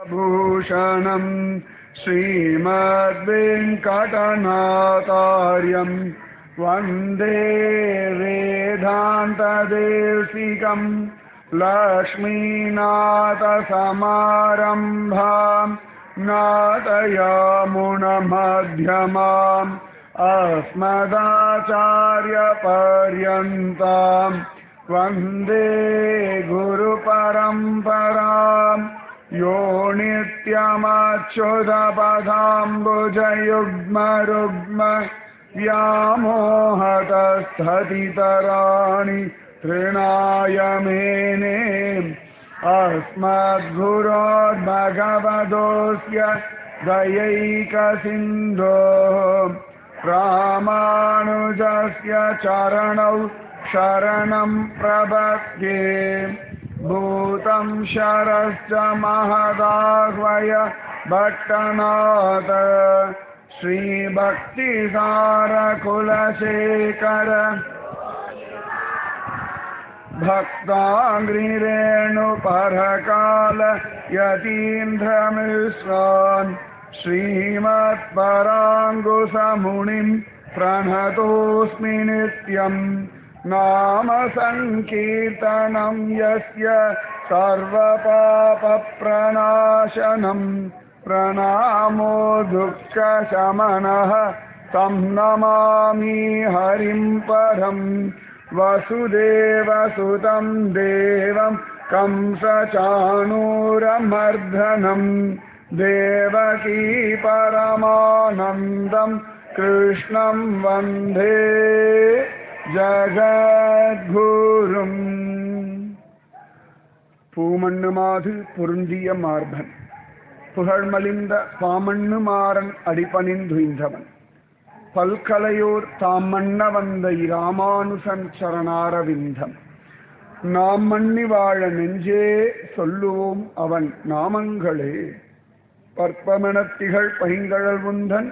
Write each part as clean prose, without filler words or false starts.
भूषणं श्रीमद्वेङ्कटनाथार्यं वन्दे वेदान्तदेशिकं लक्ष्मीनाथसमारम्भां नाथयामुनमध्यमाम् अस्मदाचार्यपर्यन्तां वन्दे गुरुपरम्परां यो नित्यमच्युतपदाम्बुजयुग्मरुग्म व्यामोहतस्थतितराणि तृणाय मेने अस्मद्गुरोर्भगवतोऽस्य दयैकसिन्धोः रामानुजस्य चरणौ शरणं प्रपद्ये भूतं शरश्च महदाह्वय भट्टनाथ श्रीभक्तिसारकुलशेखर भक्ताङ्घ्रिरेणुपरकाल यतीन्द्रमिश्रान् श्रीमत्पराङ्कुशमुनिं प्रणतोऽस्मि नित्यं नाम संकीर्तनं यस्य सर्वपापप्रणाशनं प्रणामो दुःखशमनः तं नमामि हरिं परं वसुदेवसुतं देवं कंसचाणूरमर्दनं देवकी परमानन्दं कृष्णं वन्दे ஜகத்குரும். பூமண்ணுமாது பொருந்திய மார்பன் புகழ்மலிந்த பாமண்ணு மாறன் அடிபணிந்துய்ந்தவன் பல்கலையோர் தாம் மன்ன வந்த இராமானுசன் சரணாரவிந்தம் நாம் மன்னி வாழ நெஞ்சே சொல்லுவோம் அவன் நாமங்களே. பற்பமெனத்திகள் பைங்கழல் உந்தன்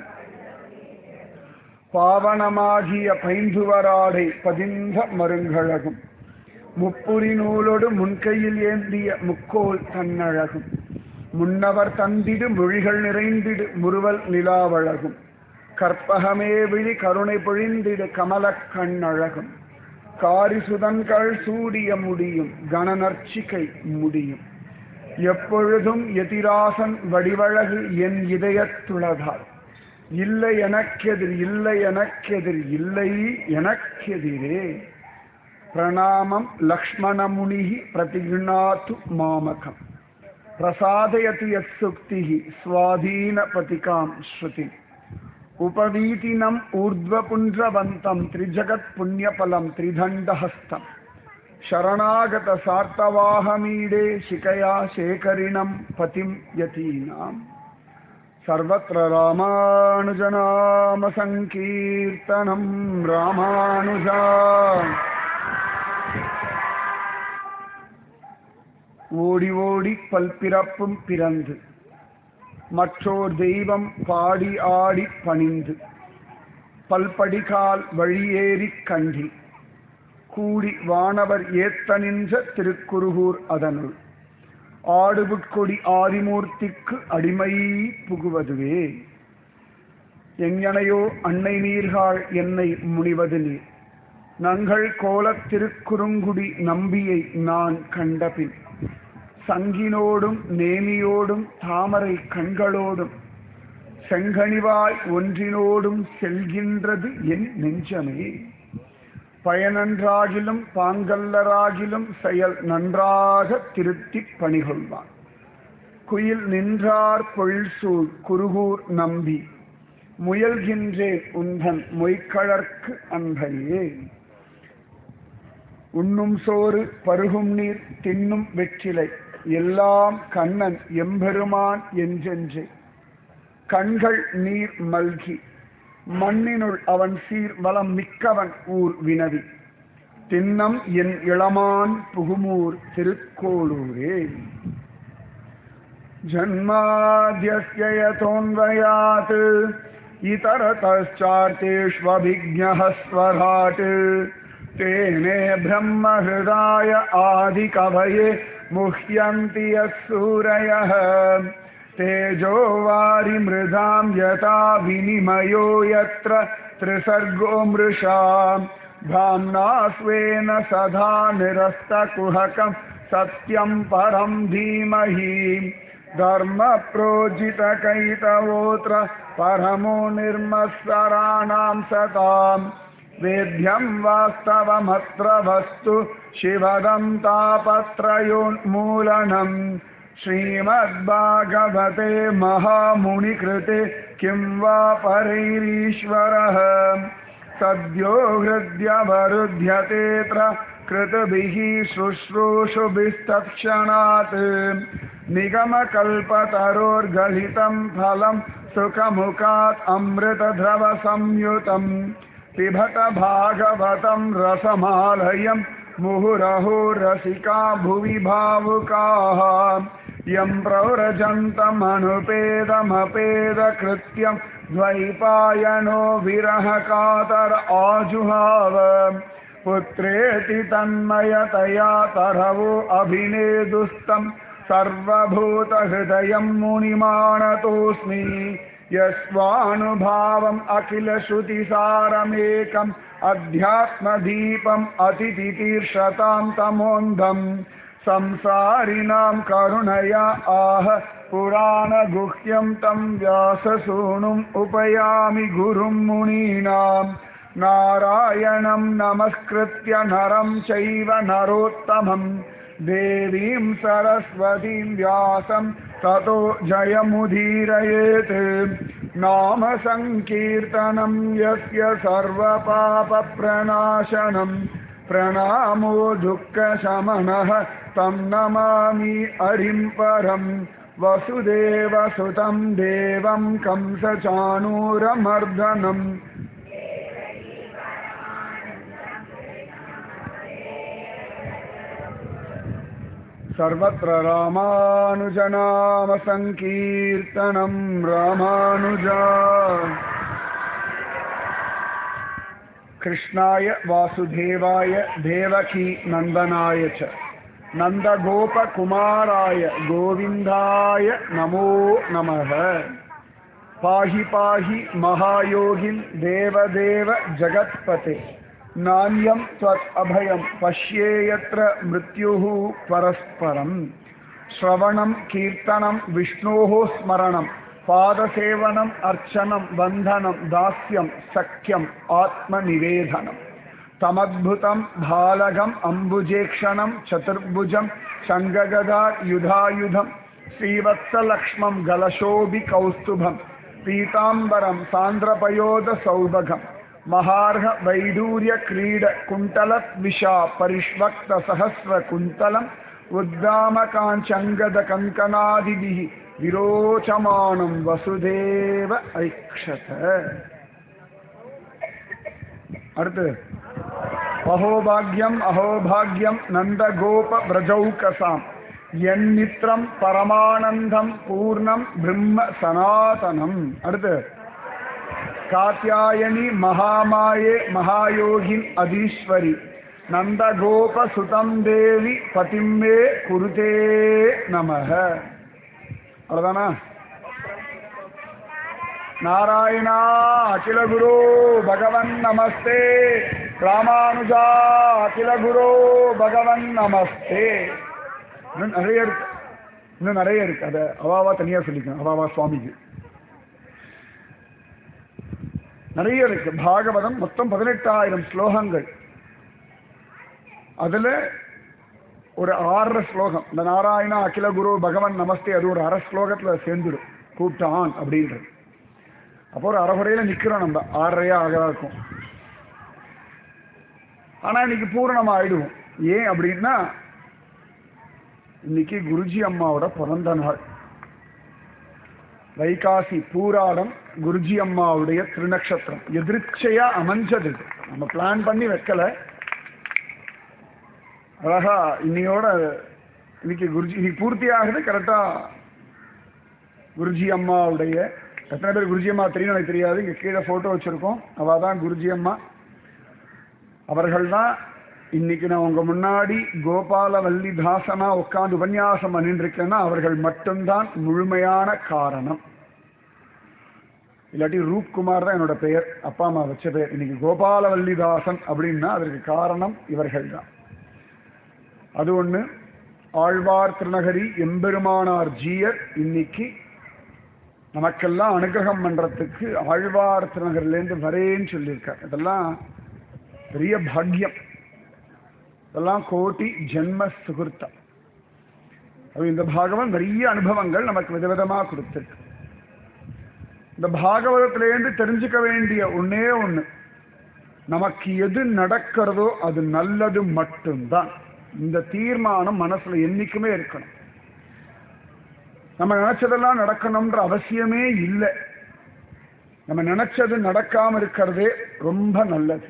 பாவனமாகிய பைந்துவராடை பதிந்த மருங்கழகும் முப்புரி நூலோடு முன்கையில் ஏந்திய முக்கோல் தன்னழகும் முன்னவர் தந்திடு மொழிகள் நிறைந்திடு முறுவல் நிலாவழகும் கற்பகமே விழி கருணை பொழிந்திடு கமலக் கண்ணழகும் காரிசுதன்கள் சூடிய முடியும் கணநர்ச்சிகை முடியும் எப்பொழுதும் எதிராசன் வடிவழகு என் இதயத்துளதால் இல்லை எனக்கெதிர் இல்லை எனக்கெதிர் இல்லை எனக்கெதிரே. பிரணாமம் லக்ஷ்மணமுனி பிரதிகணாத்து மாமகம் பிரசாதயதி யத்சுக்திஹி ஸ்வாதீனபதிகாம் ஸ்ருதி உபவீதினம் ஊர்த்வபுண்ட்ரவந்தம் த்ரிஜகத் புண்ணியபலம் த்ரிதண்டஹஸ்தம் சரணாகத சார்த்தவாஹமீடே சிகையா சேகரிணம் பதிம் யதீனாம். सर्वत्र रामानुजनाम संकीर्तनं रामानुजा. ஓடி ஓடி பல்பிறப்பும் பிறந்து மற்றோர் தெய்வம் பாடி ஆடி பணிந்து பல்படிகால் வழியேறி கண்டி கூடி வானவர் ஏத்த நின்ற திருக்குருகூர் அதனுள் ஆடுபுட்கொடி ஆதிமூர்த்திக்கு அடிமை புகுவதுவே. எங்கனையோ அன்னை நீர்காள் என்னை முனிவது நீர் நங்கள் கோலத் திருக்குறுங்குடி நம்பியை நான் கண்டபின் சங்கினோடும் நேமியோடும் தாமரை கண்களோடும் செங்கனிவாய் ஒன்றினோடும் செல்கின்றது என் நெஞ்சமே. பயனன்றாகிலும் பாங்கல்லராகிலும் செயல் நன்றாக திருத்தி பணிகொள்வான் குயில் நின்றார் பொழில்சூழ் குருகூர் நம்பி முயல்கின்றேன் உந்தன் மொய்கழற்கு அன்பையே. உண்ணும் சோறு பருகும் நீர் தின்னும் வெற்றிலை எல்லாம் கண்ணன் எம்பெருமான் என்றென்றே கண்கள் நீர் மல்கி மண்ணினுள் அவன் சீர் வலம் மிக்கவன் ஊர் வினவி தின்னம் என் இளமான் புகுமூர் திருக்கோளூரே. ஜன்மாத்யஸ்ய யதோன்வயாத் இதரதச்சார்த்தேஷ்வபிஜ்ஞः ஸ்வராட் तेने ब्रह्महृदाय आदिकवये मुह्यन्ति यः सूरयः तेजो वारिमृधां यथा विनिमयो यत्र त्रिसर्गो मृषा धाम्ना स्वेन सदा निरस्तकुहकं सत्यं परं धीमहि धर्मप्रोजितकैतवोऽत्र परमो निर्मत्सराणां सतां वेद्यं वास्तवमत्र वस्तु शिवदं तापत्रयोन्मूलनम् श्रीमद्भागवते महामुनिकृते किं वा परैरीश्वरः सद्यो हृद्यवरुध्यतेऽत्र कृतभिः शुश्रूषुभिस्तत्क्षणात् निगमकल्पतरोर्गलितं फलं सुखमुखात् अमृतद्रवसंयुतं पिबत भागवतं रसमालयं मुहुरहो रसिका भुवि भावुकाः यं प्रव्रजन्तमनुपेदमपेदकृत्यं द्वैपायनो विरहकातर आजुहाव पुत्रेति तन्मयतया तरवो अभिनेदुस्तं सर्वभूतहृदयं मुनिमानतोऽस्मि यस्वानुभावम् अखिलश्रुतिसारमेकम् अध्यात्मदीपम् अतितितीर्षतां तमोन्धम् संसारिणां करुणया आह पुराणगुह्यं तं व्याससूनुम् उपयामि गुरुं मुनीनां नारायणं नमस्कृत्य नरं चैव नरोत्तमं देवीं सरस्वतीं व्यासं ततो जयमुदीरयेत् नाम संकीर्तनं यस्य सर्वपापप्रणाशनं प्रणामो दुःखशमनः तं नमामि हरिं परं वसुदेवसुतं देवं कंसचाणूरमर्दनम् सर्वत्र रामानुजनाम संकीर्तनं रामानुजा कृष्णाय वासुदेवाय देवकी नंदनाय च नंदगोपकुमाराय गोविंदाय नमो नमः पाहि पाहि महायोगिं देवदेव जगत्पते नान्यं त्वत् अभयं पश्येयत्र मृत्युः परस्परं श्रवणं कीर्तनं विष्णोः स्मरणं पादसेवनम् अर्चनं वन्दनं दास्यं सख्यम् आत्मनिवेदनं तमद्भुतं भालगम् अम्बुजेक्षणं चतुर्भुजं शङ्खगदायुधायुधं श्रीवत्सलक्ष्मं गलशोभिकौस्तुभं पीताम्बरं सान्द्रपयोधसौभगम् महार्घ वैडूर्य क्रीड कुंटलद्विषा परिष्वक्त सहस्र कुंतलम उद्दाम कांचंगद कंकनादिभिः विरोचमानं वसुदेव ऐक्षत अर्थ अहोभाग्यम नंदगोप व्रजौकसां यन्नित्रं परमानंदं पूर्णं ब्रह्म सनातनम् अर्थ कात्यायनी महामाये महायोगिन अधीश्वरी नंदगोपसुतं देवी पतिं मे कुरुते नमः अर्थाना नारायणा अखिल गुरु भगवन् नमस्ते रामानुजा अखिल गुरु भगवन् नमस्ते இன்னும் நிறைய இருக்கு அதை அவாவா தனியா சொல்லிக்கணும் அவாவா சுவாமிக்கு நிறைய இருக்கு பாகவதம் மொத்தம் 18,000 ஸ்லோகங்கள் அதுல ஒரு 6 ஸ்லோகம் இந்த நாராயணா அகில குரு பகவன் நமஸ்தே அது ஒரு அரை ஸ்லோகத்துல சேர்ந்துடும் கூப்பிட்டான் அப்படின்றது அப்போ ஒரு அரைகுறையில நிக்கிறோம் நம்ம 6:30 ஆக இருக்கும் ஆனா இன்னைக்கு பூரணமா ஆயிடுவோம் ஏன் அப்படின்னா இன்னைக்கு குருஜி அம்மாவோட பிறந்த நாள் வைகாசி பூராடம் குருஜி அம்மாவுடைய திருநக்ஷத்திரம் எதிர்ச்சையா அமைஞ்சது நம்ம பிளான் பண்ணி வைக்கல அழகா இன்னைக்கு குருஜி இன்னைக்கு பூர்த்தி ஆகுது கரெக்டா குருஜி அம்மாவுடைய எத்தனை பேர் குருஜி அம்மா தெரியும் எனக்கு தெரியாது இங்க கீழே போட்டோ வச்சிருக்கோம் அவ தான் குருஜி அம்மா அவர்கள் தான் இன்னைக்கு நான் உங்க முன்னாடி கோபாலவல்லிதாசனா உட்கார்ந்து உபன்யாசம் பண்ணிட்டு இருக்கேன்னா அவர்கள் மட்டும்தான் முழுமையான காரணம். இல்லாட்டி ரூப்குமார் தான் என்னோட பெயர், அப்பா அம்மா வச்ச பெயர். இன்னைக்கு கோபாலவல்லிதாசன் அப்படின்னா அதற்கு காரணம் இவர்கள் தான். அது ஒண்ணு. ஆழ்வார் திருநகரி எம்பெருமானார் ஜீயர் இன்னைக்கு நமக்கெல்லாம் அனுகிரகம் பண்றதுக்கு ஆழ்வார் திருநகரிலேருந்து வரேன்னு சொல்லியிருக்கார். இதெல்லாம் பெரிய பாக்கியம். இதெல்லாம் கோட்டி ஜென்ம சுகிருத்தம். அது இந்த பாகவன் நிறைய அனுபவங்கள் நமக்கு விதவிதமா கொடுத்திருக்கு. இந்த பாகவதத்திலேருந்து தெரிஞ்சுக்க வேண்டிய ஒன்னே ஒண்ணு, நமக்கு எது நடக்கிறதோ அது நல்லது மட்டும்தான். இந்த தீர்மானம் மனசுல என்னைக்குமே இருக்கணும். நம்ம நினைச்சதெல்லாம் நடக்கணும்ன்ற அவசியமே இல்லை. நம்ம நினைச்சது நடக்காம இருக்கிறதே ரொம்ப நல்லது.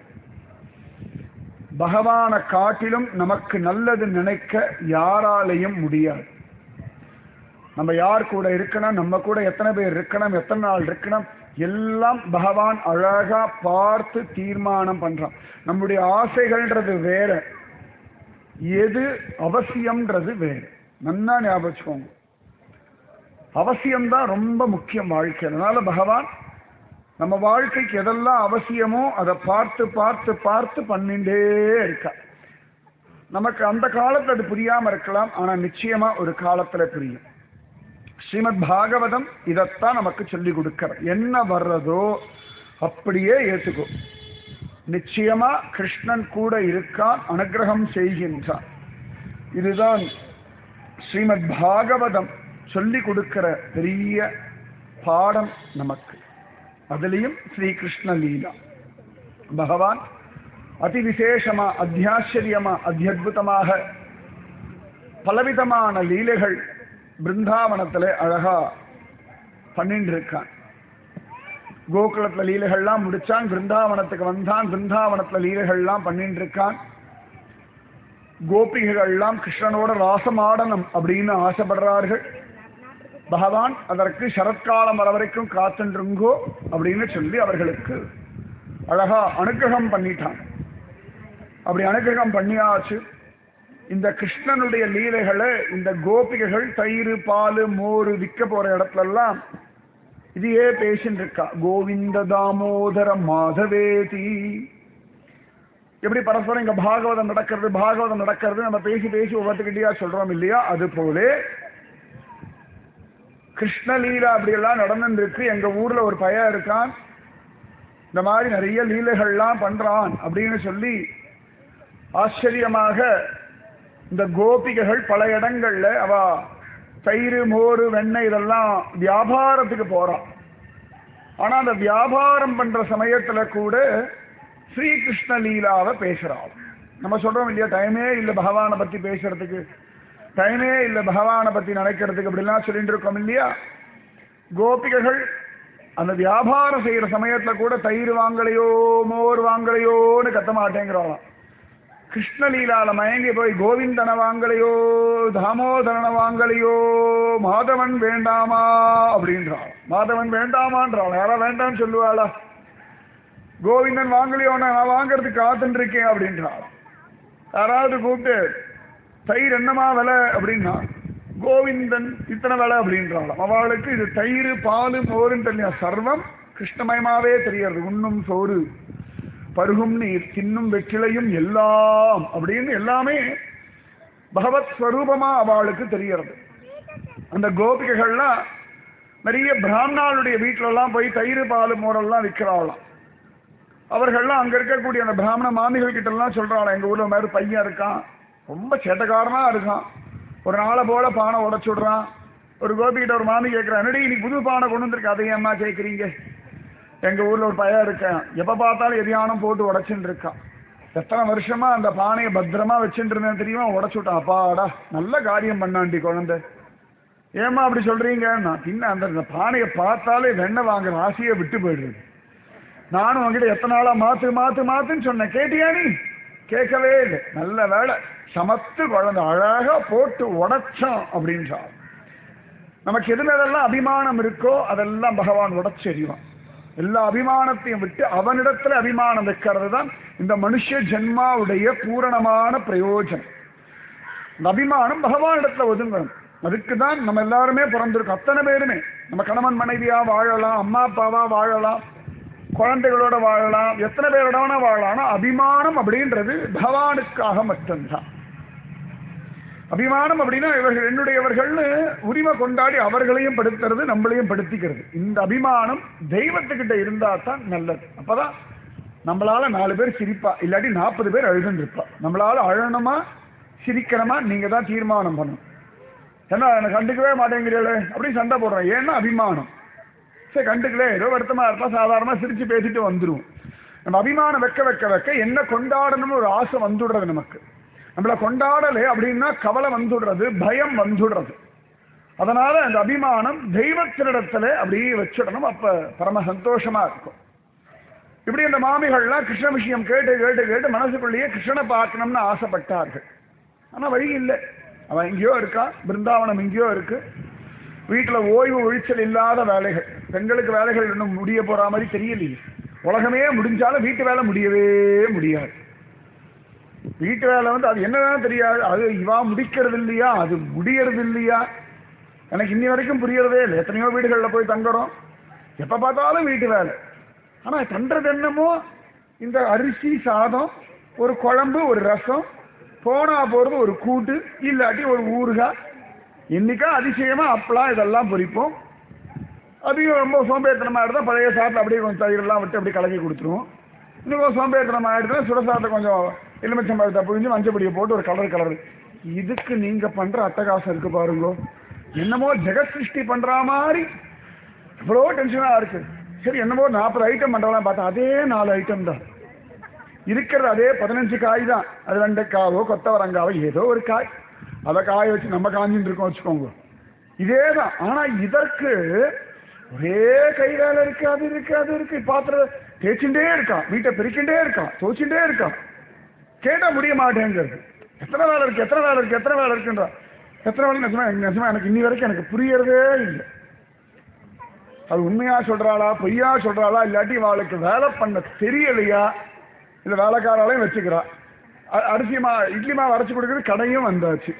பகவானை காட்டிலும் நமக்கு நல்லது நினைக்க யாராலையும் முடியாது. நம்ம யார் கூட இருக்கணும், நம்ம கூட எத்தனை பேர் இருக்கணும், எத்தனை நாள் இருக்கணும், எல்லாம் பகவான் அழகா பார்த்து தீர்மானம் பண்றான். நம்முடைய ஆசைகள்ன்றது வேற, எது அவசியம்ன்றது வேற. நன்னா ஞாபகம் வச்சுக்கோங்க. அவசியம்தான் ரொம்ப முக்கியம் வாழ்க்கை. அதனால பகவான் நம்ம வாழ்க்கைக்கு எதெல்லாம் அவசியமோ அதை பார்த்து பார்த்து பார்த்து பண்ணிட்டே இருக்கா. நமக்கு அந்த காலத்துல அது புரியாம இருக்கலாம், ஆனா நிச்சயமா ஒரு காலத்துல புரியும். ஸ்ரீமத் பாகவதம் இதைத்தான் நமக்கு சொல்லி கொடுக்கிற. என்ன வர்றதோ அப்படியே ஏற்றுக்கோ. நிச்சயமா கிருஷ்ணன் கூட இருக்கான், அனுகிரகம் செய்கின்றான். இதுதான் ஸ்ரீமத் பாகவதம் சொல்லி கொடுக்கிற பெரிய பாடம் நமக்கு. அதுலேயும் ஸ்ரீகிருஷ்ண லீலா பகவான் அதிவிசேஷமா அத்தியாச்சரியமா அத்தியுதமாக பலவிதமான லீலைகள் பிருந்தாவனத்துல அழகா பண்ணிட்டு இருக்கான். கோகுலத்துல லீலைகள்லாம் முடிச்சான், பிருந்தாவனத்துக்கு வந்தான், பிருந்தாவனத்துல லீலைகள்லாம் பண்ணிட்டு இருக்கான். கோபிகைகள்லாம் கிருஷ்ணனோட ராசமாடனம் அப்படின்னு ஆசைப்படுறார்கள். பகவான் அதற்கு சரத்காலம் வர வரைக்கும் காத்துருங்கோ அப்படின்னு சொல்லி அவர்களுக்கு அழகா அனுகிரகம் பண்ணிட்டான். அப்படி அனுகிரகம் பண்ணியாச்சு. இந்த கிருஷ்ணனுடைய லீலைகளை இந்த கோபிகைகள் தயிர் பால் மோர் விற்க போற இடத்துல எல்லாம் இதையே பேசிட்டு இருக்கா. கோவிந்த தாமோதர மாதவேதி. எப்படி பரஸ்பரம் இங்க பாகவதம் நடக்கிறது நம்ம பேசி பேசி ஒவ்வொருத்துக்கிட்டயா சொல்றோம் இல்லையா? அது போல கிருஷ்ணலீலா அப்படி எல்லாம் நடந்துருக்கு. எங்க ஊர்ல ஒரு பையன் இருக்கான், இந்த மாதிரி நிறைய லீலைகள்லாம் பண்றான் அப்படின்னு சொல்லி ஆச்சரியமாக இந்த கோபிகைகள் பல இடங்கள்ல அவ தயிர் மோர் வெண்ணெய் இதெல்லாம் வியாபாரத்துக்கு போறான். ஆனா அந்த வியாபாரம் பண்ற சமயத்துல கூட ஸ்ரீகிருஷ்ண லீலாவை பேசுறாள். நம்ம சொல்றோம் இல்லையா, டைமே இல்லை பகவானை பத்தி பேசுறதுக்கு, டைமே இல்லை பகவானை பத்தி நினைக்கிறதுக்கு அப்படிலாம் சொல்லிட்டு இருக்கோம் இல்லையா? கோபிகைகள் அந்த வியாபாரம் செய்யற சமயத்துல கூட தயிர் வாங்கலையோ மோர் வாங்கலையோன்னு கத்த மாட்டேங்கிறாளாம். கிருஷ்ணலீலால மயங்கி போய் கோவிந்தனை வாங்கலையோ தாமோதரனை வாங்கலையோ மாதவன் வேண்டாமா அப்படின்றாள். மாதவன் வேண்டாமான்றாள். யாரா வேண்டான்னு சொல்லுவாளா? கோவிந்தன் வாங்கலையோ, நான் வாங்கறதுக்கு காத்துட்டு இருக்கேன் அப்படின்றாள். யாராவது கூப்பிட்டு தயிர் என்னமா விலை அப்படின்னா கோவிந்தன் இத்தனை விலை அப்படின்றாள். அவளுக்கு இது தயிர் பால் மோருன்னு தெரியா, சர்வம் கிருஷ்ணமயமாவே தெரியாது. உண்ணும் சோறு பருகும் நீர் தின்னும் வெற்றிலையும் எல்லாம் அப்படின்னு எல்லாமே பகவத் ஸ்வரூபமா அவளுக்கு தெரியறது. அந்த கோபிகைகள்லாம் நிறைய பிராமணாளுடைய வீட்டுல எல்லாம் போய் தயிர் பால் மோரெல்லாம் விற்கிறாளாம். அவர்கள்லாம் அங்க இருக்கக்கூடிய அந்த பிராமண மாமிகள் கிட்ட எல்லாம் சொல்றாளாம், எங்க ஊர்ல மாதிரி பையன் இருக்கான், ரொம்ப சேட்டக்காரனா இருக்கான், ஒரு நாளை போல பானை உடைச்சு விடுறான். ஒரு கோபிகிட்ட ஒரு மாமி கேட்கிறான், என்னடி நீ புது பானை கொண்டு வந்திருக்க, அதை ஏம்மா கேட்குறீங்க? எங்க ஊர்ல ஒரு பையன் இருக்கேன், எப்ப பார்த்தாலும் எரியானம் போட்டு உடைச்சுட்டு இருக்கான். எத்தனை வருஷமா அந்த பானையை பத்திரமா வச்சுட்டு இருந்தேன் தெரியுமா, உடைச்சு விட்டான். அப்பாடா நல்ல காரியம் பண்ணாண்டி குழந்தை, ஏமா அப்படி சொல்றீங்கன்னா, பின்ன அந்த பானையை பார்த்தாலே வெண்ணெய் வாங்குற ஆசையை விட்டு போயிடுறது. நானும் உங்ககிட்ட எத்தனை நாளா மாத்துன்னு சொன்னேன், கேட்டியா நீ? கேட்கவே இல்லை. நல்ல வேலை, சமத்து குழந்தை, அழகா போட்டு உடைச்சான் அப்படின்றான். நமக்கு எது மேலெல்லாம் அபிமானம் இருக்கோ அதெல்லாம் பகவான் உடைச்செறிவான். எல்லா அபிமானத்தையும் விட்டு அவனிடத்துல அபிமானம் வைக்கிறது தான் இந்த மனுஷ ஜென்மாவுடைய பூரணமான பிரயோஜனம். இந்த அபிமானம் பகவானிடத்துல ஒதுங்கணும். அதுக்கு தான் நம்ம எல்லாருமே பிறந்திருக்கோம். அத்தனை பேருமே நம்ம கணவன் மனைவியா வாழலாம், அம்மா அப்பாவா வாழலாம், குழந்தைகளோட வாழலாம், எத்தனை பேரோட வாழலாம். ஆனா அபிமானம் அப்படின்றது பகவானுக்காக மட்டும்தான். அபிமானம் அப்படின்னா இவர்கள் என்னுடையவர்கள்னு உரிமை கொண்டாடி அவர்களையும் படுத்துறது, நம்மளையும் படுத்திக்கிறது. இந்த அபிமானம் தெய்வத்துக்கிட்ட இருந்தா தான் நல்லது. அப்பதான் நம்மளால 4 பேர் சிரிப்பா, இல்லாட்டி 40 பேர் அழுதுன்னு இருப்பா. நம்மளால அழணுமா சிரிக்கணுமா நீங்க தான் தீர்மானம் பண்ணணும். ஏன்னா எனக்கு கண்டுக்கவே மாட்டேங்கிறீங்களே அப்படின்னு சண்டை போடுறோம். ஏன்னா அபிமானம். சரி கண்டுக்கலே, ஏதோ வருத்தமா இருப்பா, சாதாரணமா சிரிச்சு பேசிட்டு வந்துடுவோம். நம்ம அபிமானம் வைக்க வைக்க வைக்க என்ன கொண்டாடணும்னு ஒரு ஆசை வந்துடுறது. நமக்கு நம்மளை கொண்டாடலே அப்படின்னா கவலை வந்துடுறது, பயம் வந்துடுறது. அதனால அந்த அபிமானம் தெய்வத்தினிடத்துல அப்படியே வச்சிடணும். அப்ப பரம சந்தோஷமா இருக்கும். இப்படி இந்த மாமிகள்லாம் கிருஷ்ண விஷயம் கேட்டு கேட்டு கேட்டு மனசுக்குள்ளேயே கிருஷ்ணனை பார்க்கணும்னு ஆசைப்பட்டார்கள். ஆனா வழி இல்லை. அவன் எங்கேயோ இருக்கா, பிருந்தாவனம் எங்கேயோ இருக்கு. வீட்டுல ஓய்வு ஒழிச்சல் இல்லாத வேலைகள். பெண்களுக்கு வேலைகள் இன்னும் முடிய போற மாதிரி தெரியலையே. உலகமே முடிஞ்சாலும் வீட்டு வேலை முடியவே முடியாது. வீட்டு வேலை அது என்னதான் தெரியாது. அது இவா முடிக்கிறது இல்லையா, அது முடியறது இல்லையா, எனக்கு இன்னி வரைக்கும் புரியறதே இல்லை. எத்தனையோ வீடுகளில் போய் தங்குறோம், எப்ப பார்த்தாலும் வீட்டு வேலை. ஆனா பண்றது என்னமோ இந்த அரிசி சாதம், ஒரு குழம்பு, ஒரு ரசம், போனா போறது ஒரு கூட்டு, இல்லாட்டி ஒரு ஊறுகாய், இன்னைக்கா அதிசயமா அப்பளம் இதெல்லாம் பொரிப்போம். அதையும் ரொம்ப சோம்பேறித்தனமா இருந்தால் பழைய சாதத்தில் அப்படியே கொஞ்சம் தயிரெல்லாம் விட்டு அப்படியே கலக்கி கொடுத்துருவோம். இன்னும் சோம்பேறித்தனமா ஆயிடுச்சுன்னா சுடசாதத்தை கொஞ்சம் எலுமிச்சம்பழத்தை புரிஞ்சு மஞ்சப்பொடியை போட்டு ஒரு கலர். இதுக்கு நீங்க பண்ற அட்டகாசம் இருக்கு பாருங்க. என்னமோ ஜெகத் சிருஷ்டி பண்ற மாதிரி இவ்வளோ டென்ஷனா இருக்கு. சரி என்னமோ 40 ஐட்டம் பண்றலாம் பார்த்தா அதே 4 ஐட்டம் தான் இருக்கிறது. அதே 15 காய் தான். அது வெண்டைக்காவோ கொத்தவரங்காவோ ஏதோ ஒரு காய், அதை காய வச்சு நம்ம காஞ்சின்னு இருக்கோம் வச்சுக்கோங்க. இதே தான். ஆனா இதற்கு ஒரே கை வேலை இருக்கு, அது இருக்கு, அது இருக்கு. பாத்திரம் தேய்ச்சுட்டே இருக்கான், வீட்டை பெருக்கிண்டே இருக்கான், துவச்சுட்டே இருக்கான். கேட்டா முடிய மாட்டேங்கிறது. எத்தனை வேலை இருக்கு, எத்தனை வேலை இருக்கு, எத்தனை வேலை இருக்குன்றா. எத்தனை வேலை நிஜமா எனக்கு இன்னி வரைக்கும் எனக்கு புரியறதே இல்லை. அது உண்மையா சொல்றாளா பொய்யா சொல்றாளா, இல்லாட்டி அவளுக்கு வேலை பண்ண தெரியலையா, இல்ல வேலைக்காராலையும் வச்சுக்கிறா. அரிசிமா இட்லிமா வரைச்சு கொடுக்கறது கடையும் வந்தாச்சு,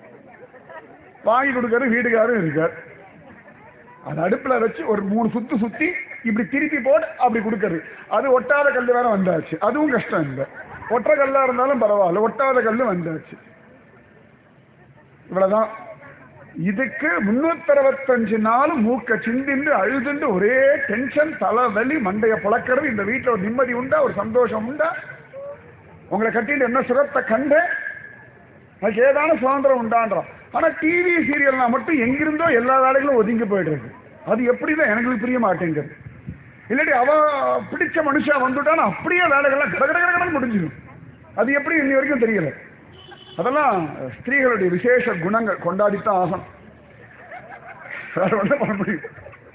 வாங்கி கொடுக்கறது வீட்டுக்காரும் இருக்கார். அது அடுப்புல வச்சு ஒரு 3 சுத்து சுத்தி இப்படி திருப்பி போட்டு அப்படி கொடுக்கறது. அது ஒட்டாத கல் வேற வந்தாச்சு, அதுவும் கஷ்டம் இல்லை. ஒற்றை கல்லா இருந்தாலும் பரவாயில்ல, ஒட்டாத கல்லு வந்தாச்சு. இவ்வளவுதான். இதுக்கு 365 நாள் மூக்க சிந்திண்டு அழுதுண்டு ஒரே டென்ஷன், தலைவலி, மண்டைய புழக்கிறது. இந்த வீட்டுல ஒரு நிம்மதி உண்டா, ஒரு சந்தோஷம் உண்டா? உங்களை கட்டிட்டு என்ன சுரத்தை கண்ட, அதுக்கு ஏதான சுதந்திரம் உண்டான்றான். ஆனா டிவி சீரியல்னா மட்டும் எங்கிருந்தோ எல்லா வேலைகளும் ஒதுங்கி போயிடுறது. அது எப்படிதான் எனக்கு புரிய மாட்டேங்குது. இல்லாட்டி அவ பிடிச்ச மனுஷா வந்துட்டான்னு அப்படியே வேலைகள்லாம் கடகடகடன்னு முடிஞ்சிடும். அது எப்படி இன்னி வரைக்கும் தெரியல. அதெல்லாம் ஸ்திரீகளுடைய விசேஷ குணங்கள், கொண்டாடித்தான் ஆகணும். வேற ஒன்றும் பண்ண முடியும்.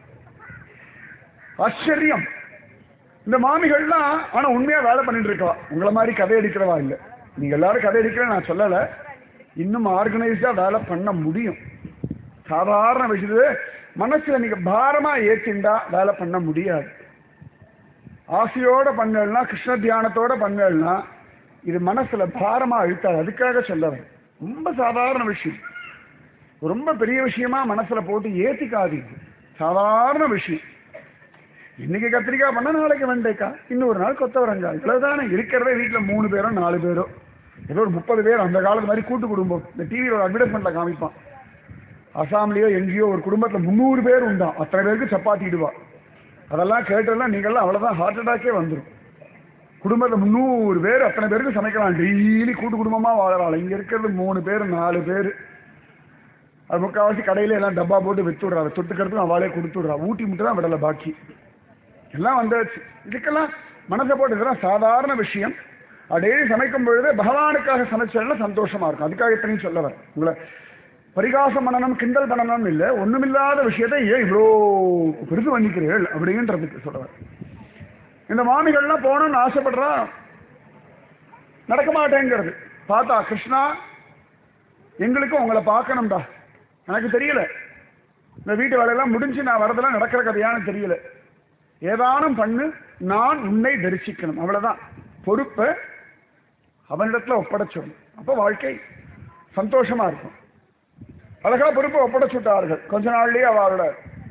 ஆச்சரியம். இந்த மாமிகள்லாம் ஆனா உண்மையா வேலை பண்ணிட்டு இருக்கவா, உங்களை மாதிரி கதை அடிக்கிறவா இல்லை. நீங்க எல்லாரும் கதை அடிக்கிறேன் நான் சொல்லலை, இன்னும் ஆர்கனைஸ்டா வேலை பண்ண முடியும். சாதாரண விஷயத்து மனசுல நீங்க பாரமா ஏற்றிண்டா வேலை பண்ண முடியாது. ஆசையோட பண்ணலன்னா, கிருஷ்ண தியானத்தோட பண்ணலன்னா இது மனசுல பாரமா அழுத்தாது. அதுக்காக சொல்லவேன். ரொம்ப சாதாரண விஷயம், ரொம்ப பெரிய விஷயமா மனசுல போட்டு ஏத்திக்காதீங்க. சாதாரண விஷயம். இன்னைக்கு கத்திரிக்காய் பண்ண நாளைக்கு வெண்டைக்காய், இன்னொரு நாள் கொத்தவரங்காய், இவ்வளவுதானே. இருக்கிறதே வீட்டுல 3 பேரோ 4 பேரோ, ஏதோ ஒரு 30 பேர். அந்த காலத்து மாதிரி கூட்டு குடும்பம். இந்த டிவியில் ஒரு அட்வர்டைஸ்மெண்ட்ல காமிப்பான், அசாம்லயோ எங்கேயோ ஒரு குடும்பத்துல 300 பேர் உண்டா, அத்தனை பேருக்கு சப்பாத்தி இடுவா. அதெல்லாம் கேட்டெல்லாம் நீங்கள்லாம் அவ்வளவுதான் ஹார்ட் அட்டாக்கே வந்துடும். குடும்பத்துல 300 பேர், அத்தனை பேருக்கு சமைக்கலாம். டெய்லி கூட்டு குடும்பமா வாழலாம். இங்க இருக்கிறது 3 பேர் 4 பேர். அது முக்கால்வாசி கடையில எல்லாம் டப்பா போட்டு வித்துடுறா, தொட்டுக்கிறதுக்கு அவளே கொடுத்துடுறா. ஊட்டி மட்டும் தான் விடலை, பாக்கி எல்லாம் வந்தாச்சு. இதுக்கெல்லாம் மனசை போட்டு இதெல்லாம் சாதாரண விஷயம். டெய்லி சமைக்கும் பொழுது பகவானுக்காக சமைச்சதுல சந்தோஷமா இருக்கும். அதுக்காக எத்தனையும் சொல்ல வர, உங்களை பரிகாசம் பண்ணணும் கிண்டல் பண்ணணும் இல்லை, ஒண்ணுமில்லாத விஷயத்தை ஏன் இவ்வளோ பெருசு பண்ணிக்கிறீர்கள் அப்படின்றதுக்கு சொல்ல வர. இந்த மாமிகள்லாம் போகணும்னு ஆசைப்படுறா, நடக்க மாட்டேங்கிறது. பார்த்தா கிருஷ்ணா எங்களுக்கும் உங்களை பார்க்கணும்டா, எனக்கு தெரியல இந்த வீட்டு வேலையெல்லாம் முடிஞ்சு நான் வரதெல்லாம் நடக்கிற கதையானு தெரியல. ஏதானும் பண்ணு, நான் உன்னை தரிசிக்கணும். அவ்வளவுதான். பொறுப்பை அவனிடத்துல ஒப்படைச்சிடணும். அப்போ வாழ்க்கை சந்தோஷமா இருக்கும். அழகா பொறுப்பை ஒப்படைச்சுட்டார்கள். கொஞ்ச நாள்லயே அவரோட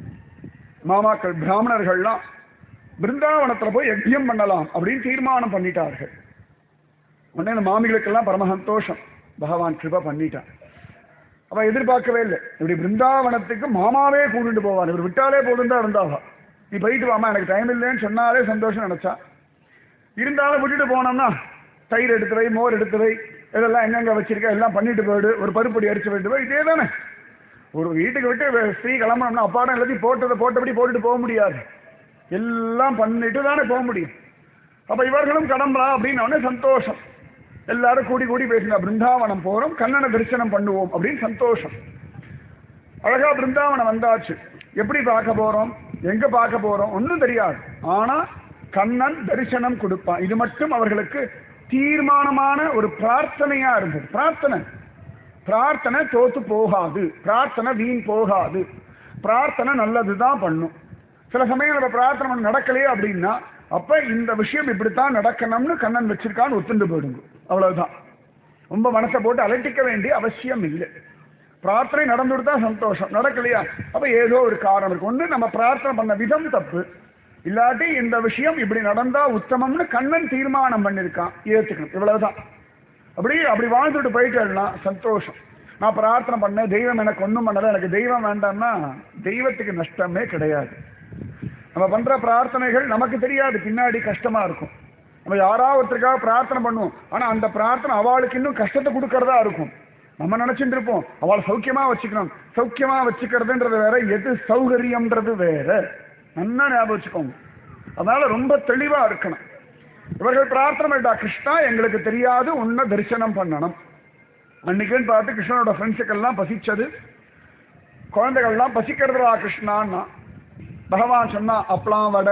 மாமாக்கள் பிராமணர்கள்லாம் பிருந்தாவனத்துல போய் யஜ்யம் பண்ணலாம் அப்படின்னு தீர்மானம் பண்ணிட்டார்கள். உடனே இந்த மாமிகளுக்கெல்லாம் பரம சந்தோஷம். பகவான் கிருபா பண்ணிட்டான். அவ எதிர்பார்க்கவே இல்லை. இப்படி பிருந்தாவனத்துக்கு மாமாவே கூட்டிட்டு போவான். இவர் விட்டாலே போதும் தான் இருந்தாவா. நீ போயிட்டு வாமா, எனக்கு டைம் இல்லைன்னு சொன்னாலே சந்தோஷம் நினைச்சா. இருந்தாலும் விட்டுட்டு போனோம்னா தயிர் எடுத்து வை, மோர் எடுத்து வை, இதெல்லாம் எங்கெங்க வச்சிருக்க எல்லாம் பண்ணிட்டு போயிடு, ஒரு பருப்பொடி அடிச்சு போயிட்டு போய், இதே தானே. ஒரு வீட்டுக்கு விட்டு ஸ்ரீ கிளம்பணும்னா அப்பாடம் எல்லாத்தையும் போட்டபடி போட்டுட்டு போக முடியாது. எல்லாம் பண்ணிட்டு தானே போக முடியும். அப்ப இவர்களும் கிளம்பலாம் அப்படின்னு சந்தோஷம். எல்லாரும் கூடி கூடி பேசுங்க, பிருந்தாவனம் போறோம், கண்ணனை தரிசனம் பண்ணுவோம் அப்படின்னு சந்தோஷம். அழகா பிருந்தாவனம் வந்தாச்சு. எப்படி பார்க்க போறோம், எங்க பார்க்க போறோம் ஒன்னும் தெரியாது. ஆனா கண்ணன் தரிசனம் கொடுப்பான். இது மட்டும் அவர்களுக்கு தீர்மானமான ஒரு பிரார்த்தனையா இருந்தது. பிரார்த்தனை தோத்து போகாது, பிரார்த்தனை வீண் போகாது, பிரார்த்தனை நல்லதுதான் பண்ணும். சில சமயம் நம்ம பிரார்த்தனை நடக்கலையே அப்படின்னா அப்ப இந்த விஷயம் இப்படித்தான் நடக்கணும்னு கண்ணன் வச்சிருக்கான்னு ஒத்துண்டு போயிடுங்க. அவ்வளவுதான். ரொம்ப மனசை போட்டு அலட்டிக்க வேண்டிய அவசியம் இல்லை. பிரார்த்தனை நடந்துட்டு தான் சந்தோஷம். நடக்கலையா அப்ப ஏதோ ஒரு காரணம் இருக்கு. ஒண்ணு நம்ம பிரார்த்தனை பண்ண விதம் தப்பு, இல்லாட்டி இந்த விஷயம் இப்படி நடந்தா உத்தமம்னு கண்ணன் தீர்மானம் பண்ணிருக்கான், ஏத்துக்கணும். இவ்வளவுதான். அப்படி வாழ்ந்துட்டு போயிட்டேன்னா சந்தோஷம். நான் பிரார்த்தனை பண்ணேன், தெய்வம் எனக்கு ஒண்ணும் பண்ணல, எனக்கு தெய்வம் வேண்டாம்னா தெய்வத்துக்கு நஷ்டமே கிடையாது. நம்ம பண்ற பிரார்த்தனைகள் நமக்கு தெரியாது, பின்னாடி கஷ்டமா இருக்கும். நம்ம யாராவது ஒருத்தருக்காக பிரார்த்தனை பண்ணுவோம், ஆனா அந்த பிரார்த்தனை அவளுக்கு இன்னும் கஷ்டத்தை கொடுக்கறதா இருக்கும். நம்ம நினைச்சுட்டு இருப்போம் அவளை சௌக்கியமா வச்சுக்கணும். சௌக்கியமா வச்சுக்கிறதுன்றது வேற, எது சௌகரியம்ன்றது வேற. நல்லா ஞாபகம் வச்சுக்கோங்க. அதனால ரொம்ப தெளிவா இருக்கணும். இவர்கள் பிரார்த்தனை பண்ணிட்டா, கிருஷ்ணா எங்களுக்கு தெரியாது, உன்னை தரிசனம் பண்ணணும். அன்னைக்குன்னு பார்த்து கிருஷ்ணனோட ஃப்ரெண்ட்ஸுக்கெல்லாம் பசிச்சது. குழந்தைகள்லாம் பசிக்கிறதுடா கிருஷ்ணான்னா பகவான் சொன்னா, அப்பளம் வடை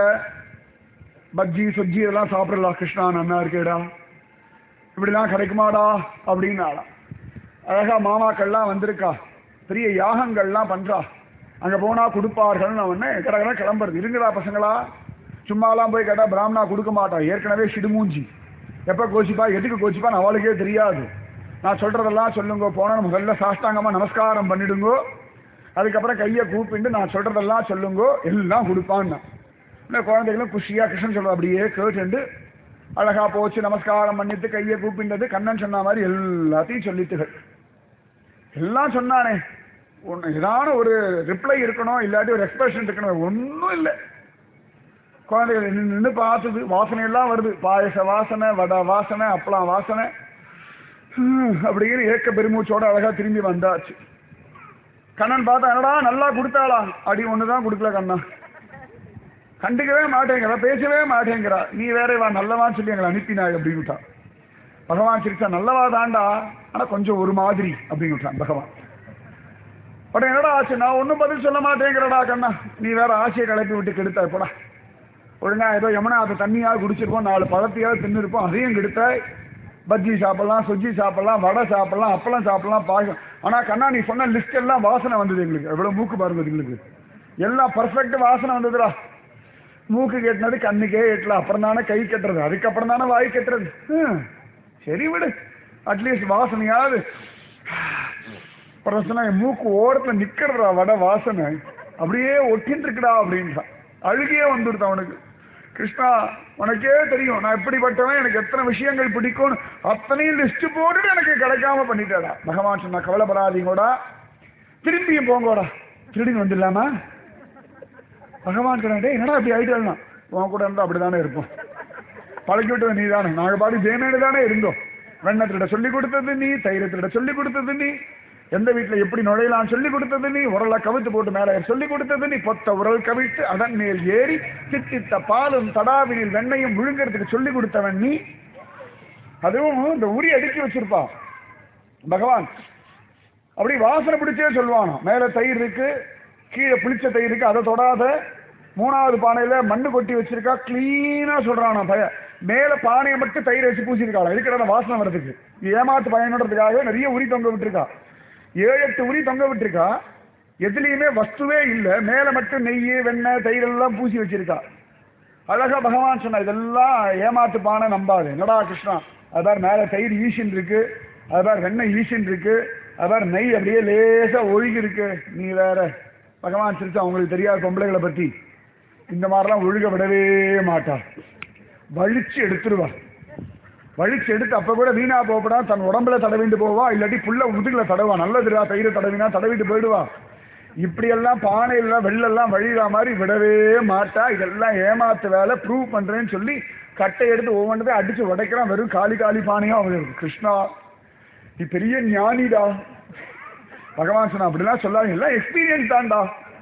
பஜ்ஜி சொஜ்ஜி இதெல்லாம் சாப்பிடலாம் கிருஷ்ணா, நல்லா இருக்கேடா, இப்படிலாம் கிடைக்குமாடா அப்படின்னாலாம். அழகா மாமாக்கள்லாம் வந்திருக்கா, பெரிய யாகங்கள்லாம் பண்றா, அங்க போனா கொடுப்பார்கள்னு அவனே கடற்கரை கிளம்புறது. இருங்கடா பசங்களா, சும்மாலாம் போய் கேட்டா பிராமணா கொடுக்க மாட்டா, ஏற்கனவே சிடுமூஞ்சி, எப்ப கோச்சிப்பா எதுக்கு கோச்சிப்பான்னு அவளுக்கே தெரியாது. நான் சொல்றதெல்லாம் சொல்லுங்க, போன முதல்ல சாஷ்டாங்கமா நமஸ்காரம் பண்ணிடுங்கோ, அதுக்கப்புறம் கையை கூப்பிட்டு நான் சொல்றதெல்லாம் சொல்லுங்க, எல்லாம் கொடுப்பான்னா. குழந்தைகளும் குஷியா கிருஷ்ணன் சொல்ற அப்படியே கேட்டு அழகா போச்சு, நமஸ்காரம் பண்ணிட்டு கையை கூப்பிண்டது. கண்ணன் சொன்ன மாதிரி எல்லாத்தையும் சொல்லிட்டுகள். எல்லாம் சொன்னானே, ஏதான ஒரு ரிப்ளை இருக்கணும், இல்லாட்டி ஒரு எக்ஸ்பிரஷன் இருக்கணும், ஒன்றும் இல்லை. குழந்தைகள் நின்று பார்த்தது, வாசனை எல்லாம் வருது, பாயச வாசனை, வடை வாசனை, அப்பளம் வாசனை, அப்படின்னு ஏக்க பெருமூச்சோட அழகா திரும்பி வந்தாச்சு. கண்ணன் பார்த்தா, என்னடா நல்லா கொடுத்தாளா, அடி ஒண்ணுதான் கொடுக்கல கண்ணா, கண்டுக்கவே மாட்டேங்கிறா, பேசவே மாட்டேங்கிறா, நீ வேற வா நல்லவான்னு சொல்லி எங்களை அனுப்பினாய் அப்படின்னு விட்டான். பகவான் சிரிச்சா, நல்லவா தாண்டா, ஆனா கொஞ்சம் ஒரு மாதிரி அப்படின்னு விட்டான் பகவான். உடனே என்னடா ஆச்சு, நான் ஒன்னும் பதில் சொல்ல மாட்டேங்கிறடா கண்ணா, நீ வேற ஆசையை கிளப்பி விட்டு கெடுத்த போடா, ஒழுங்கா ஏதோ யமுனா அதை தண்ணியாவது குடிச்சிருப்போம், 4 பழத்தையாவது தின்னுருப்போம், அதையும் கெடுத்தாய். பஜ்ஜி சாப்பிடலாம், சொஜ்ஜி சாப்பிடலாம், வடை சாப்பிடலாம், அப்பளம் சாப்பிடலாம், பாயம். ஆனா கண்ணா நீ சொன்ன லிஸ்ட் எல்லாம் வாசனை வந்தது எங்களுக்கு, எவ்வளவு மூக்கு பாருங்க எங்களுக்கு, எல்லாம் பர்ஃபெக்ட் வாசனை வந்ததுடா. மூக்கு கெட்டினது கண்ணுக்கே எட்டல, அப்புறம் தானே கை கட்டுறது, அதுக்கப்புறம் தானே வாய் கட்டுறது. சரி விடு, அட்லீஸ்ட் வாசனையாவது. பிரச்சனை மூக்கு ஓரத்துல நிக்கிறதா வடை வாசனை, அப்படியே ஒட்டின்னு இருக்குடா அப்படின்றான். அழுகியே வந்துடுது அவனுக்கு. கிருஷ்ணா உனக்கே தெரியும் நான் எப்படிப்பட்டவன், எனக்கு எத்தனை விஷயங்கள் பிடிக்கும், அத்தனையும் லிஸ்ட் போட்டுட்டு எனக்கு கிடைக்காம பண்ணிட்டாடா. பகவான் சொன்னா, கவலைப்படாதீங்கோடா, திரும்பியும் போங்கோடா, திருடின்னு வந்துடலாமா. பகவான் சொன்னே, என்னடா அப்படி ஆயிட்டா, உன் கூட இருந்தா அப்படித்தானே இருப்போம், பழக்கி விட்டது நீ தானே, நாங்க பாடி ஜெயமேடு தானே இருந்தோம். வெண்ணத்திட சொல்லி கொடுத்தது நீ, தைரத்திட சொல்லி கொடுத்தது நீ, எந்த வீட்டுல எப்படி நுழையலாம் சொல்லி கொடுத்தது நீ, உரலை கவித்து போட்டு மேலே சொல்லி கொடுத்தது நீ, பொத்த உரல் கவிட்டு அதன் மேல் ஏறி சித்தித்த பாலும் தடாவினில் வெண்ணையும் விழுங்கிறதுக்கு சொல்லி கொடுத்தவன் நீ. அதுவும் இந்த உரி அடுக்கி வச்சிருப்பா பகவான், அப்படி வாசனை பிடிச்சே சொல்லுவானோ. மேல தயிர் இருக்கு, கீழே புளிச்ச தயிர் இருக்கு, அதை தொடாத. 3வது பானையில மண்ணு கொட்டி வச்சிருக்கா, கிளீனா சொல்றானா பய. மேல பானையை மட்டும் தயிர் வச்சு பூசிருக்காளா, இருக்கிற வாசனை வர்றதுக்கு. ஏமாத்து பயன்படுறதுக்காக நிறைய உரி தொங்க விட்டுருக்கா, 7-8 உரி தொங்க விட்டுருக்கா. எதுலையுமே வஸ்துவே இல்லை, மேல மட்டும் நெய் வெண்ணெய் தயிர் எல்லாம் பூசி வச்சிருக்கா. அழகா பகவான் சொன்னா இதெல்லாம் ஏமாத்துப்பான நம்பாது. என்னடா கிருஷ்ணா, அதான் மேல தயிர் ஈசின் இருக்கு, அதான் வெண்ணெய் ஈசின் இருக்கு, அதான் நெய் அப்படியே லேசா ஒழுகி இருக்கு. நீ வேற பகவான் சிரிச்சா அவங்களுக்கு தெரியாத பொம்பளைகளை பத்தி இந்த மாதிரிலாம் ஒழுக விடவே மாட்டார். வழிச்சு எடுத்துருவா. வழிச்சு எடுத்து அப்ப கூட வீணா போகப்படா, தன் உடம்புல தடவிட்டு போவா, இல்லாட்டி புள்ள முதுகுல தடவா. நல்லதுடா தயிரை தடவினா தடவிட்டு போயிடுவா. இப்படியெல்லாம் பானையெல்லாம் வெள்ளெல்லாம் வழிகிற மாதிரி விடவே மாட்டா. இதெல்லாம் ஏமாத்து வேலை, ப்ரூவ் பண்றேன்னு சொல்லி கட்டை எடுத்து ஒவ்வொன்றதை அடிச்சு உடைக்கிறான். வெறும் காலி காலி பானையா அவன் இருக்கு. கிருஷ்ணா நீ பெரிய ஞானிடா. பகவான் சொன்னா அப்படிலாம் சொல்லாங்க, எல்லாம் எக்ஸ்பீரியன்ஸ் தான்டா.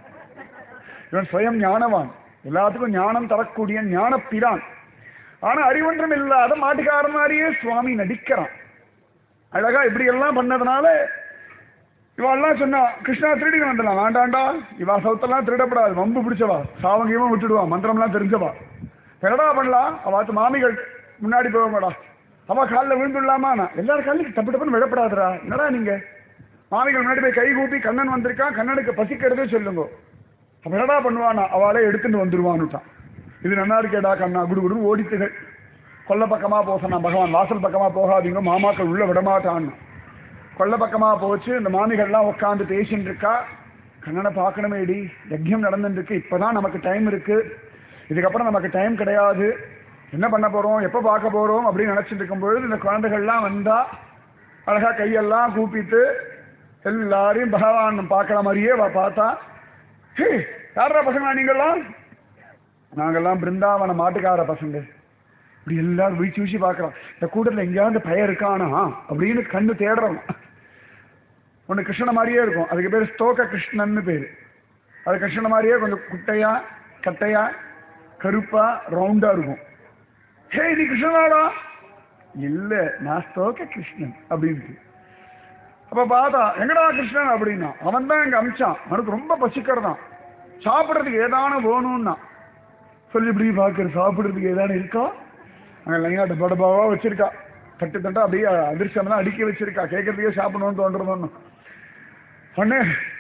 இவன் சுயம் ஞானவான், எல்லாத்துக்கும் ஞானம் தரக்கூடிய ஞானப்பிரான். ஆனா அறிவொன்றும் இல்லாத மாட்டுக்கார மாதிரியே சுவாமி நடிக்கிறான். அழகா இப்படி எல்லாம் பண்ணதுனால இவெல்லாம் சொன்னா கிருஷ்ணா திருடிட்டு வந்துடலாம். வேண்டாண்டா, இவா சவுத்தெல்லாம் திருடப்படாது, வம்பு பிடிச்சவா, சாவங்கியமா விட்டுடுவா, மந்திரம்லாம் தெரிஞ்சவா. என்னடா பண்ணலாம், அவாத்து மாமிகள் முன்னாடி போவாங்கடா, அவ காலில் விழுந்துடலாமா? எல்லாரும் காலில் தப்பு தப்புன்னு விடப்படாதுடா. என்னடா நீங்க மாமிகள் முன்னாடி போய் கை கூப்பி கண்ணன் வந்திருக்கான், கண்ணனுக்கு பசிக்கிறதே சொல்லுங்க. அப்ப என்னடா பண்ணுவானா, அவளே எடுத்துட்டு வந்துருவான்னுட்டான். இது நல்லா இருக்கேடா கண்ணா, குடுகுடுன்னு ஓடித்துகள். கொல்ல பக்கமா போசனா பகவான், வாசல் பக்கமா போகாதீங்க, மாமாக்கள் உள்ள விடமாட்டான்னு. கொல்ல பக்கமா போச்சு. இந்த மாமிகள்லாம் உட்காந்து பேசின்னு இருக்கா. கண்ணனை பார்க்கணுமேடி, யஜ்யம் நடந்துட்டு இருக்கு, இப்பதான் நமக்கு டைம் இருக்கு, இதுக்கப்புறம் நமக்கு டைம் கிடையாது, என்ன பண்ண போறோம், எப்ப பார்க்க போறோம் அப்படின்னு நினைச்சிட்டு இருக்கும்பொழுது இந்த குழந்தைகள்லாம் வந்தா. அழகா கையெல்லாம் கூப்பிட்டு எல்லாரையும் பகவான் பார்க்கற மாதிரியே பார்த்தா. ஹே யாரா பசங்களா நீங்கெல்லாம்? நாங்கெல்லாம் பிருந்தாவன மாட்டுக்கார பசங்க. இப்படி எல்லாரும் வீச்சு வீச்சு பார்க்கறோம். இந்த கூட்டத்தில் எங்கேயாவது பையன் இருக்கானா அப்படின்னு கண்ணு தேடுறோம். ஒன்று கிருஷ்ணன மாதிரியே இருக்கும், அதுக்கு பேர் ஸ்தோக கிருஷ்ணன்னு பேரு. அது கிருஷ்ணன மாதிரியே கொஞ்சம் குட்டையா கட்டையா கருப்பா ரவுண்டா இருக்கும். ஹே நீ கிருஷ்ணனாடா? இல்ல நான் ஸ்தோக கிருஷ்ணன் அப்படின்ட்டு. அப்ப பார்த்தா எங்கடா கிருஷ்ணன் அப்படின்னா, அவன் தான் எங்க அமிச்சான், அவனுக்கு ரொம்ப பசிக்கிறதான், சாப்பிட்றதுக்கு ஏதான வேணும்னா சொல்லி இப்படி பார்க்கற, சாப்பிட்றதுக்கு ஏதான இருக்கா? அங்கே லைனா டப்பா டப்பாவா வச்சிருக்கா, தட்டு தட்டா அப்படியே அதிர்ஷ்டம்லாம் அடுக்கி வச்சிருக்கா, கேட்கறதுக்கே சாப்பிடணும்னு தோன்றதுன்னு. உடனே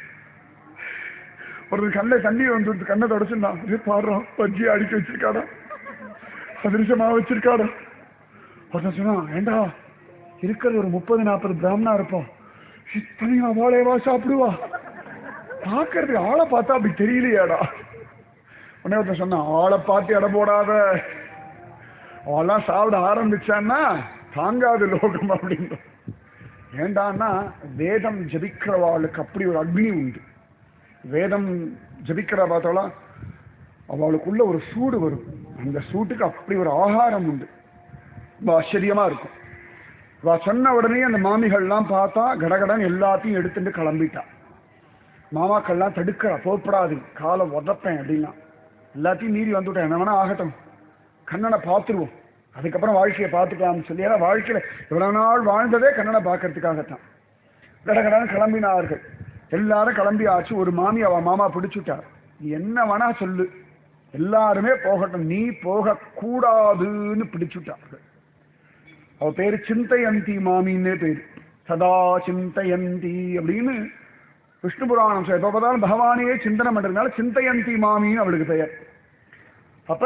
ஒரு கண்ணை தண்ணி வந்து கண்ணை தொடச்சுட்டான். பாடுறான், பஜ்ஜியை அடுக்கி வச்சிருக்காடா, அதிர்ஷ்டமா வச்சிருக்காடா. ஒருத்தன் சொன்னா, ஏண்டா இருக்கிறது ஒரு 30-40 பிராமணா இருப்போம், இத்தனையும் அவளேவா சாப்பிடுவா, பார்க்கறதுக்கு ஆளை பார்த்தா அப்படி தெரியலையாடா. உடனே ஒருத்தன் சொன்னான், ஆளை பார்த்து எடை போடாத, அவெல்லாம் சாப்பிட ஆரம்பிச்சான்னா தாங்காது லோகம் அப்படின்னு. ஏண்டான்னா வேதம் ஜபிக்கிறவாளுக்கு அப்படி ஒரு அக்னி உண்டு. வேதம் ஜபிக்கிற பார்த்தாலும் அவளுக்குள்ள ஒரு சூடு வரும், அந்த சூட்டுக்கு அப்படி ஒரு ஆகாரம் உண்டு, ரொம்ப ஆச்சரியமா இருக்கும். சொன்ன உடனே அந்த மாமிகள்லாம் பார்த்தா கடகடன் எல்லாத்தையும் எடுத்துட்டு கிளம்பிட்டா. மாமாக்கள்லாம் தடுக்கிறா, போகப்படாது, காலை உதப்பேன் அப்படின்னா. எல்லாத்தையும் மீறி வந்துவிட்டேன், என்ன வேணா ஆகட்டும், கண்ணனை பார்த்துருவோம், அதுக்கப்புறம் வாழ்க்கையை பார்த்துக்கலாம்னு சொல்லி. ஏன்னா வாழ்க்கையில இவ்வளவு நாள் வாழ்ந்ததே கண்ணனை பார்க்கறதுக்காகத்தான். கடகடான்னு கிளம்பினார்கள். எல்லாரும் கிளம்பி ஆச்சு. ஒரு மாமி அவ மாமா பிடிச்சுட்டார். நீ என்ன வேணா சொல்லு, எல்லாருமே போகட்டும், நீ போக கூடாதுன்னு பிடிச்சுட்டார்கள். அவ பேரு சிந்தையந்தி மாமின்னு பேரு, சதா சிந்தையந்தி அப்படின்னு விஷ்ணு புராணம். எப்ப பார்த்தாலும் பகவானையே சிந்தனை பண்றதுனால சிந்தையந்தி மாமின்னு அவளுக்கு பெயர். அப்ப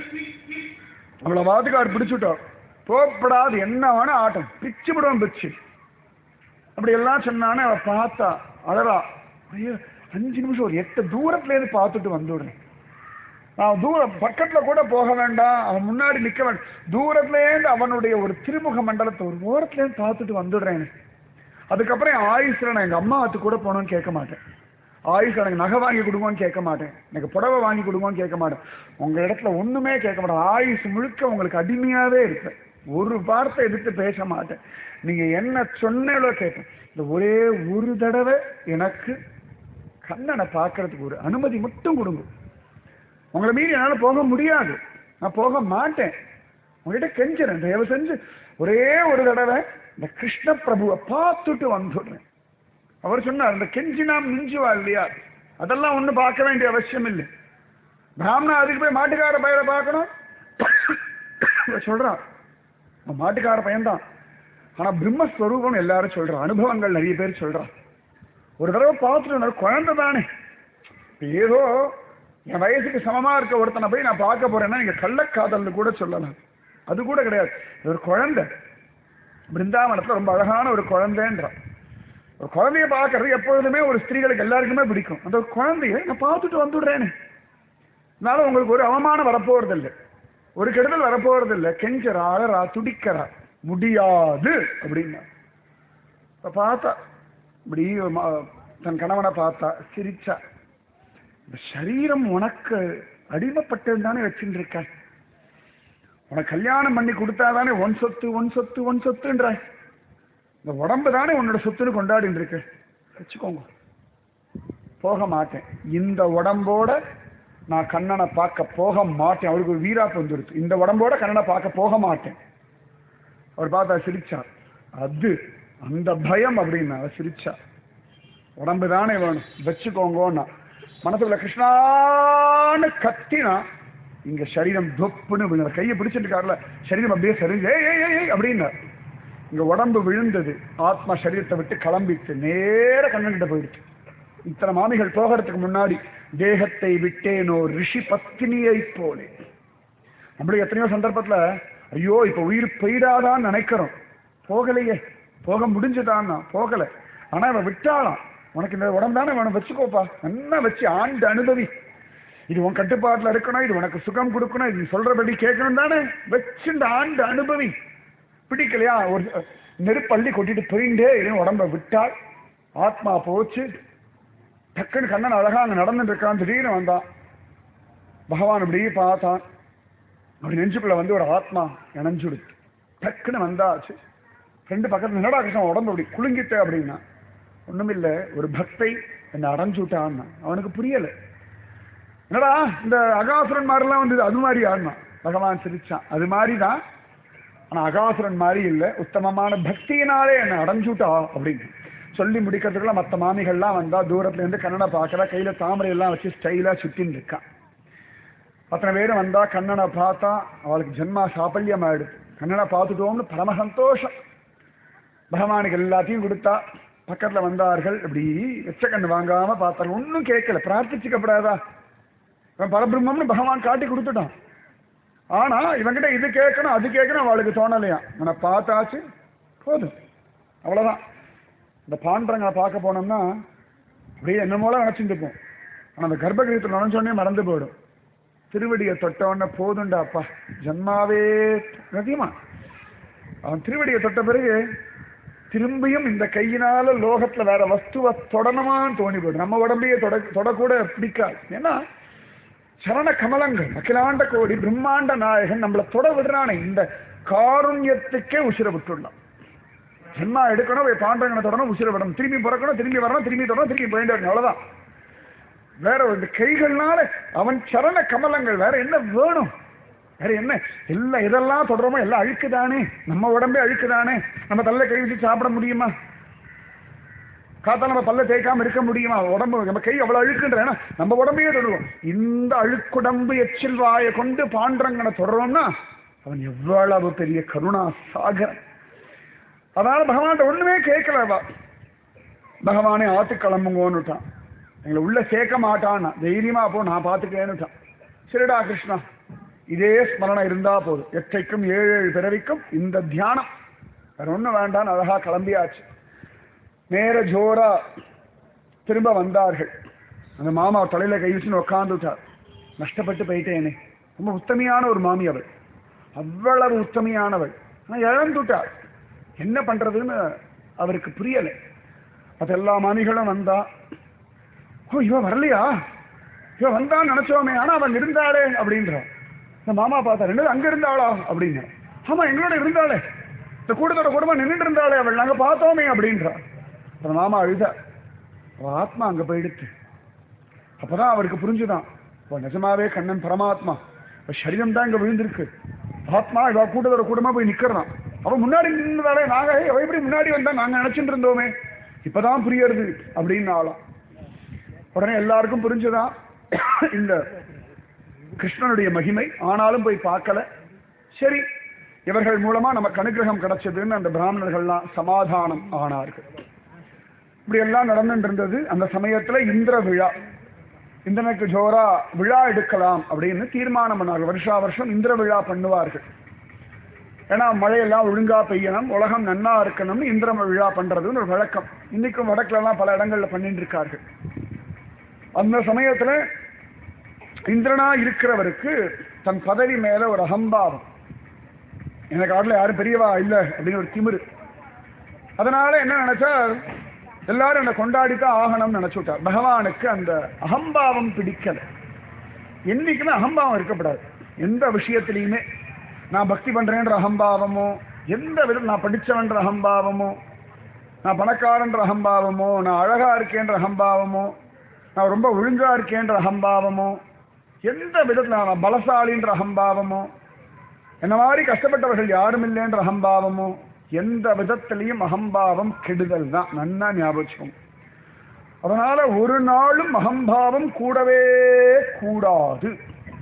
அவளை வாத்துக்கார் பிடிச்சுட்டார். போகப்படாது, என்ன வேணா ஆட்டம், பிச்சு விடுவோம் பிச்சு அப்படி எல்லாம் சொன்னானே. அவ பார்த்தா அழகா, ஐயோ 5 நிமிஷம் ஒரு 8 தூரத்துல இருந்து பார்த்துட்டு வந்துடுறேன். நான் தூரம் பக்கத்துல கூட போக வேண்டாம், அவன் முன்னாடி நிக்க வேண்டாம், தூரத்துல இருந்து அவனுடைய ஒரு திருமுக மண்டலத்தை ஒரு ஓரத்துல இருந்து பார்த்துட்டு வந்துடுறேன். அதுக்கப்புறம் என் ஆயுஷ்ல நான் எங்க அம்மாவத்து கூட போனோன்னு கேட்க மாட்டேன், ஆயுஷ் எனக்கு நகை வாங்கி கொடுங்கன்னு கேட்க மாட்டேன், எனக்கு புடவை வாங்கி கொடுங்கன்னு கேட்க மாட்டேன், உங்க இடத்துல ஒண்ணுமே கேட்க மாட்டேன். ஆயுஷ் முழுக்க உங்களுக்கு அடிமையாவே இருப்பேன், ஒரு வார்த்தை எடுத்து பேச மாட்டேன். நீங்க என்ன சொன்னாலோ கேட்பேன். இந்த ஒரே ஒரு தடவை எனக்கு கண்ணனை பார்க்கறதுக்கு ஒரு அனுமதி மட்டும் கொடுங்க. உங்களை மீறி என்னால போக முடியாது, நான் போக மாட்டேன். உங்ககிட்ட கெஞ்சுறேன், தயவு செஞ்சு ஒரே ஒரு தடவை இந்த கிருஷ்ண பிரபுவை பார்த்துட்டு வந்துடுறேன். அவர் சொன்னார், இந்த கெஞ்சினா மிஞ்சுவா இல்லையா, அதெல்லாம் ஒன்றும் பார்க்க வேண்டிய அவசியம் இல்லை. பிராமணா அதுக்கு போய் மாட்டுக்கார பையனை பார்க்கணும் சொல்றான். மாட்டுக்கார பையன்தான், ஆனா பிரம்மஸ்வரூபம் எல்லாரும் சொல்றான், அனுபவங்கள் நிறைய பேர் சொல்றான். ஒரு தடவை பார்த்துட்டு குழந்தை தானே, ஏதோ என் வயசுக்கு சமமா இருக்க ஒருத்தனை போய் நான் பார்க்க போறேன்னா நீங்க கள்ளக்காதல்னு கூட சொல்லலாம். அது கூட கிடையாது. ஒரு குழந்தை பிருந்தாவனத்துல ரொம்ப அழகான ஒரு குழந்தைன்றான். ஒரு குழந்தைய பார்க்கறது எப்பொழுதுமே ஒரு ஸ்திரீகளுக்கு எல்லாருக்குமே பிடிக்கும். அந்த குழந்தைய நான் பார்த்துட்டு வந்துடுறேன்னு, அதனால உங்களுக்கு ஒரு அவமானம் வரப்போறது இல்லை, ஒரு கெடுதல் வரப்போறது இல்லை. கெஞ்சரா, அழறா, துடிக்கிறா, முடியாது அப்படின்னா. இப்ப பார்த்தா இப்படி தன் கணவனை பார்த்தா, சிரிச்சா. இந்த சரீரம் உனக்கு அடிமைப்பட்டது தானே வச்சுட்டு இருக்க. உனக்கு கல்யாணம் பண்ணி கொடுத்தாதானே ஒன் சொத்து ஒன் சொத்து ஒன் சொத்துன்ற. இந்த உடம்பு தானே உன்னோட சொத்துன்னு கொண்டாடிட்டு இருக்கு. வச்சுக்கோங்க, போக மாட்டேன். இந்த உடம்போட நான் கண்ணனை பார்க்க போக மாட்டேன். அவருக்கு ஒரு வீராப்பு வந்துடுச்சு. இந்த உடம்போட கண்ணனை பார்க்க போக மாட்டேன். அவர் பார்த்தா சிரிச்சார். அது அந்த பயம் அப்படின்னா சிரிச்சா. உடம்பு தானே வேணும், வச்சுக்கோங்கன்னா. மனசுல கிருஷ்ணான்னு கத்தினா இங்க சரீரம் தொப்புன்னு விழுந்த. கையை பிடிச்சிட்டு இருக்காருல, சரீரம் அப்படியே சரிஞ்சு ஏய் அப்படின்னா இங்க உடம்பு விழுந்தது. ஆத்மா சரீரத்தை விட்டு கிளம்பிட்டு நேர கண்ணன்கிட்ட போயிடுச்சு. இத்தனை மாமிகள் போகிறதுக்கு முன்னாடி தேகத்தை விட்டேனோ ரிஷி பத்தினியை போலே. நம்மளுடைய எத்தனையோ சந்தர்ப்பத்துல ஐயோ இப்ப உயிர் போயிடாதான்னு நினைக்கிறோம். போகலையே, போக முடிஞ்சுதான்னா போகல. ஆனா இவன் விட்டாலாம். உனக்கு இந்த உடம்பு தானே வேணும், வச்சுக்கோப்பா, நல்லா வச்சு ஆண்டு அனுபவி. இது உன் கட்டுப்பாட்டுல இருக்கணும், இது உனக்கு சுகம் கொடுக்கணும், இது சொல்றபடி கேட்கணும் தானே, வச்சு இந்த ஆண்டு அனுபவி. பிடிக்கலையா ஒரு நெருப்பள்ளி கொட்டிட்டு போயிட்டே உடம்ப விட்டால் ஆத்மா போச்சு. டக்குன்னு கண்ணன் அழகா அங்க நடந்துட்டு இருக்கான். திடீர்னு வந்தான் பகவான், அப்படியே பார்த்தான். அப்படி நெஞ்சுக்குள்ள வந்து ஒரு ஆத்மா இணைஞ்சுடுச்சு. டக்குன்னு வந்தாச்சு. ரெண்டு பக்கத்துல என்னடா கிருஷ்ணன் உடம்பு அப்படி குலுங்கிட்ட அப்படின்னா, ஒண்ணுமில்ல, ஒரு பக்தை என்னை அடைஞ்சுட்டான்னா. அவனுக்கு புரியல. என்னடா இந்த அகாசுரன் மாதிரிலாம் வந்தது, அது மாதிரி ஆடினா. பகவான் சிரிச்சான். அது மாதிரிதான், ஆனா அகாசுரன் மாதிரி இல்லை, உத்தமமான பக்தியினாலே என்னை அடைஞ்சுட்டா அப்படின்னு சொல்லி முடிக்கிறதுக்குள்ள மற்ற மாமிகள்லாம் வந்தா. தூரத்துல இருந்து கண்ணனை பார்க்கல, கையில தாமரை எல்லாம் வச்சு ஸ்டைலா சுத்தின்னு இருக்கான். அத்தனை பேரும் வந்தா. கண்ணனை பார்த்தா அவளுக்கு ஜென்மா சாபல்யம் ஆயிடுது. கண்ணனை பார்த்துட்டோம்னு பரம சந்தோஷம். பகவானுக்கு எல்லாத்தையும் கொடுத்தா. பக்கத்துல வந்தார்கள். இப்படி வெச்ச கண்ணு வாங்காம பார்த்தார்கள். ஒன்னும் கேட்கல. பிரார்த்திச்சுக்கப்படாதா? இவன் பரபிரம்மம்னு பகவான் காட்டி கொடுத்துட்டான். ஆனா இவங்கிட்ட இது கேட்கணும் அது கேட்கணும் அவளுக்கு தோணலையா. இவனை பார்த்தாச்சு, போதும், அவ்வளவுதான். இந்த பாண்டரங்களை பார்க்க போனோம்னா அப்படியே என்னமோல நினைச்சுட்டு இருப்போம். ஆனா அந்த கர்ப்பகிரகத்தில் நுழைஞ்சோடனே மறந்து போயிடும். திருவடியை தொட்டவொடனே போதுண்டா அப்பா, ஜன்மாவே ரத்தியமா. அவன் திருவடியை தொட்ட பிறகு திரும்பியும் இந்த கையினால லோகத்துல வேற வஸ்துவ தொடணுமான்னு தோணி போயிடும். நம்ம உடம்பையே தொடக்கூட பிடிக்காது. ஏன்னா சரண கமலங்கள், அகிலாண்ட கோடி பிரம்மாண்ட நாயகன் நம்மளை தொட விடுறானே, இந்த காருண்யத்துக்கே உசிர விட்டுடலாம். ஜென்மா எடுக்கணும், பாண்டவங்களை தொடணும், உசிர விடணும், திரும்பி பிறக்கணும், திரும்பி வரணும், திரும்பி தொடணும், திரும்பி போயிட்டு வரணும், அவ்வளவுதான். வேற ஒரு கைகள்னால அவன் சரண கமலங்கள், வேற என்ன வேணும்? வேற என்ன? எல்லாம் இதெல்லாம் தொடருமோ எல்லாம் அழுக்குதானே. நம்ம உடம்பே அழுக்குதானே. நம்ம தள்ள கை வச்சு சாப்பிட முடியுமா? காத்தா நம்ம பல்ல தேய்க்காம இருக்க முடியுமா? உடம்பு நம்ம கை அவ்வளவு அழுக்குன்ற நம்ம உடம்பையே தொடருவோம். இந்த அழுக்குடம்பு எச்சில் வாயை கொண்டு பாண்டரங்கனை தொடரோம்னா அவன் எவ்வளவு பெரிய கருணா சாகர். அதனால பகவான் ஒண்ணுமே கேட்கலவா. பகவானே ஆத்து கிளம்புங்கன்னுட்டான். எங்களை உள்ள சேர்க்க மாட்டான்னா தைரியமா போ, நான் பார்த்துக்கேன்னுட்டான். சரிடா கிருஷ்ணா, இதே ஸ்மரணம் இருந்தா போதும், எட்டைக்கும் 7 பிறவிக்கும் இந்த தியானம், வேற ஒண்ணும் வேண்டான்னு அழகா கிளம்பியாச்சு. நேர ஜோரா திரும்ப வந்தார்கள். அந்த மாமா தலையில கை வச்சுன்னு உட்காந்துட்டார். நஷ்டப்பட்டு போயிட்டேனே. ரொம்ப உத்தமையான ஒரு மாமி அவள், அவ்வளவு உத்தமையானவள். ஆனா இழந்துட்டார். என்ன பண்றதுன்னு அவருக்கு புரியலை. அது எல்லா மாமிகளும் வந்தா. ஓ இவன் வரலையா, இவன் வந்தான்னு நினைச்சோமே, ஆனா அவன் இருந்தாளே அப்படின்ற. இந்த மாமா பார்த்தா, ரெண்டு அங்க இருந்தாளா அப்படின்னு. ஆமா எங்களோட இருந்தாளே, இந்த கூட்டத்தோட கூடமா நின்றுட்டு இருந்தாளே அவள், நாங்க பார்த்தோமே அப்படின்றா. அந்த மாமா அழுத. அவ ஆத்மா அங்க போயிடுச்சு. அப்பதான் அவருக்கு புரிஞ்சுதான், நிஜமாவே கண்ணன் பரமாத்மா, சரீரம் தான் இங்க விழுந்திருக்கு. ஆத்மா இவ கூட்டத்தோட கூடமா போய் நிக்கிறான். அவன் முன்னாடி நின்றுதாலே, நாங்க அவ எப்படி முன்னாடி வந்தா நாங்க நினைச்சுட்டு இருந்தோமே, இப்பதான் புரியறது அப்படின்னு ஆளாம். உடனே எல்லாருக்கும் புரிஞ்சுதான் இந்த கிருஷ்ணனுடைய மகிமை. ஆனாலும் போய் பார்க்கல. சரி, இவர்கள் மூலமா நமக்கு அனுகிரகம் கிடைச்சதுன்னு அந்த பிராமணர்கள்லாம் சமாதானம் ஆனார்கள். இப்படி எல்லாம் நடந்துட்டு இருந்தது. அந்த சமயத்துல இந்திர விழா. இந்திரனுக்கு ஜோரா விழா எடுக்கலாம் அப்படின்னு தீர்மானம் பண்ணார்கள். வருஷா வருஷம் இந்திர விழா பண்ணுவார்கள். ஏன்னா மழையெல்லாம் ஒழுங்கா பெய்யணும், உலகம் நன்னா இருக்கணும்னு இந்திர விழா பண்றதுன்னு ஒரு வழக்கம். இன்னைக்கும் வடக்குல எல்லாம் பல இடங்கள்ல பண்ணிட்டு இருக்கார்கள். அந்த சமயத்துல இந்திரனா இருக்கிறவருக்கு தன் பதவி மேல ஒரு அகம்பாவம், எனக்கு ஆடல யாரும் பெரியவா இல்லை அப்படின்னு ஒரு திமிரு. அதனால என்ன நினைச்சா, எல்லாரும் என்னை கொண்டாடித்தான் ஆகணும்னு நினைச்சு விட்டார். பகவானுக்கு அந்த அகம்பாவம் பிடிக்கல. என்னைக்குமே அகம்பாவம் இருக்கப்படாது. எந்த விஷயத்திலையுமே நான் பக்தி பண்றேன்ற அகம்பாவமோ, எந்த விதம் நான் படிச்சவன்ற அகம்பாவமோ, நான் பணக்காரன்ற அகம்பாவமோ, நான் அழகா இருக்கேன்ற அகம்பாவமோ, நான் ரொம்ப ஒழுங்கா இருக்கேன்ற அகம்பாவமோ, எந்த விதத்தில் நான் பலசாலின்ற அகம்பாவமோ, என்ன மாதிரி கஷ்டப்பட்டவர்கள் யாரும் இல்லைன்ற அகம்பாவமோ, எந்த விதத்திலையும் அகம்பாவம் கெடுதல் தான். நன்னா ஞாபகம். அதனால ஒரு நாளும் அகம்பாவம் கூடவே கூடாது.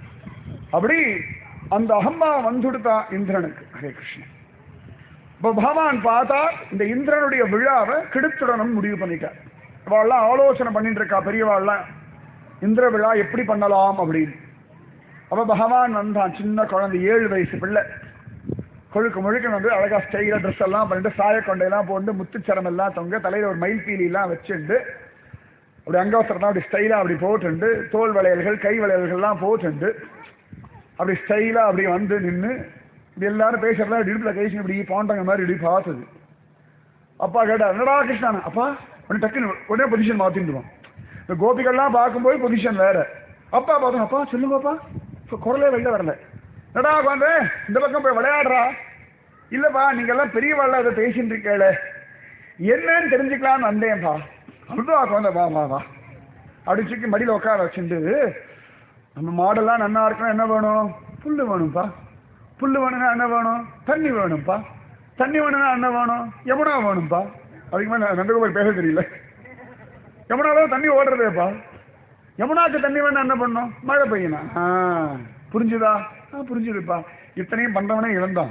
அப்படி அந்த அகம்பாவம் வந்துடுதான் இந்திரனுக்கு. ஹரே கிருஷ்ணன். இப்போ பகவான் பார்த்தா இந்த இந்திரனுடைய விழாவை கெடுத்துடணும் முடிவு பண்ணிட்டார். அவள்லாம் ஆலோசனை பண்ணிட்டு இருக்கா, பெரியவாள்லாம் இந்திர விழா எப்படி பண்ணலாம் அப்படின்னு. அப்ப பகவான் வந்தான். சின்ன குழந்தை, 7 வயசு பிள்ளை, கொழுக்கு முழுக்க வந்து அழகா ஸ்டைலா ட்ரெஸ் எல்லாம் பண்ணிட்டு, சாயக்கொண்டையெல்லாம் போட்டு, முத்துச்சரம் எல்லாம் தொங்க, தலையில ஒரு மயில் பீலி எல்லாம் வச்சுண்டு, அப்படி அங்கவசரம் அப்படி ஸ்டைலா அப்படி போட்டுண்டு, தோல் வளையல்கள் கை வளையல்கள்லாம் போட்டுண்டு, அப்படி ஸ்டைலா அப்படி வந்து நின்று இப்படி எல்லாரும் பேசுறதா இடுப்புல கைசி இப்படி பாண்டங்க மாதிரி இப்படி பார்த்தது. அப்பா கேட்டா, என்னடா கிருஷ்ணா? அப்பா உடனே டக்குன்னு உடனே பொசிஷன் மாத்திடுவான். இந்த கோபிகள்லாம் பார்க்கும்போது பொசிஷன் வேற. அப்பா பார்த்தோம், அப்பா சொல்லுங்கப்பா, குரலே வெளில வரல. என்னடா உட்காந்து இந்த பக்கம் போய் விளையாடுறா? இல்லப்பா நீங்க எல்லாம் பெரியவாள்ல அதை பேசிட்டு இருக்கேள, என்னன்னு தெரிஞ்சுக்கலான்னு வந்தேன்ப்பா. அப்படிதான் உட்காந்த, வா வா வா அப்படி சிக்கி மடியில் உட்கார வச்சுட்டு, நம்ம மாடெல்லாம் நன்னா இருக்கணும், என்ன வேணும்? புல்லு வேணும்ப்பா. புல்லு வேணும்னா என்ன வேணும்? தண்ணி வேணும்ப்பா. தண்ணி வேணும்னா என்ன வேணும்? யமுனா வேணும்ப்பா. அதுக்கு மேலே நந்தகோபால் பேச தெரியல. யமுனாவில் தண்ணி ஓடுறதேப்பா. யமுனாக்கு தண்ணி வேணா என்ன பண்ணும்? மழை பெய்யணும். புரிஞ்சுதா? புரிஞ்சுதுப்பா. இத்தனையும் பண்றவனே இழந்தான்.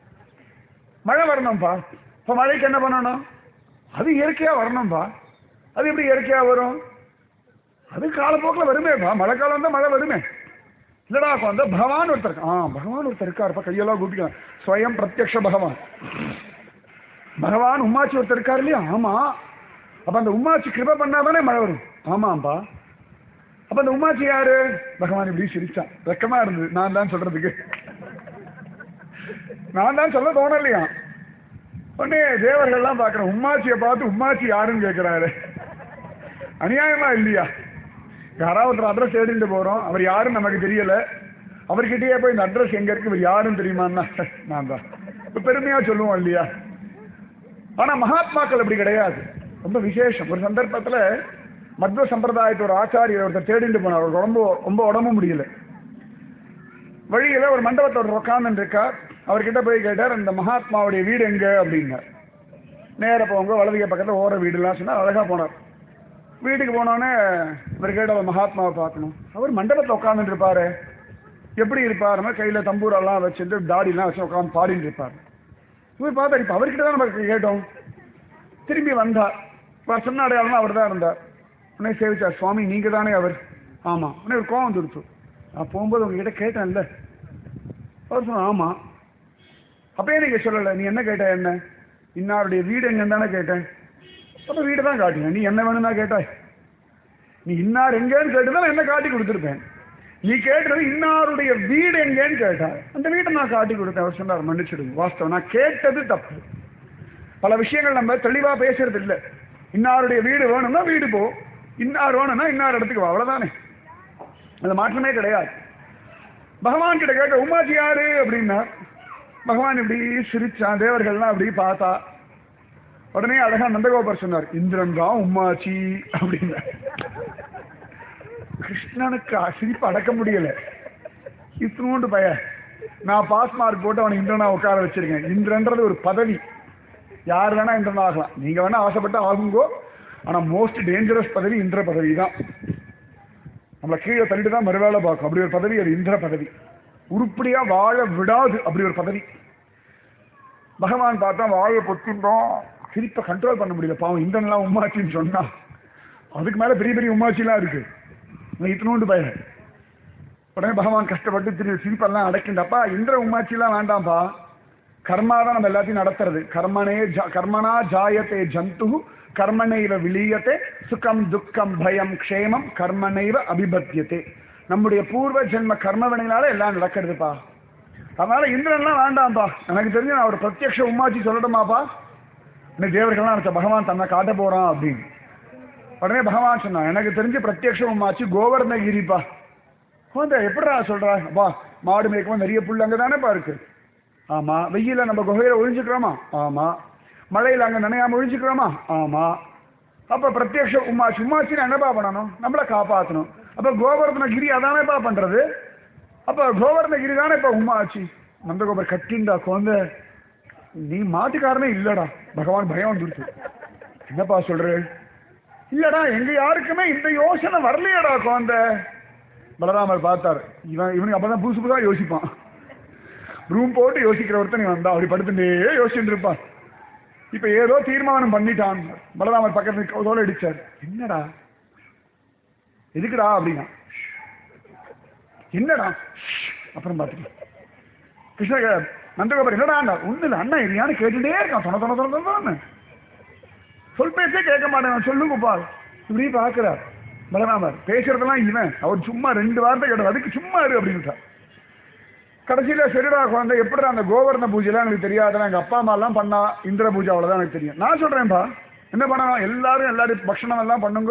மழை வரணும்ப்பா. இப்போ மழைக்கு என்ன பண்ணணும்? அது இயற்கையா வரணும்பா. அது எப்படி இயற்கையா வரும்? அது காலப்போக்கில் வருமேப்பா. மழை காலம் தான் மழை வருமே. இல்லடா வந்து பகவான் ஒருத்தர், பகவான் ஒருத்தர் இருக்காருப்பா, கையெல்லாம் கூப்பிக்கலாம், ஸ்வயம் பிரத்யக்ஷ பகவான். பகவான் உம்மாச்சி ஒருத்தர் இருக்காரு இல்லையா? ஆமா. அப்ப அந்த உம்மாச்சி கிருபை பண்ணாதானே மழை வரும். ஆமாம்பா. அப்ப அந்த உம்மாச்சி யாரு? பகவான் இப்படி சிரிச்சான். வெக்கமா இருந்தது நான் தான் சொல்றதுக்கு. நான் தான் சொல்ல தோணலையா. உடனே தேவர்கள்லாம் பாக்குறேன், உம்மாச்சியை பார்த்து உம்மாச்சி யாருன்னு கேட்கிறாரு. அநியாயமா இல்லையா? யாராவது ஒரு அட்ரஸ் தேடிட்டு போறோம், அவர் யாரும் நமக்கு தெரியல, அவர்கிட்டயே போய் இந்த அட்ரஸ் எங்க இருக்கு, இவர் யாருன்னு தெரியுமான்னா நான் தான் பெருமையா சொல்லுவோம் இல்லையா? ஆனா மகாத்மாக்கள் அப்படி கிடையாது. ரொம்ப விசேஷம். ஒரு சந்தர்ப்பத்துல மத்வ சம்பிரதாயத்து ஒரு ஆச்சாரியர் ஒருத்தர் தேடிட்டு போனார். அவர் ரொம்ப உடம்பு முடியல. வழியில ஒரு மண்டபத்தை ஒரு உட்கார்ந்து இருக்கார். அவர்கிட்ட போய் கேட்டார், அந்த மகாத்மாவுடைய வீடு எங்க அப்படின்னார். நேர போங்க, வலதுகை பக்கத்துல ஓர வீடுலாம் சொன்னா அழகா போனார். வீட்டுக்கு போனோடனே இவர் கேட்ட மகாத்மாவை பார்க்கணும். அவர் மண்டபத்தில் உட்காந்துட்டு இருப்பாரு. எப்படி இருப்பாருன்னா கையில தம்பூரெல்லாம் வச்சுட்டு தாடிலாம் வச்சு உட்காந்து பாடிட்டு இருப்பார். இவர் பார்த்தா இப்ப அவர்கிட்ட தான் நம்ம கேட்டோம். திரும்பி வந்தார். சொன்ன அடையாளமா அவர் தான் இருந்தார். உடனே சேவிச்சார், சுவாமி நீங்க தானே அவர்? ஆமா. உடனே ஒரு கோவம் வந்துருச்சு. நான் போகும்போது உங்ககிட்ட கேட்டேன்ல. அவர் சொன்ன ஆமா. அப்பயே நீங்க சொல்லல, நீ என்ன கேட்ட? என்ன இன்னாருடைய வீடு எங்கன்னு தானே கேட்டேன். அப்ப வீடு தான் காட்டுங்க. நீ என்ன வேணும்னா கேட்டாய்? நீ இன்னார் எங்கன்னு கேட்டுதான் என்ன காட்டி கொடுத்துருப்பேன். நீ கேட்டது இன்னாருடைய வீடு எங்கன்னு கேட்டாய். அந்த வீட்டை நான் காட்டி கொடுத்தேன். அவர் சொன்னார், மன்னிச்சிடுங்க, வாஸ்தவம் நான் கேட்டது தப்பு. பல விஷயங்கள் நம்ம தெளிவா பேசுறது இல்லை. இன்னாருடைய வீடு வேணும்னா வீடு போ, இன்னார் வேணும்னா இன்னார் இடத்துக்கு வா, அவ்வளவுதானே. அது மாற்றமே கிடையாது. பகவான் கிட்ட கேட்ட, உமாச்சி யாரு அப்படின்னா பகவான் இப்படி சிரிச்சான். தேவர்கள்லாம் அப்படி பார்த்தா. உடனே அழகா நந்தகோபர் சொன்னார், இந்திரன் தான் உம்மாச்சி அப்படின்னா. கிருஷ்ணனுக்கு சிரிப்பு அடக்க முடியல. இத்தனோண்டு பய நான் பாஸ் மார்க் போட்டு அவனை இந்திரனா உட்கார வச்சிருக்கேன். இந்திரன்றது ஒரு பதவி. யார் வேணா இந்திரன் ஆகலாம். நீங்க வேணா ஆசைப்பட்டா ஆகுங்கோ. ஆனா மோஸ்ட் டேஞ்சரஸ் பதவி இந்திர பதவி தான். நம்மளை கீழே தள்ளிட்டு தான் மறுவேளை பார்க்கும். அப்படி ஒரு பதவி அது இந்திர பதவி. உருப்படியா வாழ விடாது அப்படி ஒரு பதவி. பகவான் பார்த்தா வாழை பொத்தின்றோம். சிரிப்பை கண்ட்ரோல் பண்ண முடியல. பாவம் இந்திரன்லாம் உம்மாச்சின்னு சொன்னா அதுக்கு மேல பெரிய பெரிய உம்மாச்சிலாம் இருக்கு. இத்தினோண்டு பையன். உடனே பகவான் கஷ்டப்பட்டு திரு சிரிப்பெல்லாம் அடைக்கின்றப்பா இந்திர உமாச்சிலாம் வேண்டாம்ப்பா, கர்மா தான் நம்ம எல்லாத்தையும் நடத்துறது. கர்மனா ஜாயத்தே ஜந்து கர்மனைவ விலீயத்தே சுகம் துக்கம் பயம் க்ஷேமம் கர்மனைவ அபிபத்தியத்தே. நம்முடைய பூர்வ ஜென்ம கர்மவினையினால எல்லாம் நடக்கிறதுப்பா. அதனால இந்திரன்லாம் வேண்டாம்ப்பா. எனக்கு தெரிஞ்சு நான் ஒரு பிரத்யக்ஷ உமாச்சி சொல்லட்டுமாப்பா? இன்னும் தேவர்கள்லாம் நினைச்ச பகவான் தன்னை காட்ட போறான் அப்படின்னு. உடனே பகவான் சொன்னான், எனக்கு தெரிஞ்சு பிரத்யக்ஷ உமாச்சி கோவர்ணகிரிப்பா. எப்படிடா சொல்றா? அப்பா மாடு மேய்க்கவும் நிறைய புல் அங்கதானேப்பா இருக்கு. ஆமா. வெயில நம்ம குகையில ஒழிஞ்சுக்கிறோமா? ஆமா. மழையில அங்க நினையாம ஒழிஞ்சுக்கிறோமா? ஆமா. அப்ப பிரத்யக்ஷ உமாச்சி, உமாச்சின்னு என்னப்பா பண்ணணும்? நம்மளை காப்பாற்றணும். அப்ப கோவர்தனகிரி அதானேப்பா பண்றது. அப்ப கோவர்தனகிரி தானே இப்ப உமாச்சி. நந்தகோபர் கட்டிண்டா குழந்தை, நீ மாட்டுக்காரனே இல்லடா. பகவான் பயம் வந்துருச்சு. என்னப்பா சொல்ற? இல்லடா எங்க யாருக்குமே இந்த யோசனை வரலையடா குழந்தை. பலராமர் பார்த்தார், இவனுக்கு அப்பதான் புதுசு புதுசா யோசிப்பான். ரூம் போட்டு யோசிக்கிற ஒருத்தன் நீ வந்தா அப்படி படுத்துட்டே யோசிச்சுட்டு இருப்பான். இப்ப ஏதோ தீர்மானம் பண்ணிட்டான். பலராமர் பக்கத்துல தோலை அடிச்சார். என்னடா எதுக்குடா அப்படின்னா, என்னடா அப்புறம் பாத்துக்கலாம். கிருஷ்ண நந்தகோபர் என்னடா ஒண்ணு இல்லை அண்ணா இல்லையான்னு கேட்டுட்டே இருக்கான். தொண தொண தொண தொண சொல் பேசே கேட்க மாட்டேன். சொல்லுங்கப்பா இப்படி பாக்குறார். பலராமர் பேசுறதெல்லாம் இவன், அவர் சும்மா 2 வார்த்தை கேட்டார், அதுக்கு சும்மா இரு அப்படின்னு. கடைசியில சரிடா குழந்தை, எப்படிடா அந்த கோவர்ண பூஜைலாம் எனக்கு தெரியாதுன்னா எங்க அப்பா அம்மா எல்லாம் பண்ணா இந்திர பூஜை அவ்வளவுதான் எனக்கு தெரியும். நான் சொல்றேன்ப்பா என்ன பண்ணணும், எல்லாரும் பக்ஷணம் எல்லாம் பண்ணுங்க.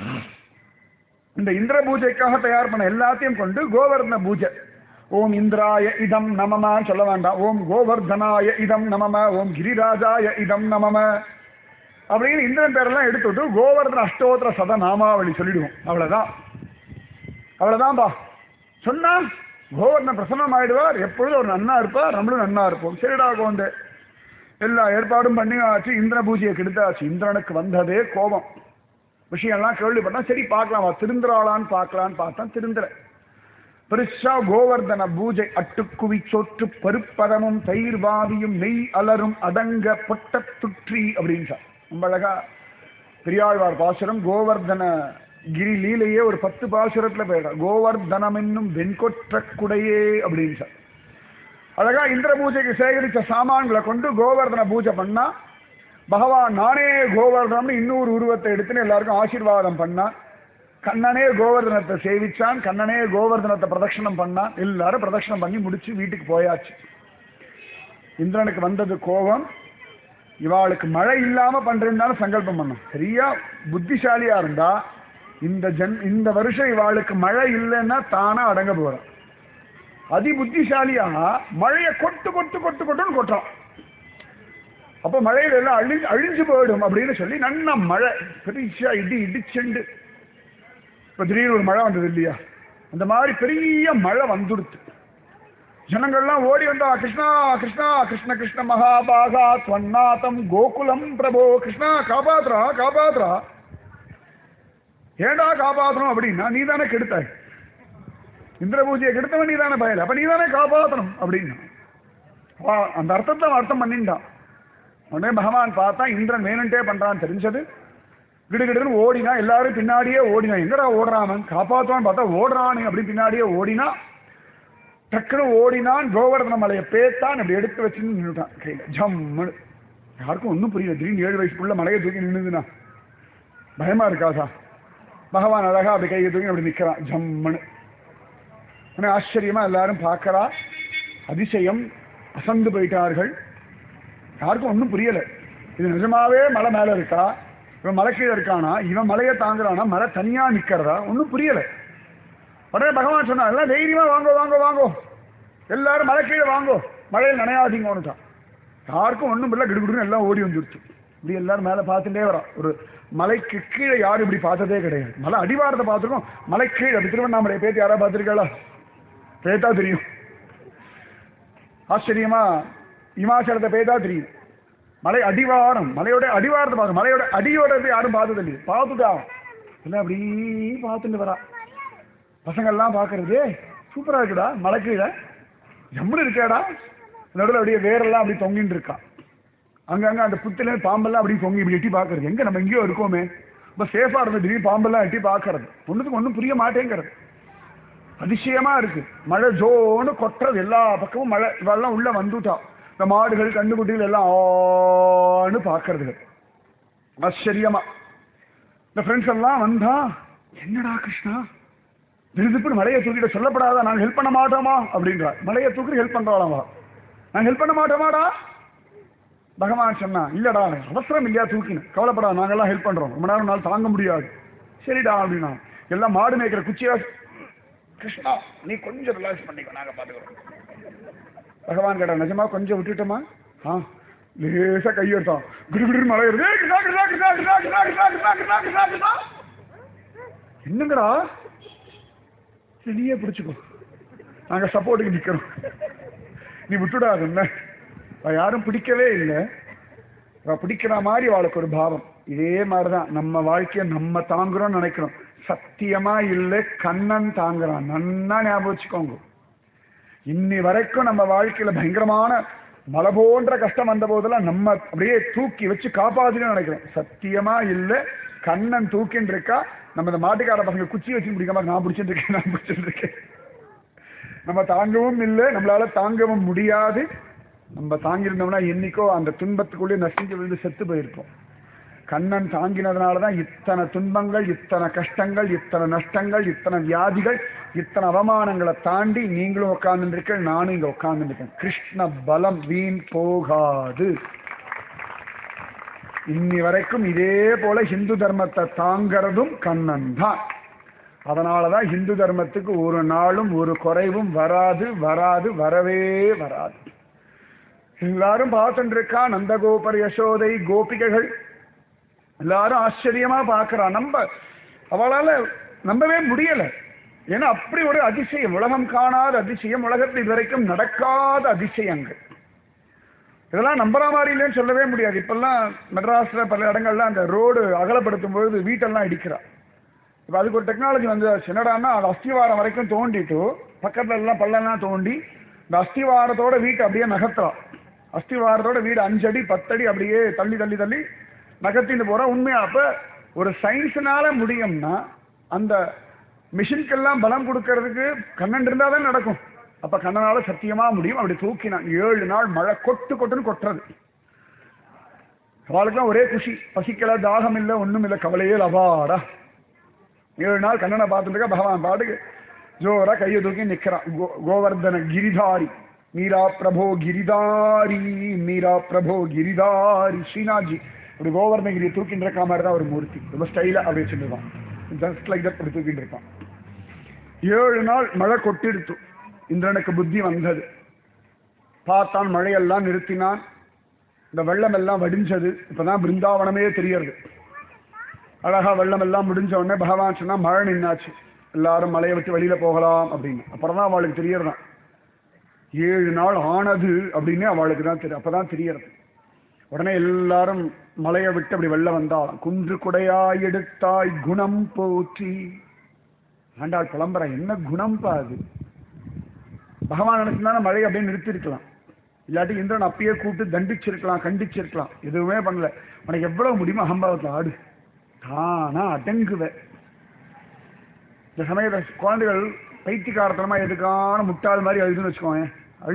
இந்த இந்திர பூஜைக்காக தயார் பண்ண எல்லாத்தையும் கொண்டு கோவர்ண பூஜை. ஓம் இந்திராய இதம் நமமான்னு சொல்ல வேண்டாம். ஓம் கோவர்தனாய இதம் நமம, ஓம் கிரிராஜாய இதம் நமம அப்படின்னு இந்திரன் பேரெல்லாம் எடுத்துட்டு கோவர்தன அஷ்டோத்திர சத நாமாவளி சொல்லிடுவோம். அவ்வளவுதான்பா. சொன்னா கோவர்தன பிரசன்னம் ஆயிடுவார். எப்பொழுதும் ஒரு நன்னா இருப்பார், நம்மளும் நன்னா இருப்போம். சரிடா கோண்டு எல்லா ஏற்பாடும் பண்ணி ஆச்சு. இந்திர பூஜையை கெடுத்தாச்சு. இந்திரனுக்கு வந்ததே கோபம். விஷயம்லாம் கேள்விப்பட்டா சரி பார்க்கலாமா, திருந்திராளான்னு பார்க்கலான்னு பார்த்தா திருந்திர பெருசா கோவர்தன பூஜை. அட்டுக்குவி சோற்று பருப்பதமும் தயிர் வாவியும் நெய் அலரும் அடங்க பொட்ட துற்றி அப்படின்னு ரொம்ப அழகா பெரியாழ்வார் பாசுரம். கோவர்தன கிரி லீலையே ஒரு 10 பாசுரத்துல போயிடும். கோவர்தனம் என்னும் வெண்கொற்ற குடையே அப்படின்னு அழகா இந்திர பூஜைக்கு சேகரிச்ச சாமான்களை கொண்டு கோவர்தன பூஜை பண்ணா பகவான் நானே கோவர்தனம்னு இன்னொரு உருவத்தை எடுத்துன்னு எல்லாருக்கும் ஆசீர்வாதம் பண்ணா. கண்ணனே கோவர்தனத்தை சேவிச்சான், கண்ணனே கோவர்தனத்தை பிரதட்சணம் பண்ணான். எல்லாரும் பிரதட்சணம் பண்ணி முடிச்சு வீட்டுக்கு போயாச்சு. இந்திரனுக்கு வந்தது கோபம். இவாளுக்கு மழை இல்லாம பண்றேன்னு சங்கல்பம் பண்ணும். சரியா புத்திசாலியா இருந்தா இந்த வருஷம் இவாளுக்கு மழை இல்லைன்னா தானா அடங்க போறான். அதி புத்திசாலியா மழையை கொட்டு கொட்டு கொட்டு கொட்டுன்னு கொட்டுறான். அப்ப மழையில எல்லாம் அழிஞ்சு போயிடும் அப்படின்னு சொல்லி நன்னா மழை பெருசா இடிச்சுண்டு. இப்ப திடீர்னு ஒரு மழை வந்தது இல்லையா, அந்த மாதிரி பெரிய மழை வந்துடுத்து. ஜனங்கள்லாம் ஓடி வந்தா, கிருஷ்ணா கிருஷ்ணா கிருஷ்ண கிருஷ்ண மகாபாகா துவன்னாதம் கோகுலம் பிரபோ, கிருஷ்ணா காப்பாத்துறா காப்பாத்துறா. ஏண்டா காப்பாற்றணும் அப்படின்னா, நீ தானே கெடுத்தாய் இந்திர பூஜையை கெடுத்தவன், நீ தானே பயல, அப்ப நீ தானே காப்பாற்றணும் அப்படின்னா அந்த அர்த்தத்தை அர்த்தம் பண்ணிட்டான். உடனே பகவான் பார்த்தா இந்திரன் வேணுன்ட்டே பண்றான்னு தெரிஞ்சது. கிடுகிடுன்னு ஓடினா, எல்லாரும் பின்னாடியே ஓடினா. எங்கடா ஓடுறான், காப்பாற்றுவான்னு பார்த்தா ஓடுறானு அப்படி பின்னாடியே ஓடினா. டக்குனு ஓடினான், கோவர்தன மலையை பேத்தான், அப்படி எடுத்து வச்சுன்னு நின்றுட்டான் கையில ஜம்முன்னு. யாருக்கும் ஒன்றும் புரியல. திடீர்னு 7 வயசுக்குள்ள மலையை தூக்கி நின்றுதுன்னா பயமா இருக்காதா? பகவான் அழகா அப்படி கையை தூக்கி அப்படி நிற்கிறான் ஜம்முன்னு. ஆனால் ஆச்சரியமா எல்லாரும் பார்க்கறா. அதிசயம், அசந்து போயிட்டார்கள். யாருக்கும் ஒன்றும் புரியல. இது நிஜமாவே மலை மேல இருக்கா, இவன் மலை கீழே இருக்கானா, இவன் மலையை தாங்குறானா, மலை தனியா நிக்கிறதா, ஒன்றும் புரியல. உடனே பகவான் சொன்னா, எல்லாம் தைரியமா வாங்கோ வாங்கோ வாங்கோ, எல்லாரும் மலை கீழே வாங்கோ, மழையில் நனையாதீங்கன்னுட்டான். யாருக்கும் ஒன்றும் இல்லை. கிடுகிடுன்னு எல்லாம் ஓடி வந்துருச்சு. இப்படி எல்லாரும் மேலே பார்த்துட்டே வரான். ஒரு மலைக்கு கீழே யாரும் இப்படி பார்த்ததே கிடையாது. மலை அடிவாரத்தை பார்த்துருக்கோம், மலை கீழே அப்படி திருவண்ணாமலை பேத்து யாராவது பார்த்துருக்காளா? பேத்தா தெரியும். ஆச்சரியமா இமாச்சலத்தை பேத்தா தெரியும். மலை அடிவாரம், மலையோட அடிவாரத்தை பார்த்து, மலையோட அடியோட யாரும் பார்த்தது இல்லையே. பார்த்துட்டா எல்லாம் அப்படி பார்த்துட்டு வரா. பசங்கள்லாம் பார்க்கறது சூப்பரா இருக்குடா, மலை கீழே ஜம்முன்னு இருக்காடா. நடுவில் அப்படியே வேரெல்லாம் அப்படி தொங்கிட்டு இருக்கா. அங்கங்க அந்த புத்துல பாம்பெல்லாம் அப்படி தொங்கி இப்படி எட்டி பார்க்கறது. எங்க நம்ம எங்கேயோ இருக்கோமே, ரொம்ப சேஃபா இருந்து திடீர்னு பாம்பெல்லாம் எட்டி பார்க்கறது ஒண்ணுக்கு ஒன்றும் புரிய மாட்டேங்கிறது. அதிசயமா இருக்கு. மழை ஜோன்னு கொட்டுறது, எல்லா பக்கமும் மழை. இவெல்லாம் உள்ள வந்துட்டா இந்த மாடுகள் கண்டுகுட்டிகள் எல்லாம் ஆன்னு பார்க்கறது ஆச்சரியமா. இந்த ஃப்ரெண்ட்ஸ் எல்லாம் வந்தா, என்னடா கிருஷ்ணா திருதுப்புன்னு மலையை தூக்கிட்ட சொல்லப்படாதா, நாங்கள் ஹெல்ப் பண்ண மாட்டோமா அப்படின்றா. மலையை தூக்கி ஹெல்ப் பண்றாளாமா, நாங்கள் ஹெல்ப் பண்ண மாட்டோமாடா. பகவான் சொன்னா, இல்லடா அவசரம் இல்லையா தூக்கினு, கவலைப்படாத நாங்கெல்லாம் ஹெல்ப் பண்றோம், ரொம்ப நேரம் நாள் தாங்க முடியாது. சரிடா அப்படின்னா எல்லாம் மாடு மேய்க்கிற குச்சியா, கிருஷ்ணா நீ கொஞ்சம் ரிலாக்ஸ் பண்ணிக்கோ நாங்க பாத்துக்கிறோம். பகவான் கேட்டா, நிஜமா கொஞ்சம் விட்டுட்டோமா? லேசா கையெடுத்தான், குடுகுடு மழை வருது. என்னங்கடா, நீயே பிடிச்சுக்கோ, நாங்க சப்போர்ட்டுக்கு நிக்கிறோம், நீ விட்டுடாது. என்ன யாரும் பிடிக்கவே இல்லை, பிடிக்கிற மாதிரி அவளுக்கு ஒரு பாவம். இதே மாதிரிதான் நம்ம வாழ்க்கைய நம்ம தாங்குறோம்னு நினைக்கிறோம். சத்தியமா இல்லை, கண்ணன் தாங்குறான். நன்னா ஞாபகம் வச்சுக்கோங்க. இன்னி வரைக்கும் நம்ம வாழ்க்கையில பயங்கரமான மலை போன்ற கஷ்டம் வந்த போதெல்லாம் நம்ம அப்படியே தூக்கி வச்சு காப்பாத்தினு நினைக்கிறோம். சத்தியமா இல்லை, கண்ணன் தூக்கின்னு இருக்கா. நம்ம இந்த மாட்டுக்கார பசங்க குச்சி வச்சு பிடிக்காம, நான் பிடிச்சிட்டு இருக்கேன் நான் பிடிச்சிட்டு இருக்கேன். நம்ம தாங்கவும் இல்லை, நம்மளால தாங்கவும் முடியாது. நம்ம தாங்கியிருந்தோம்னா என்னைக்கோ அந்த துன்பத்துக்குள்ளே நசுங்கி விழுந்து செத்து போயிருப்போம். கண்ணன் தாங்கினதுனாலதான் இத்தனை துன்பங்கள், இத்தனை கஷ்டங்கள், இத்தனை நஷ்டங்கள், இத்தனை வியாதிகள், இத்தனை அவமானங்களை தாண்டி நீங்களும் உட்கார்ந்துருக்க, நானும் இங்க உட்கார்ந்துருக்கேன். கிருஷ்ண பலம் வீண் போகாது. இன்னி வரைக்கும் இதே போல ஹிந்து தர்மத்தை தாங்கிறதும் கண்ணன் தான். அதனாலதான் ஹிந்து தர்மத்துக்கு ஒரு நாளும் ஒரு குறைவும் வராது, வராது, வரவே வராது. எல்லாரும் பார்த்துட்டு இருக்கா, நந்தகோபர், யசோதை, கோபிகைகள் எல்லாரும் ஆச்சரியமா பார்க்கிறா. அவளால நம்பவே முடியல. ஏன்னா அப்படி ஒரு அதிசயம், உலகம் காணாத அதிசயம், உலகத்தில் இதுவரைக்கும் நடக்காத அதிசயங்கள். இதெல்லாம் நம்புற மாதிரி இல்லைன்னு சொல்லவே முடியாது. இப்பெல்லாம் மெட்ராஸ்ல பல இடங்கள்ல அந்த ரோடு அகலப்படுத்தும் பொழுது வீட்டெல்லாம் இடிக்கிறா. இப்போ அதுக்கு ஒரு டெக்னாலஜி வந்து என்னடான்னா, அது அஸ்திவாரம் வரைக்கும் தோண்டிட்டு பக்கத்துல எல்லாம் பள்ளம்லாம் தோண்டி இந்த அஸ்திவாரத்தோட வீட்டை அப்படியே நகர்த்துறா. அஸ்திவாரத்தோட வீடு 5 அடி 10 அடி அப்படியே தள்ளி தள்ளி தள்ளி நகர்த்திட்டு போறா. உண்மையா அப்ப ஒரு சயின்ஸ்னால முடியும்னா அந்த மிஷின்கெல்லாம் பலம் கொடுக்கறதுக்கு கண்ணன் இருந்தா தான் நடக்கும். அப்ப கண்ணனால சத்தியமா முடியும். அப்படி தூக்கினான். 7 நாள் மழை கொட்டு கொட்டுன்னு கொட்டுறது. அவளுக்குலாம் ஒரே குஷி, பசிக்கல, தாகம் இல்லை, ஒண்ணும் இல்லை, கவலையே அபாடா. 7 நாள் கண்ணனை பார்த்துட்டு இருக்க. பகவான் பாட்டுக்கு ஜோரா கையை தூக்கி நிக்கிறான். கோவர்தன கிரிதாரி, மீரா பிரபோ கிரிதாரி, மீரா பிரபோ கிரிதாரி. ஸ்ரீநாத்ஜி அப்படி கோவர்தனகிரியை தூக்கிட்டு இருக்க மாதிரி தான் ஒரு மூர்த்தி. ரொம்ப ஸ்டைலா அப்படி வச்சுருப்பான். ஜஸ்ட் லைக் தட் அப்படி தூக்கிட்டு இருப்பான். 7 நாள் மழை கொட்டிடுத்து. இந்திரனுக்கு புத்தி வந்தது. பார்த்தான், மழையெல்லாம் நிறுத்தினான். இந்த வெள்ளம் எல்லாம் வடிஞ்சது. இப்பதான் பிருந்தாவனமே தெரியறது. அழகா வெள்ளம் எல்லாம் முடிஞ்ச உடனே பகவான் சொன்னா, மழை நின்னாச்சு, எல்லாரும் மலையை விட்டு வெளியில போகலாம் அப்படின்னு. அப்புறம் தான் அவளுக்கு தெரியறதான் 7 நாள் ஆனது அப்படின்னு அவளுக்கு தான் தெரியும். அப்பதான் தெரியறது. உடனே எல்லாரும் மலையை விட்டு அப்படி வெள்ள வந்தாள். குன்று குடையாய் எடுத்தாய் குணம் போற்றி. ஆண்டாள் புலம்புற, என்ன குணம் பாது. பகவான் நினைச்சிருந்தா மழை அப்படியே நிறுத்திருக்கலாம். இல்லாட்டி இந்திரன் அப்பயே கூப்பிட்டு தண்டிச்சிருக்கலாம், கண்டிச்சிருக்கலாம். எதுவுமே பண்ணல. உனக்கு எவ்வளவு முடியுமோ அகம்பாவத்தில் ஆடு, தானா அடங்குவேன். இந்த சமயத்தை குழந்தைகள் பைத்தியக்காரத்தனமா எதுக்கான முட்டாள் மாதிரி அழுதுன்னு வச்சுக்கோங்க.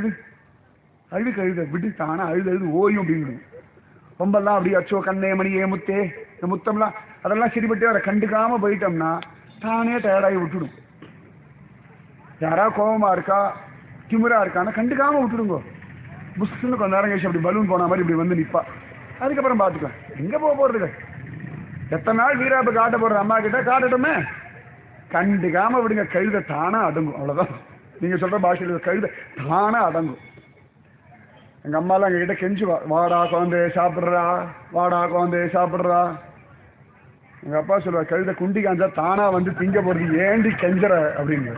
அழுது விட்டு தானா அழுது ஓயும் அப்படின்னு. ரொம்பலாம் அப்படி அச்சோ கண்ணே மணியே முத்தே இந்த முத்தம்லாம் அதெல்லாம் சரிபட்டு அதை கண்டுக்காம போயிட்டோம்னா தானே டயர்டாகி விட்டுடும். யாரா கோபமா இருக்கா, திமிரா இருக்கான்னா கண்டுக்காம விட்டுடுங்கோ. புஷ்ன்னு கொஞ்ச நேரம் கழிச்சு அப்படி பலூன் போன மாதிரி இப்படி வந்து நிற்பா. அதுக்கப்புறம் பார்த்துக்கலாம். எங்க போக போறதுக்கு? எத்தனை நாள் வீராப்பு காட்ட போடுற அம்மா கிட்ட காட்டட்டுமே. கண்டுக்காம விடுங்க, கழுத தானா அடங்கும். அவ்வளவுதான். நீங்க சொல்ற பாஷையில் கழுத தானா அடங்கும். எங்க அம்மாலாம் எங்க கிட்ட கெஞ்சுவா, வாடா குழந்தை சாப்பிட்றா, வாடா குழந்தை சாப்பிட்றா. எங்க அப்பா சொல்லுவா, கழுத குண்டி காஞ்சா தானா வந்து திங்க போறது, ஏண்டி கெஞ்சற அப்படின்னு.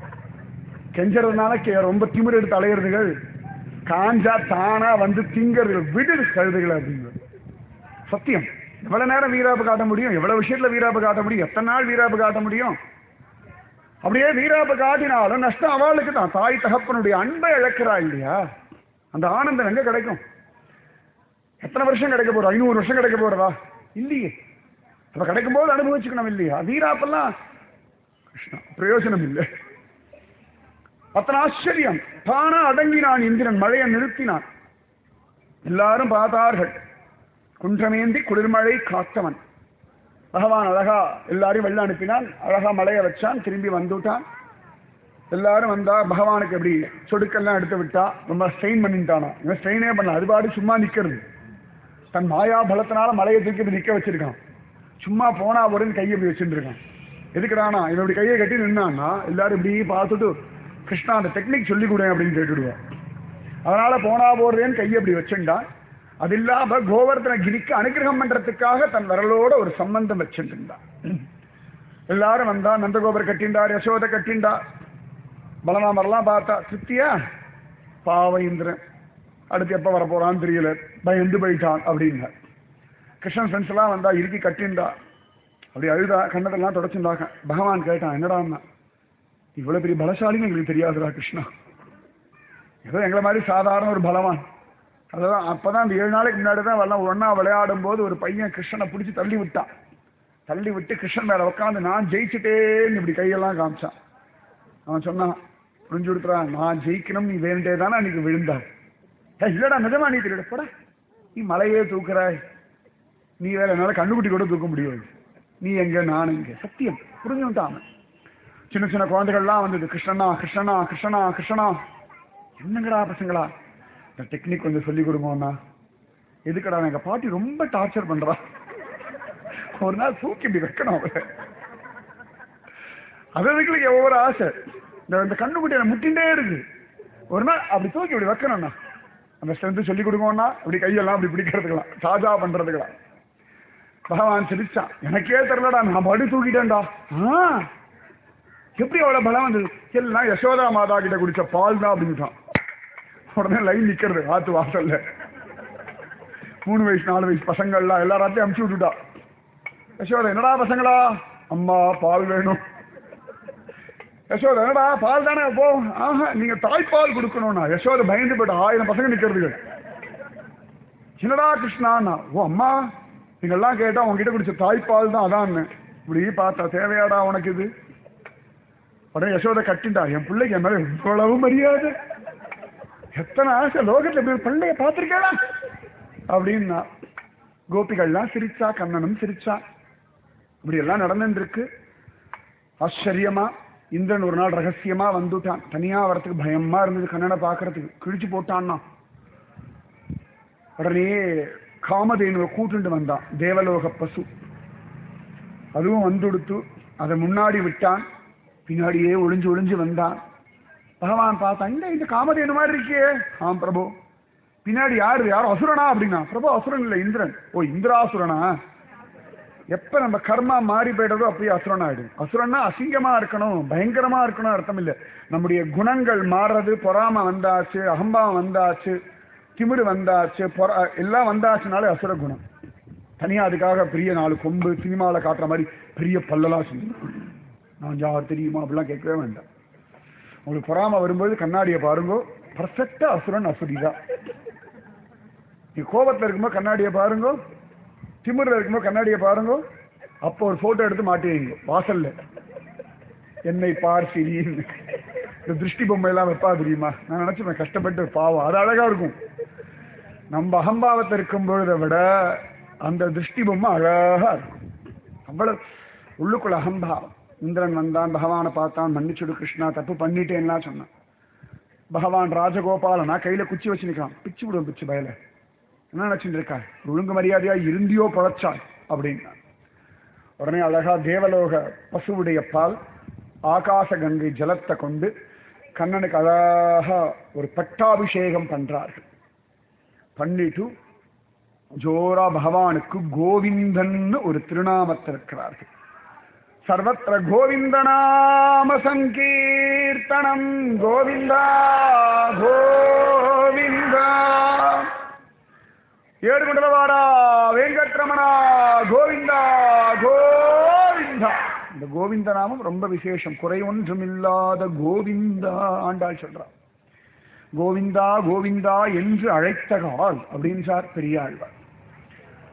கெஞ்சறதுனால ரொம்ப திமிர் எடுத்து அலையிறதுகள், காஞ்சா தானா வந்து திங்கறதுகள், விடுது கழுதுகள் அப்படின்னு. சத்தியம். எவ்வளவு நேரம் வீராப்பு காட்ட முடியும்? எவ்வளவு விஷயத்துல வீராப்பு காட்ட முடியும்? எத்தனை நாள் வீராப்பு காட்ட முடியும்? அப்படியே வீராப்பு காட்டினாலும் நஷ்டம் அவளுக்கு தான். தாய் தகப்பனுடைய அன்பை இழக்கிறா இல்லையா? அந்த ஆனந்தம் எங்க கிடைக்கும்? எத்தனை வருஷம் கிடைக்க போறா? 500 வருஷம் கிடைக்க போறதா? இல்லையே. அப்ப கிடைக்கும் போது அனுபவிச்சுக்கணும் இல்லையா? வீராப்பெல்லாம் கிருஷ்ணா பிரயோஜனம் இல்லை. அத்தனை ஆச்சரியம். தானா அடங்கினான் இந்திரன், மழையை நிறுத்தினான். எல்லாரும் பார்த்தார்கள். குன்றமேந்தி குளிர்மழை காத்தவன் பகவான் அழகா எல்லாரையும் வெள்ள அனுப்பினான். அழகா மழைய வச்சான், திரும்பி வந்துட்டான். எல்லாரும் வந்தா பகவானுக்கு எப்படி சொடுக்கெல்லாம் எடுத்து விட்டா, ரொம்ப ஸ்ட்ரெயின் பண்ணிட்டானா. இவன் ஸ்ட்ரெயினே பண்ணல, அது பாடு சும்மா நிக்கிறது. தன் மாயா பலத்தினால மலையை தூக்கி நிக்க வச்சிருக்கான். சும்மா போனா போறேன்னு கையை இப்படி வச்சுட்டு இருக்கான். எதுக்குறானா? இவன் இப்படி கையை கட்டி நின்னான்னா எல்லாரும் இப்படி பார்த்துட்டு கிருஷ்ணா அந்த டெக்னிக் சொல்லி கொடு அப்படின்னு கேட்டுடுவான். அதனால போனா போறேன்னு கையை இப்படி வச்சுட்டான். அது இல்லாம கோவர்தன கிரிக்கு அனுகிரகம் பண்றதுக்காக தன் விரலோட ஒரு சம்பந்தம் வச்சுருந்தான். எல்லாரும் வந்தா. நந்தகோபர் கட்டிண்டார், யசோதை கட்டிண்டா, பலராமர்லாம் பார்த்தா. திருப்தியா? பாவ இந்திரன் அடுத்து எப்ப வரப்போறான்னு தெரியல, பயந்து போயிட்டான் அப்படின்னா. கிருஷ்ணன் ஃப்ரெண்ட்ஸ் எல்லாம் வந்தா, இறுக்கி கட்டிண்டா. அப்படி அழுதா, கண்ணதெல்லாம் தொடச்சுட்டாங்க. பகவான் கேட்டான், என்னடான்னா, இவ்வளவு பெரிய பலசாலின்னு எங்களுக்கு தெரியாதுடா கிருஷ்ணா. ஏதோ எங்களை மாதிரி சாதாரண ஒரு பலவான். அதான் அப்பதான் அந்த 7 நாளைக்கு முன்னாடி தான் எல்லாம் ஒன்னா விளையாடும் போது ஒரு பையன் கிருஷ்ணனை பிடிச்சி தள்ளி விட்டான். தள்ளி விட்டு கிருஷ்ணன் மேல உட்காந்து நான் ஜெயிச்சுட்டேன்னு இப்படி கையெல்லாம் காமிச்சான். அவன் சொன்னான், புரிஞ்சு கொடுத்துறான், நான் ஜெயிக்கணும், நீ வேண்டே தானே அன்னைக்கு விழுந்தாய். இல்லடா நிஜமா நீ தெரியல, போடா நீ மலையே தூக்குறாய், நீ வேற என்னால கண்ணுக்குட்டி கூட தூக்க முடியாது, நீ எங்க நான் எங்க, சத்தியம். புரிஞ்சுட்டான். சின்ன சின்ன குழந்தைகள்லாம் வந்தது, கிருஷ்ணனா கிருஷ்ணனா கிருஷ்ணனா கிருஷ்ணனா. என்னங்கடா பசங்களா, இந்த டெக்னிக் கொஞ்சம் சொல்லி கொடுங்கண்ணா. எதுக்கடா? எங்க பாட்டி ரொம்ப டார்ச்சர் பண்றா, ஒரு நாள் தூக்கி இப்படி வைக்கணும். அதுக்கு ஒவ்வொரு ஆசை. இந்த கண்ணுக்குட்டி முட்டின்ண்டே இருக்கு, ஒரு நாள் அப்படி தூக்கி இப்படி வைக்கணும்ண்ணா. அந்த ஸ்ட்ரென்த் சொல்லி கொடுங்கண்ணா. அப்படி கையெல்லாம் அப்படி பிடிக்கிறதுக்கலாம், சாஜா பண்றதுக்கலாம். பகவான் சிரிச்சான், எனக்கே தெரியலடா, நான் படி தூக்கிட்டேன்டா. எப்படி அவ்வளவு பலம் வந்தது? எல்லாம் யசோதா மாதா கிட்ட குடிச்ச பால் தான் அப்படின்ட்டான். உடனே லைன் நிக்கிறது ஆத்து வாசல்ல. 3 வயசு 4 வயசு பசங்கள்லாம் எல்லாராத்தையும் அமுச்சு விட்டுட்டா. யசோதா, என்னடா பசங்களா? அம்மா பால் வேணும். யசோதா, என்னடா பால் தானே போ. நீங்க தாய்ப்பால் கொடுக்கணும்னா. யசோதை பயந்து போயிட்டா. 1000 பசங்க நிக்கிறதுக்கு. என்னடா கிருஷ்ணான்னா, ஓ அம்மா நீங்கெல்லாம் கேட்டா உங்ககிட்ட குடிச்ச தாய்ப்பால் தான் அதான். இப்படி பார்த்தா, தேவையாடா உனக்கு இது? உடனே யசோதை கட்டிண்டா, என் பிள்ளைக்கு என் மேல எவ்வளவு மரியாதை, எத்தனை ஆசை, லோகத்துல எப்படி பிள்ளைய பார்த்திருக்கா அப்படின்னா. கோபிகள்லாம் சிரிச்சா, கண்ணனும் சிரிச்சா. இப்படி எல்லாம் நடந்துருக்கு. ஆச்சரியமா இந்திரன் ஒரு நாள் ரகசியமா வந்துட்டான். தனியா வரத்துக்கு பயமா இருந்தது, கண்ணனை பாக்குறதுக்கு. கிழிச்சு போட்டான்னா. உடனே காமதேனுவை கூட்டுண்டு வந்தான், தேவலோக பசு. அதுவும் வந்துடுத்து. அதை முன்னாடி விட்டான், பின்னாடியே ஒளிஞ்சு ஒளிஞ்சு வந்தான். பகவான் பார்த்தான், இந்த காமதேனு மாதிரி இருக்கே. ஆம் பிரபு. பின்னாடி யாரும் அசுரனா அப்படின்னா. பிரபு அசுரன் இல்லை, இந்திரன். ஓ இந்திராசுரனா? எப்ப நம்ம கர்மா மாறி போயிடுறதோ அப்படியே அசுரன் ஆயிடும். அசுரன்னா அசிங்கமா இருக்கணும், பயங்கரமா இருக்கணும் அர்த்தம் இல்லை. நம்முடைய குணங்கள் மாறுறது. பொறாம வந்தாச்சு, அகம்பாவம் வந்தாச்சு, திமிரு வந்தாச்சு, எல்லாம் வந்தாச்சுனாலே அசுர குணம். தனியா அதுக்காக பெரிய 4 கொம்பு சினிமாவில் காட்டுற மாதிரி பெரிய பல்லெல்லாம் செஞ்சு நான் யார் தெரியுமா அப்படிலாம் கேட்கவே வேண்டாம். உங்களுக்கு பொறாம வரும்போது கண்ணாடியை பாருங்க, பர்ஃபெக்டா அசுரன் அசுரிதான். நீ கோபத்தில் இருக்கும்போது கண்ணாடியை பாருங்க, திமிரில் இருக்கும்போது கண்ணாடியை பாருங்க. அப்போ ஒரு போட்டோ எடுத்து மாட்டுவீங்க வாசல்ல, என்னை பார்சின்னு. இந்த திருஷ்டி பொம்மையெல்லாம் வைப்பா தெரியுமா? நான் நினைச்சுப்பேன், கஷ்டப்பட்டு பாவம், அது அழகா இருக்கும். நம்ம அகம்பாவத்தை இருக்கும் பொழுதை விட அந்த திருஷ்டி பொம்மை அழகா இருக்கும். அவ்வளவு உள்ளுக்குள்ள அகம்பாவம். இந்திரன் வந்தான், பகவானை பார்த்தான், மன்னிச்சுடு கிருஷ்ணா, தப்பு பண்ணிட்டேன்னா சொன்னான். பகவான் ராஜகோபாலனா கையில குச்சி வச்சு நிற்கான். பிச்சு விடும், பிச்சு பயல என்ன நினைச்சுட்டு இருக்கா? ஒழுங்கு மரியாதையா இருந்தியோ பழச்சாய் அப்படின்னா. உடனே அழகா தேவலோக பசுவுடைய பால், ஆகாச கங்கை ஜலத்தை கொண்டு கண்ணனுக்கு அழகா ஒரு பட்டாபிஷேகம் பண்றார்கள். பண்ணிட்டு ஜோரா பகவானுக்கு கோவிந்தன் ஒரு திருநாமத்தை இருக்கிறார்கள். சர்வத்திர கோவிந்தநாம சங்கீர்த்தனம், கோவிந்தா கோவிந்தா. ஏடுகுண்டலவாடா வெங்கட்ரமணா கோவிந்தா கோவிந்தா. இந்த கோவிந்த நாமம் ரொம்ப விசேஷம். குறை ஒன்றுமில்லாத கோவிந்தா ஆண்டாள் சொல்றார். கோவிந்தா கோவிந்தா என்று அழைத்த கால் அப்படின்னு சார் பெரியாழ்வார்.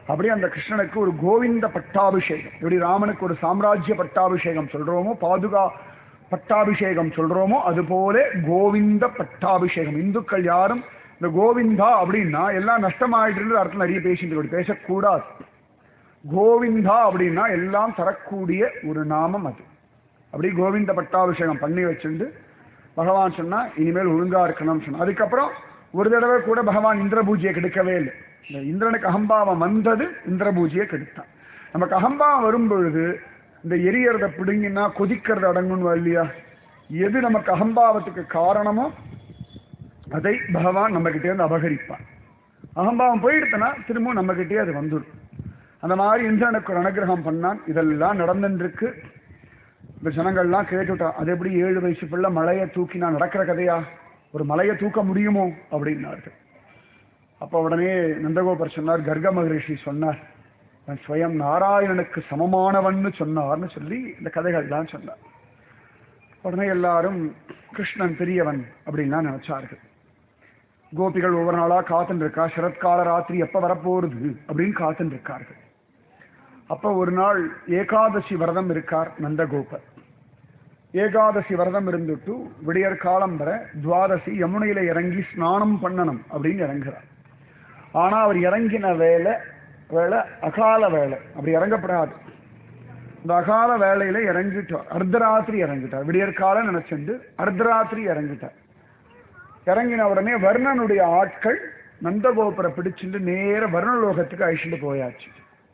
அப்படியே அந்த கிருஷ்ணனுக்கு ஒரு கோவிந்த பட்டாபிஷேகம், எப்படி ராமனுக்கு ஒரு சாம்ராஜ்ய பட்டாபிஷேகம் சொல்றோமோ, பாதுகா பட்டாபிஷேகம் சொல்றோமோ, அதுபோல கோவிந்த பட்டாபிஷேகம். இந்துக்கள் யாரும் இந்த கோவிந்தா அப்படின்னா எல்லாம் நஷ்டமாயிட்டு அர்த்தம் நிறைய பேசிட்டு பேசக்கூடாது. கோவிந்தா அப்படின்னா எல்லாம் தரக்கூடிய ஒரு நாமம் அது. அப்படி கோவிந்த பட்டாபிஷேகம் பண்ணி வச்சுட்டு பகவான் சொன்னா இனிமேல் ஒழுங்கா இருக்கணும்னு சொன்னா. அதுக்கப்புறம் ஒரு தடவை கூட பகவான் இந்திர பூஜையை கெடுக்கவே இல்லை. இந்த இந்திரனுக்கு அகம்பாவம் வந்தது இந்திர பூஜையை கெடுத்தான். நமக்கு அகம்பாவம் வரும் பொழுது இந்த எரியறத பிடுங்கினா கொதிக்கிறது அடங்கணும் இல்லையா? எது நமக்கு அகம்பாவத்துக்கு காரணமோ அதை பகவான் நம்ம கிட்டே இருந்து அபகரிப்பான். அகம்பாவம் போயிடுத்துனா திரும்பவும் நம்ம கிட்டே அது வந்துடும். அந்த மாதிரி இந்திரனுக்கு ஒரு அனுகிரகம் பண்ணான். இதெல்லாம் நடந்துருக்கு. இந்த ஜனங்கள்லாம் கேட்டுட்டான், அது எப்படி 7 வயசு பிள்ளை மலையை தூக்கி நான் நடக்கிற கதையா? ஒரு மலையை தூக்க முடியுமோ அப்படின்னார்கள். அப்போ உடனே நந்தகோபர் சொன்னார், கர்க மகரிஷி சொன்னார், நான் ஸ்வயம் நாராயணனுக்கு சமமானவன்னு சொன்னார்னு சொல்லி இந்த கதைகள் தான் சொன்னார். உடனே எல்லாரும் கிருஷ்ணன் பெரியவன் அப்படின்லாம் நினைச்சார்கள். கோபிகள் ஒவ்வொரு நாளா காத்துட்டு இருக்கா, சரத்கால ராத்திரி எப்ப வரப்போறது அப்படின்னு காத்துட்டு இருக்கார்கள். அப்ப ஒரு நாள் ஏகாதசி விரதம் இருக்கார் நந்தகோபர். ஏகாதசி விரதம் இருந்துட்டு விடியற் காலம் வர துவாதசி யமுனையில இறங்கி ஸ்நானம் பண்ணணும் அப்படின்னு இறங்குறார். ஆனா அவர் இறங்கின வேலை அகால வேலை, அப்படி இறங்கப்படாது. இந்த அகால வேலையில இறங்கிட்டார், அர்த்தராத்திரி இறங்கிட்டார். விடியற்காலம் நினைச்சுண்டு அர்த்தராத்திரி இறங்கிட்டார். இறங்கின உடனே வர்ணனுடைய ஆட்கள் நந்தகோபுரை பிடிச்சிட்டு நேர வர்ணலோகத்துக்கு அழிச்சுட்டு போயாச்சு.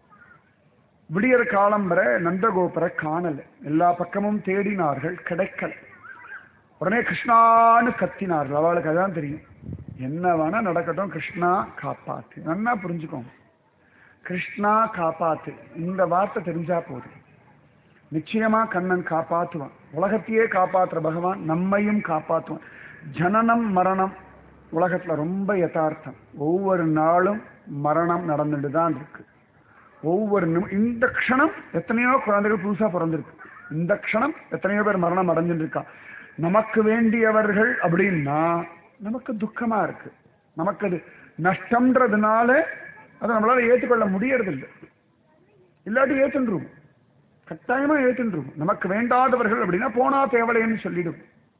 விடியற் காலம் வர நந்தகோபுரை காணல. எல்லா பக்கமும் தேடினார்கள், கிடைக்கல. உடனே கிருஷ்ணான்னு கத்தினார்கள். அவளுக்கு அதான் தெரியும், என்ன வேணா நடக்கட்டும், கிருஷ்ணா காப்பாத்து. நல்லா புரிஞ்சுக்கோங்க, கிருஷ்ணா காப்பாத்து இந்த வார்த்தை தெரிஞ்சா போதும். நிச்சயமா கண்ணன் காப்பாற்றுவான். உலகத்தையே காப்பாற்றுற பகவான் நம்மையும் காப்பாற்றுவான். ஜனனம் மரணம் உலகத்துல ரொம்ப யதார்த்தம். ஒவ்வொரு நாளும் மரணம் நடந்துட்டு தான் இருக்கு. ஒவ்வொரு இந்த க்ஷணம் எத்தனையோ குழந்தைகள் புதுசா பிறந்திருக்கு. இந்த க்ஷணம் எத்தனையோ பேர் மரணம் அடைஞ்சுட்டு இருக்கா. நமக்கு வேண்டியவர்கள் அப்படின்னா நமக்கு துக்கமா இருக்கு. நமக்கு அது நஷ்டம்ன்றதுனால அதை நம்மளால ஏற்றுக்கொள்ள முடியறதில்லை. இல்லாட்டி ஏற்றுருவோம், கட்டாயமா ஏற்றுருவோம். நமக்கு வேண்டாதவர்கள் அப்படின்னா போனா தேவலைன்னு சொல்லிடும்.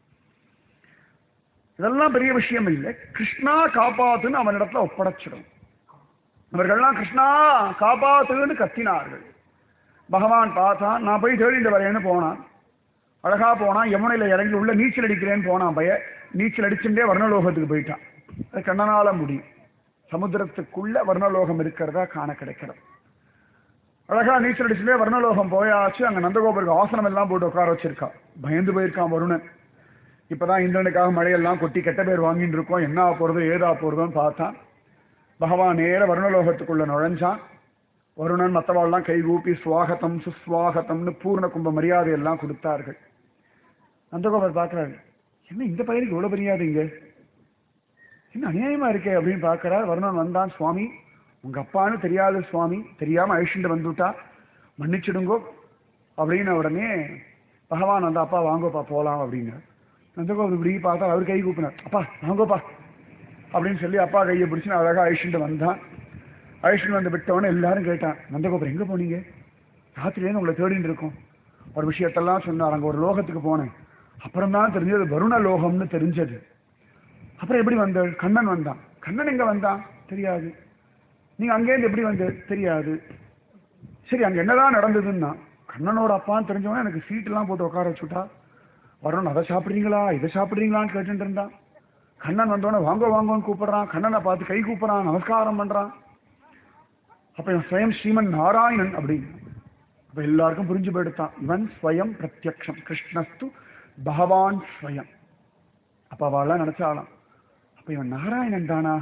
இதெல்லாம் பெரிய விஷயம் இல்லை. கிருஷ்ணா காப்பாத்துன்னு அவனிடத்துல ஒப்படைச்சிடும். அவர்கள்லாம் கிருஷ்ணா காப்பாத்துன்னு கத்தினார்கள். பகவான் பார்த்தான், நான் போய் தேடிட்டு வரேன்னு போனான். அழகா போனான், யமுனையில இறங்கி உள்ள நீச்சல் அடிக்கிறேன்னு போனான். நீச்சல் அடிச்சுட்டே வர்ணலோகத்துக்கு போயிட்டான். அது கண்ணனால முடியும். சமுத்திரத்துக்குள்ள வர்ணலோகம் இருக்கிறதா காண கிடைக்கிறது. அழகா நீச்சல் அடிச்சுட்டே வர்ணலோகம் போயாச்சு. அங்க நந்தகோபருக்கு ஆசனம் எல்லாம் போட்டு உட்கார வச்சிருக்கா. பயந்து போயிருக்கான் வருணன். இப்பதான் இந்திரனுக்காக மழையெல்லாம் கொட்டி கெட்ட பேர் வாங்கிட்டு இருக்கோம், என்ன போறதோ ஏதா போறதோன்னு பார்த்தான். பகவான் நேர வருணலோகத்துக்குள்ள நுழைஞ்சான். வருணன் மற்றவாள்லாம் கைகூப்பி சுவாகத்தம் சுஸ்வாகத்தம்னு பூர்ண கும்ப மரியாதை எல்லாம் கொடுத்தார்கள். நந்தகோபர் பார்க்கிறாரு, என்ன இந்த பையனுக்கு இவ்வளவு மரியாதை, இங்க என்ன அநியாயமா இருக்கே அப்படின்னு பார்க்கிறார். வருணன் வந்தான், சுவாமி உங்க அப்பான்னு தெரியாது சுவாமி, தெரியாம அழிச்சுட்டு வந்துட்டா, மன்னிச்சிடுங்கோ அப்படின்னு. உடனே பகவான் அந்த அப்பா வாங்கோப்பா போலாம் அப்படின்னு. நந்தகோபர் இப்படி பார்த்தா அவர் கை கூப்பினார், அப்பா வாங்கோப்பா அப்படின்னு சொல்லி அப்பா கையை பிடிச்சு அழகா அழிச்சுட்டு வந்தான். அழிச்சுட்டு வந்து விட்டவொடனே எல்லாரும் கேட்டான், நந்தகோபர் எங்க போனீங்க, ராத்திரிலேருந்து உங்களை தேடிட்டு இருக்கோம். ஒரு விஷயத்தெல்லாம் சொன்னார். அங்க ஒரு லோகத்துக்கு போனேன், அப்புறம் தான் தெரிஞ்சது வருண லோகம்னு தெரிஞ்சது. அப்புறம் எப்படி வந்த? கண்ணன் வந்தான். கண்ணன் எங்க வந்தான் தெரியாது. நீங்க அங்கேருந்து எப்படி வந்து தெரியாது. சரி அங்க என்னதான் நடந்ததுன்னா, கண்ணனோட அப்பான்னு தெரிஞ்சவன எனக்கு சீட்டெல்லாம் போட்டு உட்கார வச்சுட்டா. வரணும், அதை சாப்பிட்றீங்களா இதை சாப்பிட்றீங்களான்னு கேட்டுட்டு இருந்தான். கண்ணன் வந்தோடனே வாங்க வாங்கன்னு கூப்பிடுறான். கண்ணனை பார்த்து கை கூப்பிடுறான், நமஸ்காரம் பண்றான். அப்ப இவன் ஸ்வயம் ஸ்ரீமன் நாராயணன் அப்படின்னு. அப்ப எல்லாருக்கும் புரிஞ்சு போயிடுத்தான், இவன் ஸ்வயம் பிரத்யக்ஷம், கிருஷ்ணஸ்து பகவான் ஸ்வயம். அப்ப அவெல்லாம் நினைச்சாலாம், அப்ப இவன் நாராயணன் தானா?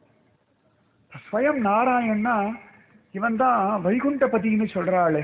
ஸ்வயம் நாராயணன்னா இவன் தான் வைகுண்டபதினு சொல்றாளே,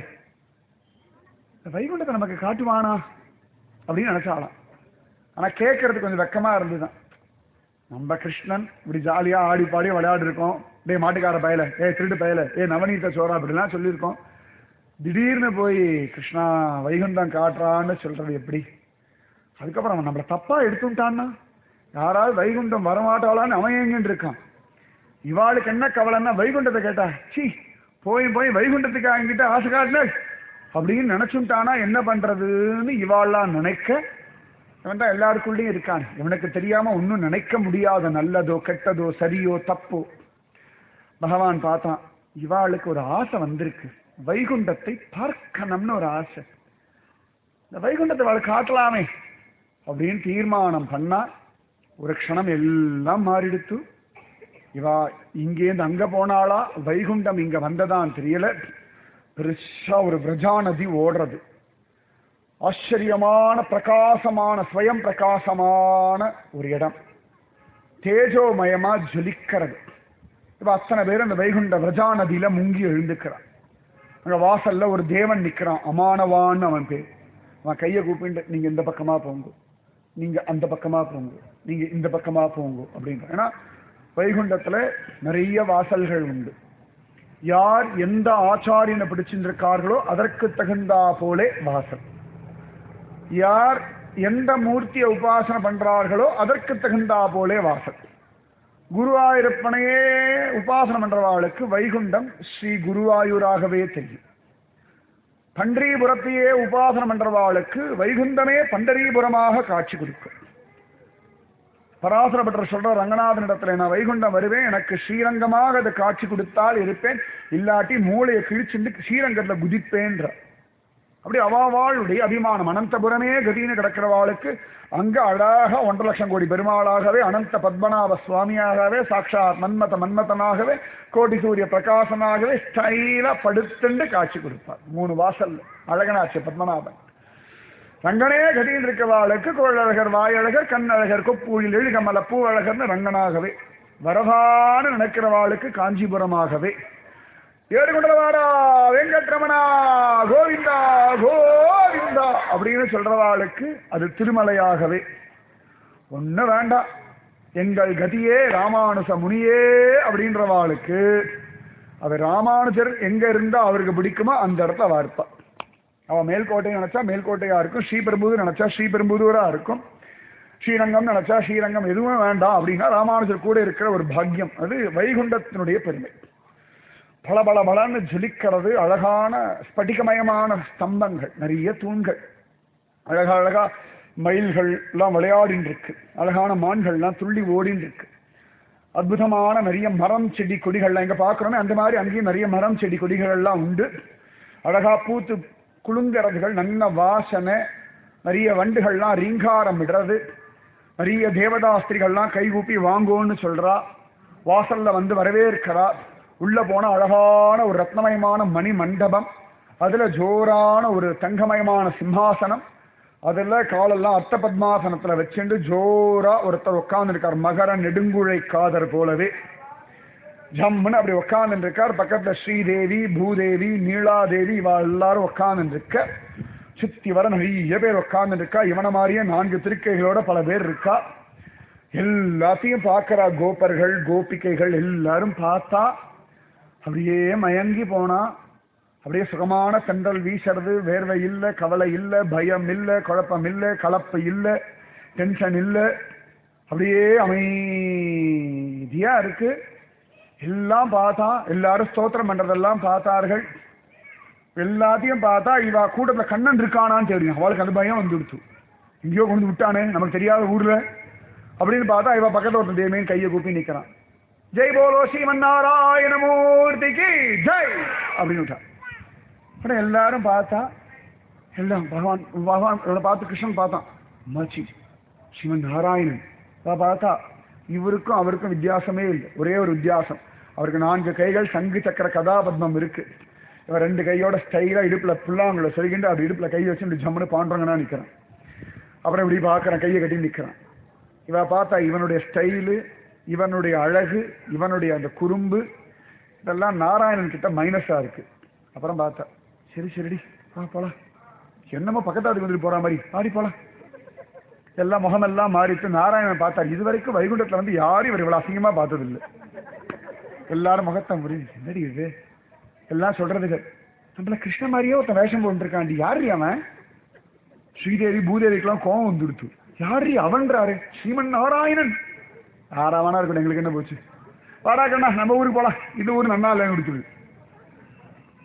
வைகுண்டத்தை நமக்கு காட்டுவானா அப்படின்னு நினைச்சாலாம். ஆனா கேட்கறதுக்கு கொஞ்சம் வெக்கமா இருந்துதான். நம்ம கிருஷ்ணன் இப்படி ஜாலியா ஆடி பாடி விளையாடு இருக்கோம், டே மாட்டுக்கார பயல, திருடு பயல, நவநீத சோரா அப்படிலாம் சொல்லியிருக்கோம். திடீர்னு போய் கிருஷ்ணா வைகுண்டம் காட்டுறான்னு சொல்றது எப்படி? அதுக்கப்புறம் அவன் நம்மளை தப்பா எடுத்துட்டான்னா, யாராவது வைகுண்டம் வரமாட்டாளான்னு அவன் எங்கிட்டு இருக்கான். இவாளுக்கு என்ன கவலைன்னா வைகுண்டத்தை கேட்டா, சி போய் போய் வைகுண்டத்துக்கு என்கிட்ட ஆசை காட்டின அப்படின்னு நினைச்சுட்டானா என்ன பண்றதுன்னு இவாள்லாம் நினைக்க, இவன் தான் எல்லாருக்குள்ளேயும் இருக்கான். இவனுக்கு தெரியாம ஒன்னும் நினைக்க முடியாத நல்லதோ கெட்டதோ சரியோ தப்போ. பகவான் பார்த்தான், இவாளுக்கு ஒரு ஆசை வந்திருக்கு, வைகுண்டத்தை பார்க்கணும்னு ஒரு ஆசை. இந்த வைகுண்டத்தை அவளை காட்டலாமே அப்படின்னு தீர்மானம் பண்ணா. ஒரு க்ஷணம் எல்லாம் மாறிடுத்து. இவா இங்கேருந்து அங்க போனாளா, வைகுண்டம் இங்க வந்ததான் தெரியல. பெருசா ஒரு விரஜா நதி ஓடுறது. ஆச்சரியமான பிரகாசமான ஸ்வயம் பிரகாசமான ஒரு இடம், தேஜோமயமா ஜொலிக்கிறது. இப்ப அத்தனை பேர் அந்த வைகுண்ட விரஜா நதியில முங்கி எழுந்துக்கிறான். அங்க வாசல்ல ஒரு தேவன் நிக்கிறான், அமானவான்னு அவன் பேர். அவன் கையை கூப்பிட்டு, நீங்க இந்த பக்கமா போங்க, நீங்க அந்த பக்கமா போங்க, நீங்க இந்த பக்கமா போங்க அப்படின்ற. ஏன்னா வைகுண்டத்துல நிறைய வாசல்கள் உண்டு. யார் எந்த ஆச்சாரியனை பிடிச்சிருக்கார்களோ அதற்கு தகுந்தா போலே வாசல். யார் எந்த மூர்த்தியை உபாசனை பண்றார்களோ அதற்கு தகுந்தா போலே வாசல். குருவாயூரப்பனையே உபாசனை பண்றவாளுக்கு வைகுண்டம் ஸ்ரீ குருவாயூராகவே தெரியும். பண்டரீபுரத்தையே உபாசனை பண்றவாளுக்கு வைகுண்டமே பண்டரீபுரமாக காட்சி கொடுக்கும். பராசரப்பட்டர் சொல்ற, ரங்கநாதன் இடத்துல நான் வைகுண்டம் வருவேன், எனக்கு ஸ்ரீரங்கமாக அதை காட்சி கொடுத்தால் இருப்பேன், இல்லாட்டி மூளையை கிழிச்சுண்டு ஸ்ரீரங்கத்துல குதிப்பேன்ற. அப்படி அவாவாளுடைய அபிமானம். அனந்தபுரமே கதின்னு கிடக்கிறவாளுக்கு அங்க அழகா 1,00,000 கோடி பெருமாளாகவே, அனந்த பத்மநாப சுவாமியாகவே, சாட்சாத் மன்மதனாகவே, கோடி சூரிய பிரகாசனாகவே ஸ்டைலா படுத்துண்டு காட்சி கொடுப்பார். 3 வாசல் அழகனாச்சு பத்மநாபன். ரங்கனே கதின்னு இருக்கவாளுக்கு கோழழகர், வாயழகர், கண்ணழகர், கொப்பூழில் எழுகமல பூவழகர்னு ரங்கனாகவே, வரதான்னு நினைக்கிறவாளுக்கு காஞ்சிபுரமாகவே, ஏறுகுண்டலவாடா வெங்கட்ரமணா கோவிந்தா கோவிந்தா அப்படின்னு சொல்றவாளுக்கு அது திருமலையாகவே. ஒண்ணு வேண்டாம், எங்கள் கதியே ராமானுச முனியே அப்படின்றவாளுக்கு அவர் ராமானுஜர் எங்க இருந்தா அவருக்கு பிடிக்குமோ அந்த இடத்துல அவ இருப்பா. அவன் மேல்கோட்டை நினைச்சா மேல்கோட்டையா இருக்கும், ஸ்ரீபெரும்புதூர் நினைச்சா ஸ்ரீபெரும்புதூரா இருக்கும், ஸ்ரீரங்கம் நினைச்சா ஸ்ரீரங்கம், எதுவும் வேண்டாம் அப்படின்னா ராமானுஜர் கூட இருக்கிற ஒரு பாக்கியம். அது வைகுண்டத்தினுடைய பெருமை. பளபளபளன்னு ஜொலிக்கிறது. அழகான ஸ்படிகமயமான ஸ்தம்பங்கள், நிறைய தூண்கள், அழகா மயில்கள் எல்லாம் விளையாடின்னு இருக்கு, அழகான மான்கள்லாம் துள்ளி ஓடின்னு இருக்கு, அற்புதமான நிறைய மரம் செடி கொடிகள்லாம் இங்க பாக்குறோமே அந்த மாதிரி அங்கேயும் நிறைய மரம் செடி கொடிகள் எல்லாம் உண்டு. அழகா பூத்து குலுங்கிறதுகள், நல்ல வாசனை, நிறைய வண்டுகள்லாம் ரீங்காரம் விடுறது, நிறைய தேவதாஸ்திரிகள்லாம் கைகூப்பி வாங்கோன்னு சொல்றா, வாசல்ல வந்து வரவேற்கிறா. உள்ள போன அழகான ஒரு ரத்னமயமான மணி மண்டபம், அதுல ஜோரான ஒரு தங்கமயமான சிம்ஹாசனம், அதுல காலெல்லாம் அர்த்த பத்மாசனத்துல வச்சுண்டு ஜோரா ஒருத்தர் உட்கார்ந்து இருக்கார், மகர நெடுங்குழை காதர் போலவே ஜம்முன்னு அப்படி உட்கார்ந்து இருக்கார். பக்கத்துல ஸ்ரீதேவி, பூதேவி, நீலாதேவி இவா எல்லாரும் உட்கார்ந்து இருக்க. சுத்தி வர நிறைய பேர் உட்கார்ந்து இருக்கா. இவன மாதிரியே 4 திருக்கைகளோட பல பேர் இருக்கா. எல்லாத்தையும் பார்க்கிறா. கோபர்கள், கோபிகைகள் எல்லாரும் பார்த்தா அப்படியே மயங்கி போனா. அப்படியே சுகமான தென்றல் வீசுறது, வேர்வை இல்லை, கவலை இல்லை, பயம் இல்லை, குழப்பம் இல்லை, கலப்பு இல்லை, டென்ஷன் இல்லை, அப்படியே அமைதியா இருக்கு. எல்லாம் பார்த்தா, எல்லாரும் ஸ்தோத்திரம் பண்றதெல்லாம் பார்த்தார்கள். எல்லாத்தையும் பார்த்தா இவா கூட்டத்துல கண்ணன் இருக்கானான்னு தெரியும். அவளுக்கு அந்த பயம் வந்துடுச்சு, எங்கேயோ கொண்டு விட்டானே நமக்கு தெரியாத ஊர்ல அப்படின்னு பார்த்தா இவ பக்கத்துல ஒருத்தன் தேவியன் கையை கூப்பி நிக்கிறான். ஜெய் போலோ ஸ்ரீமன் நாராயணமூர்த்திக்கு ஜெய் அப்படின்னு விட்டான். அப்புறம் எல்லாரும் பார்த்தா, எல்லாம் பகவான் பார்த்து கிருஷ்ணன் பார்த்தான், அம்மாச்சி ஸ்ரீமன் நாராயணன் பார்த்தா இவருக்கும் அவருக்கும் வித்தியாசமே இல்லை. ஒரே ஒரு வித்தியாசம், அவருக்கு 4 கைகள், சங்கு சக்கர கதாபத்மம் இருக்கு. இவன் 2 கையோட ஸ்டைலா இடுப்புல புல்லாங்களை சொல்லிக்கிட்டு அப்படி இடுப்புல கை வச்சு ஜம்முன்னு பாண்டவங்கன்னா நிக்கிறான். அப்புறம் இப்படி பார்க்கறான், கையை கட்டி நிக்கிறான். இவ பார்த்தா இவனுடைய ஸ்டைலு, இவனுடைய அழகு, இவனுடைய அந்த குறும்பு இதெல்லாம் நாராயணன் கிட்ட மைனஸா இருக்கு. அப்புறம் பார்த்தா சரி சரிடி போலாம், என்னமோ பக்கத்தாத்துக்கு வந்துட்டு போற மாதிரி ஆடி போலாம். எல்லாம் முகமெல்லாம் மாறிட்டு நாராயணன் பார்த்தார். இதுவரைக்கும் வைகுண்டத்துல வந்து யாரும் இவர் இவ்வளவு அசிங்கமா பார்த்ததில்லை. எல்லாரும் முகத்தை முடியும், என்னடி இது எல்லாம் சொல்றதுக்கு நம்மள கிருஷ்ண மாதிரியே ஒருத்தன் வேஷம் போட்டுருக்காண்டி, யாரு அவன்? ஸ்ரீதேவி பூதேவிக்கெல்லாம் கோபம் வந்துடுத்து. யாரு அவன்றாரு? ஸ்ரீமன் நாராயணன். ஆறாவனா இருக்கட்டும், எங்களுக்கு என்ன போச்சு, வாடா கண்ணா நம்ம ஊருக்கு போலாம், இது ஊர் நன்னா இல்லைன்னு கொடுத்துது.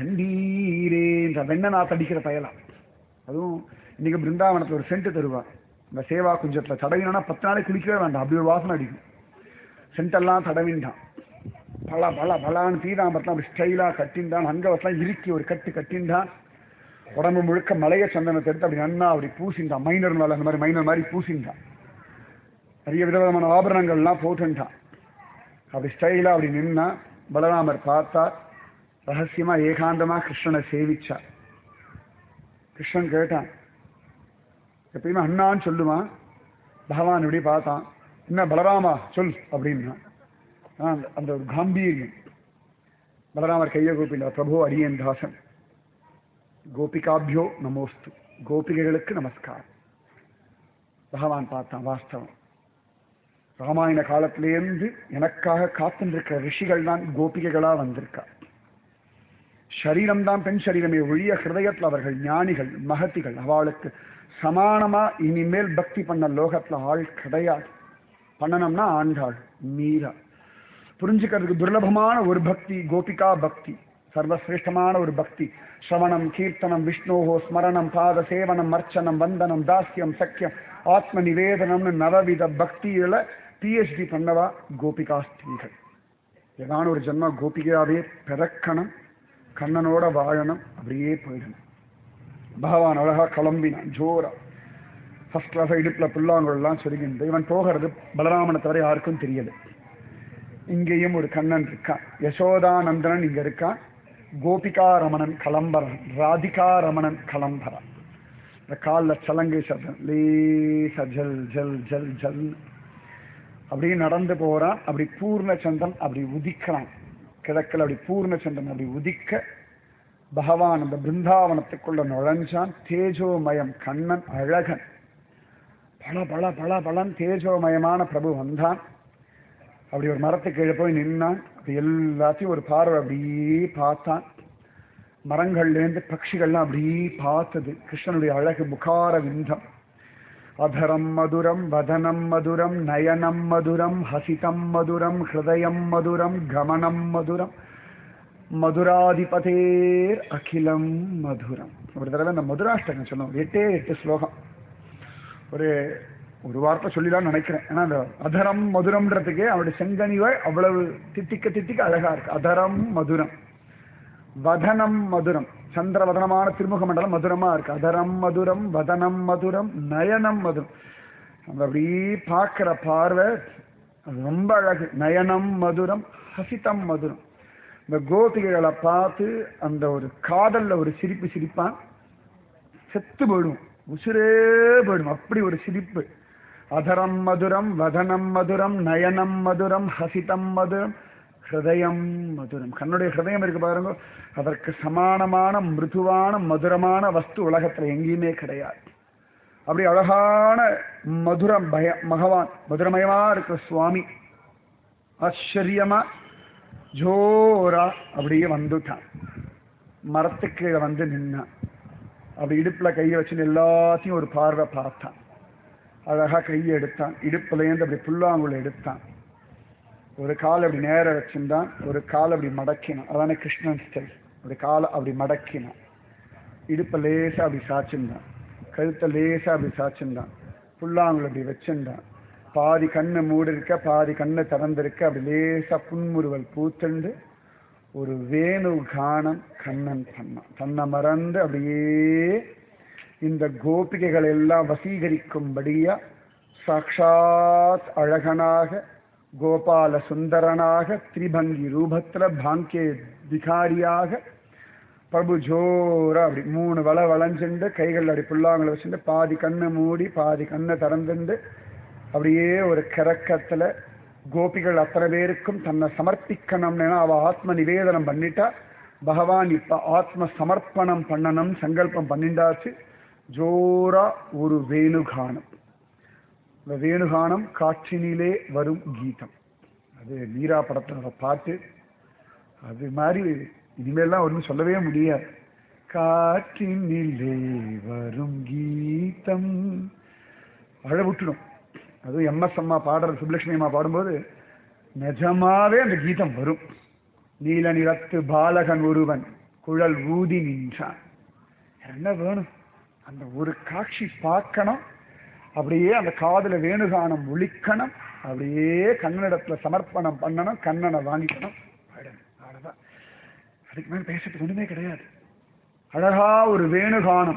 கண்டீரே வெண்ண நாத்து அடிக்கிற பயலாம். அதுவும் இன்னைக்கு பிருந்தாவனத்தில் ஒரு சென்ட் தருவான். இந்த சேவா குஞ்சத்தில் தடவினா 10 நாளைக்கு குளிக்கவே வேண்டாம், அப்படி ஒரு வாசனை அடிக்கும். சென்டெல்லாம் தடவின்றான். பல பல பலான்னு பீதாம்பரத்தான் அப்படி ஸ்டைலாக கட்டின்றான். அங்கவசலாம் இறுக்கி ஒரு கட்டு கட்டின்றான். உடம்பு முழுக்க மலைய சந்தனத்தை எடுத்து அப்படி நன்னா அப்படி பூசின்றான். மைனர் மேலே அந்த மாதிரி மைனர் மாதிரி பூசின்றான். நிறைய விதவிதமான ஆபரணங்கள்லாம் போட்டுட்டான். அப்படி ஸ்டைலாக அப்படி நின்னா பலராமர் பார்த்தா ரகசியமா ஏகாந்தமா கிருஷ்ணனை சேவிச்சார். கிருஷ்ணன் கேட்டான், எப்பயுமே அண்ணான்னு சொல்லுவான். பகவான் இப்படி பார்த்தான், என்ன பலராமா சொல் அப்படின்னா. அந்த ஒரு காம்பீரியம். பலராமர் கையை கூப்பிட்டார், பிரபு அடியேன் தாசன், கோபிகாபியோ நமோஸ்து, கோபிகைகளுக்கு நமஸ்காரம். பகவான் பார்த்தான், வாஸ்தவம் ராமாயண காலத்திலேருந்து எனக்காக காத்துருக்கிற ரிஷிகள் தான் கோபிகைகளா வந்திருக்கா. சரீரம்தான் பெண் சரீரமே ஒழிய ஹிருதயத்தில் அவர்கள் ஞானிகள் மகத்திகள். அவளுக்கு சமானமா இனிமேல் பக்தி பண்ண லோகத்துல ஆள் கிடையாது. பண்ணணும்னா ஆண்டாள் மீரா. புரிஞ்சுக்கிறதுக்கு துர்லபமான ஒரு பக்தி கோபிகா பக்தி, சர்வசிரேஷ்டமான ஒரு பக்தி. ஸ்ரவணம் கீர்த்தனம் விஷ்ணோஹோ ஸ்மரணம் பாத சேவனம் அர்ச்சனம் வந்தனம் தாஸ்யம் சக்கியம் ஆத்ம நிவேதனம்னு நவவித பக்தியில பிஹெச்டி பண்ணவா கோபிகா ஸ்திரீகள். ஏதான ஒரு ஜென்மா கோபிகாவே பிறக்கணும், கண்ணனோட வாழணும், அப்படியே போயிடணும். பகவான் அழகா கிளம்பினான் ஜோரா. ஃபர்ஸ்ட் கிளாஸ் இடுப்புல புல்லாங்குழலாம் சொருகின்ற இவன் போகிறது பலராமனை தவிர யாருக்கும் தெரியல. இங்கேயும் ஒரு கண்ணன் இருக்கான், யசோதானந்தனன் இங்க இருக்கான், கோபிகா ரமணன் கலம்பரன், ராதிகா ரமணன் கலம்பரன். இந்த காலில் சலங்கை சப்தம் லேசா ஜல் ஜல் ஜல் ஜல் அப்படியே நடந்து போறான். அப்படி பூர்ணச்சந்திரன் அப்படி உதிக்கிறான் கிழக்கில். அப்படி பூர்ணச்சந்திரன் அப்படி உதிக்க பகவான் அந்த பிருந்தாவனத்துக்குள்ள நுழைஞ்சான். தேஜோமயம் கண்ணன் அழகன், பல பல பல பலன் தேஜோமயமான பிரபு வந்தான். அப்படி ஒரு மரத்துக்கு கீழே போய் நின்னான். அப்படி எல்லாத்தையும் ஒரு பார்வை அப்படியே பார்த்தான். மரங்கள்லேருந்து பட்சிகள்லாம் அப்படியே பார்த்தது கிருஷ்ணனுடைய அழகு முகார விந்தம். அதரம் மதுரம் வதனம் மதுரம் நயனம் மதுரம் ஹசிதம் மதுரம் ஹிருதயம் மதுரம் கமனம் மதுரம் மதுராதிபதேர் அகிலம் மதுரம். ஒரு தடவை இந்த மதுராஷ்டகம் சொல்லுவோம், 8 ஸ்லோகம். ஒரு வார்த்தை சொல்லிதான் நினைக்கிறேன். ஏன்னா அந்த அதரம் மதுரம்ன்றதுக்கே அவருடைய செங்கனிவாய் அவ்வளவு திட்டிக்க திட்டிக்க அழகா இருக்கு. அதரம் மதுரம், வதனம் மதுரம், சந்திரவதனமான திருமுக மண்டலம் மதுரமா இருக்கு. அதரம் மதுரம் வதனம் மதுரம் நயனம் மதுரம். நம்ம அப்படியே பார்க்கிற பார்வை அது ரொம்ப அழகு. நயனம் மதுரம் ஹசிதம் மதுரம். இந்த கோபிகைகளை பார்த்து அந்த ஒரு காதல்ல ஒரு சிரிப்பு சிரிப்பான், செத்து போயிடும், உசுரே போயிடும், அப்படி ஒரு சிரிப்பு. அதரம் மதுரம் வதனம் மதுரம் நயனம் மதுரம் ஹசிதம் மதுரம் ஹிருதயம் மதுரம். கண்ணுடைய ஹிருதயம் இருக்கு பாருங்க, அதற்கு சமானமான மிருதுவான மதுரமான வஸ்து உலகத்துல எங்கேயுமே கிடையாது. அப்படி அழகான மதுரம் பகவான் மதுரமயமா இருக்கிற சுவாமி ஆச்சரியமா ஜோரா அப்படியே வந்துட்டான். மரத்துக்கு வந்து நின்னான். அப்படி இடுப்புல கையை வச்சுன்னு எல்லாத்தையும் ஒரு பார்வை பார்த்தான். அழகா கையை எடுத்தான், இடுப்புலேருந்து அப்படி புல்லாங்குழல் எடுத்தான். ஒரு கால் அப்படி நேர வச்சிருந்தான், ஒரு கால் அப்படி மடக்கினான். அதான கிருஷ்ணன் ஸ்டைல். அப்படி காலை அப்படி மடக்கினான். இடுப்பை லேசா அப்படி சாச்சிருந்தான், கழுத்தை லேசா அப்படி சாச்சிருந்தான், புல்லாங்குழல் அப்படி வச்சிருந்தான். பாதி கண்ணை மூடி இருக்க பாதி கண்ணை திறந்திருக்க. அப்படி லேசா புன்முறுவல் பூத்துண்டு ஒரு வேணு கானம் கண்ணன் பண்ணான். தன்னை மறந்து அப்படியே இந்த கோபிகைகள் எல்லாம் வசீகரிக்கும்படியா சாக்ஷாத் அழகனாக கோபால சுந்தரனாக திரிபங்கி ரூபத்துல பாங்கிய விகாரியாக பிரபு ஜோரா அப்படி 3 வள வளைஞ்சுண்டு கைகள் அப்படி புல்லாங்களை வச்சுட்டு பாதி கண்ணை மூடி பாதி கண்ணை திறந்துண்டு அப்படியே ஒரு கிறக்கத்துல கோபிகள் அத்தனை பேருக்கும் தன்னை சமர்ப்பிக்கணும்னு அவ ஆத்ம நிவேதனம் பண்ணிட்டா. பகவான் இப்ப ஆத்ம சமர்ப்பணம் பண்ணணும் சங்கல்பம் பண்ணிண்டாச்சு. ஜோரா ஒரு வேணுகானம். இந்த வேணுகானம் காற்றினிலே வரும் கீதம். அது மீரா படத்துல பாட்டு. அது மாதிரி இனிமேல்லாம் ஒன்றும் சொல்லவே முடியாது. காற்றினிலே வரும் கீதம் அழ விட்டுடும். அதுவும் எம்எஸ் அம்மா பாடுற சுப்லட்சுமி அம்மா பாடும்போது நிஜமாவே அந்த கீதம் வரும். நீல நிறத்து பாலகன் ஒருவன் குழல் ஊதி நின்றான். என்ன வேணும்? அந்த ஒரு காட்சி பார்க்கணும், அப்படியே அந்த காதுல வேணுகானம் ஒழிக்கணும், அப்படியே கண்ணனிடத்துல சமர்ப்பணம் பண்ணணும், கண்ணனை வாங்கிக்கணும். அவ்வளவுதான். அதுக்கு மேல பேசுறதுக்கு ஒண்ணுமே கிடையாது. அழகா ஒரு வேணுகானம்,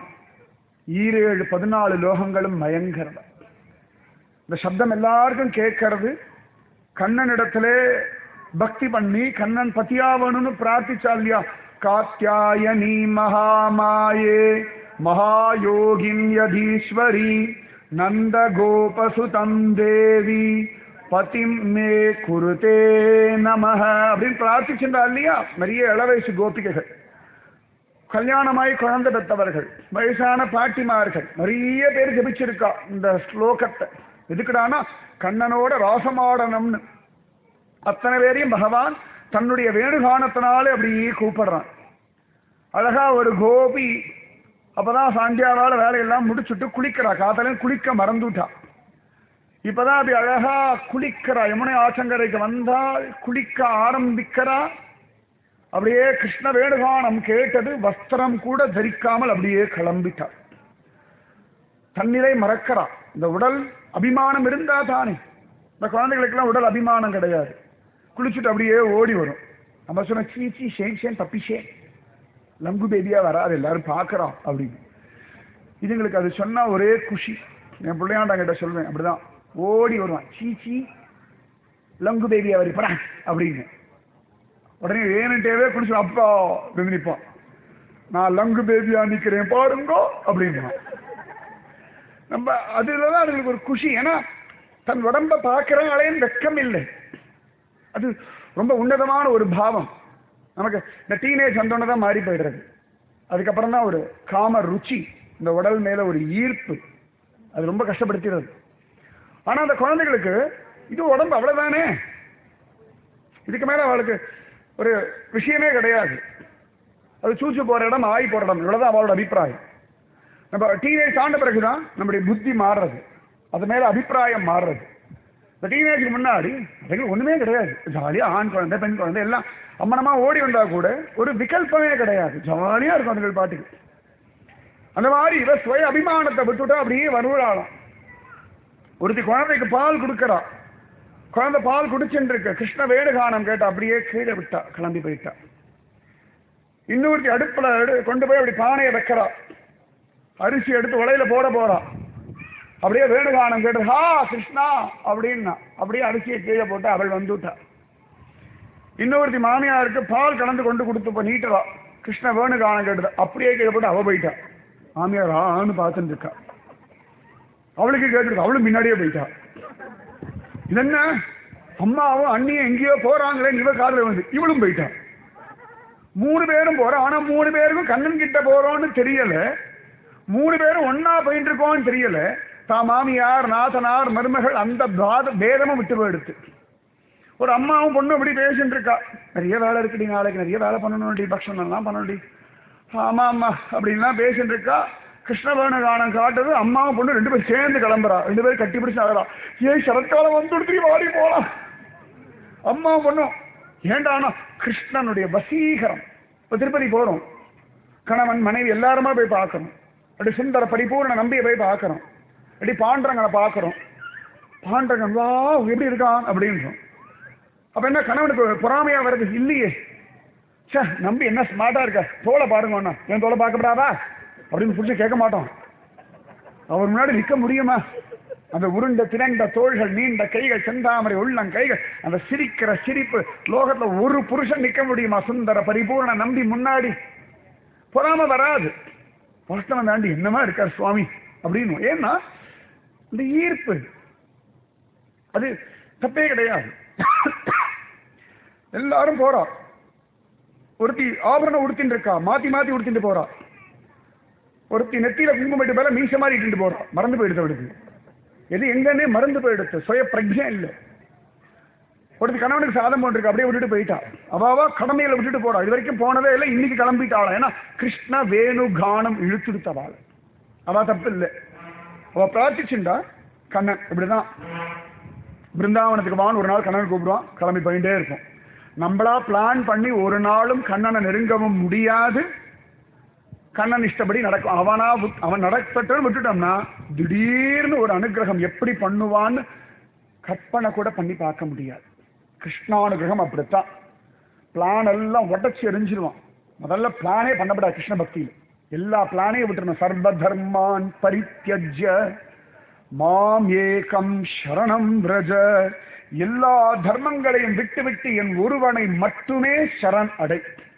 7 14 லோகங்களும் மயங்கிறது. இந்த சப்தம் எல்லாருக்கும் கேட்கறது. கண்ணனிடத்திலே பக்தி பண்ணி கண்ணன் பத்தியாவணும்னு பிரார்த்திச்சா இல்லையா? காத்யாயனி மகாமாயே மகாயோகின் யதீஸ்வரி நந்த கோபசுதம் தேவி பதிம் மே குருதே நமஹ அப்படின்னு பிரார்த்திச்சுட்டா இல்லையா? நிறைய இளவயசு கோபிகைகள், கல்யாணமாய் குழந்தை பெற்றவர்கள், வயசான பாட்டிமார்கள் நிறைய பேர் ஜபிச்சிருக்கா இந்த ஸ்லோகத்தை. எதுக்குடானா கண்ணனோட ராசமாடனம்னு. அத்தனை பேரையும் பகவான் தன்னுடைய வேணுகானத்தினாலே அப்படியே கூப்பிடுறான். அழகா ஒரு கோபி அப்பதான் சாந்தியாவால வேலையெல்லாம் முடிச்சுட்டு குளிக்கிறா. காதலையும் குளிக்க மறந்துட்டா. இப்பதான் அப்படி அழகா குளிக்கிறா. யமுனை ஆற்றங்கரைக்கு வந்தால் குளிக்க ஆரம்பிக்கிறா. அப்படியே கிருஷ்ண வேணுகானம் கேட்டது. வஸ்திரம் கூட தரிக்காமல் அப்படியே கிளம்பிட்டார். தன்னிலை மறக்கிறா. இந்த உடல் அபிமானம் இருந்தா தானே. இந்த குழந்தைகளுக்கெல்லாம் உடல் அபிமானம் கிடையாது. குளிச்சுட்டு அப்படியே ஓடி வரும். நம்ம சொன்ன சீச்சி ஷேன் பப்பிஷே லங்கு பேபியா வராது, எல்லாரும் பார்க்கறோம் அப்படின்னு. இதுங்களுக்கு அது சொன்னா ஒரே குஷி. என் பிள்ளையாண்டாங்கிட்ட சொல்வேன், அப்படிதான் ஓடி வருவான். சீச்சி லங்கு பேபியா வரிப்பா அப்படின்னு. உடனே வேணுட்டேவே குளிச்சு அப்பா நிற்பான். நான் லங்கு பேபியா நிக்கிறேன் பாருங்கோ அப்படின்னு. நம்ம அதுலதான் அதுங்களுக்கு ஒரு குஷி. ஏன்னா தன் உடம்ப பார்க்கிறாங்களேன்னு வெக்கம் இல்லை. அது ரொம்ப உன்னதமான ஒரு பாவம். நமக்கு இந்த டீனேஜ் வந்தோன்னு தான் மாறி போயிடுறது. அதுக்கப்புறம் தான் ஒரு காம ருச்சி, இந்த உடல் மேல ஒரு ஈர்ப்பு, அது ரொம்ப கஷ்டப்படுத்திடுறது. ஆனா அந்த குழந்தைகளுக்கு இது உடம்பு அவ்வளவுதானே, இதுக்கு மேல அவளுக்கு ஒரு விஷயமே கிடையாது. அது சூச்சு போற இடம், ஆய் போற இடம், இவ்வளவுதான் அவளோட அபிப்பிராயம். நம்ம டீனேஜ் ஆண்ட பிறகுதான் நம்முடைய புத்தி மாறுறது, அது மேல அபிப்பிராயம் மாறுறது. இந்த டீனேஜுக்கு முன்னாடி அதுக்கு ஒண்ணுமே கிடையாது. ஜாலியா ஆண் குழந்தை பெண் குழந்தை எல்லாம் அம்மனமா ஓடி வந்தா கூட ஒரு விகல்பமே கிடையாது. ஜாலியா இருக்கும் அதுகள் பாட்டுக்கு. அந்த மாதிரி இவ சுய அபிமானத்தை விட்டுட்டா அப்படியே வருவலாம். ஒருத்தி குழந்தைக்கு பால் கொடுக்கறா. குழந்தை பால் குடிச்சுட்டு இருக்கு. கிருஷ்ண வேணுகானம் கேட்டா அப்படியே கீழே விட்டா, கிளம்பி போயிட்டா. இன்னொருத்தி அடுப்புல கொண்டு போய் அப்படி பானையை வைக்கிறா. அரிசி எடுத்து உலையில போட போறா. அப்படியே வேணுகானம் கேட்டு ஹா கிருஷ்ணா அப்படின்னா அப்படியே அரிசியை கீழே போட்டு அவள் வந்துட்டா. இன்னொருத்தி மாமியாருக்கு பால் கலந்து கொண்டு கொடுத்து நீட்டுறா. கிருஷ்ண வேணுகானம் கேட்டது அப்படியே கீழே போட்டு அவ போயிட்டா. மாமியார் ஆன்னு பார்த்துட்டு இருக்கா. அவளுக்கு கேட்டுருக்கு, அவளும் முன்னாடியே போயிட்டா. இது என்ன, அம்மாவும் அண்ணியும் எங்கேயோ போறாங்களே இவ காதுல வந்து இவளும் போயிட்டா. 3 பேரும் போறோம். ஆனா 3 பேருக்கும் கண்ணன் கிட்ட போறோம்னு தெரியல. 3 பேரும் ஒன்னா போயிட்டு இருக்கோம்னு தெரியல. தான் மாமியார் நாதனார் மருமகள் அந்த பேதமும் விட்டு போயிடுத்து. ஒரு அம்மாவும் பொண்ணு அப்படி பேசிட்டு இருக்கா. நிறைய வேலை இருக்குடி, நாளைக்கு நிறைய வேலை பண்ணணும், பக்ஷணம் எல்லாம் பண்ணணும். ஆமா அம்மா அப்படின்லாம் பேசிட்டு இருக்கா. கிருஷ்ண வேணுகானம் காட்டுறது. அம்மாவும் பொண்ணு 2 பேரும் சேர்ந்து கிளம்புறா. 2 பேரும் கட்டி பிடிச்சு ஆகிறா. ஏன் சரத்காலம் வந்துடுத்தி வாடி போலாம். அம்மாவும் பொண்ணும் ஏண்டானா கிருஷ்ணனுடைய வசீகரம். இப்ப திருப்பதி போறோம், கணவன் மனைவி எல்லாருமா போய் பார்க்கணும். அப்படி சுந்தர பரிபூர்ண நம்பியை போய் பார்க்கறோம். அப்படி பாண்டரங்கனை பார்க்கறோம். பாண்டரங்கன் வா எப்படி இருக்கான் அப்படின்றோம். அப்ப என்ன கணவனுக்கு பொறாமையா வருது இல்லையே. சே நம்பி என்ன ஸ்மார்ட்டா இருக்க, தோலை பாருங்க அண்ணா, என் தோலை பார்க்கப்படாதா அப்படின்னு புடிச்சு கேட்க மாட்டோம். அவர் முன்னாடி நிற்க முடியுமா? அந்த உருண்ட திரண்ட தோள்கள், நீண்ட கைகள், செந்தாமரை உள்ளம் கைகள், அந்த சிரிக்கிற சிரிப்பு, லோகத்துல ஒரு புருஷன் நிற்க முடியுமா சுந்தர பரிபூர்ண நம்பி முன்னாடி? பொறாம வராது. வாஸ்தவம் தாண்டி என்னமா இருக்கார் சுவாமி அப்படின்னு. ஏன்னா இந்த ஈர்ப்பு அது தப்பே கிடையாது. எல்லாரும் போறா. ஒருத்தி ஆபரணம் உடுத்தின்னு இருக்கா, மாத்தி மாத்தி உடுத்திட்டு போறா. ஒருத்தி நெத்தியில குங்குமம் போயிட்டு போல மீச மாதிரி இட்டு போறா. மறந்து போயிடுது அவளுக்கு. எது எங்கன்னே மறந்து போயிடுது. சுய பிரஜை இல்லை. ஒருத்தி கணவனுக்கு சாதம் போட்டிருக்கா, அப்படியே விட்டுட்டு போயிட்டா. அவாவா கடமையில விட்டுட்டு போறா. இது வரைக்கும் போனதே இல்லை, இன்னைக்கு கிளம்பிட்டாளா. ஏன்னா கிருஷ்ண வேணு கானம் இழுத்துடுத்தவாள். அவ தப்பு இல்லை. அவ பிரார்த்திச்சுண்டா கண்ணன் இப்படிதான் பிருந்தாவனத்துக்கு வான்னு ஒரு நாள் கண்ணன் கூப்பிடுவான். கிளம்பி போயிட்டே இருக்கும். நம்மளா பிளான் பண்ணி ஒரு நாளும் கண்ணனை நெருங்கவும் முடியாது. கண்ணன் இஷ்டப்படி நடக்கும். அவன் நடப்பட்டு விட்டுட்டோம்னா திடீர்னு ஒரு அனுகிரகம் எப்படி பண்ணுவான்னு கற்பனை கூட பண்ணி பார்க்க முடியாது. கிருஷ்ணானுகிரகம் அப்படித்தான். பிளான் எல்லாம் உடச்சி எரிஞ்சிருவான். முதல்ல பிளானே பண்ணப்படாது கிருஷ்ண பக்தியில். எல்லா பிளானையும் விட்டுருணும். சர்வ தர்மான் பரித்யஜ்ய மாம் ஏகம் சரணம் விரஜ. எல்லா தர்மங்களையும் விட்டு விட்டு என் ஒருவனை மட்டுமே சரண் அடை.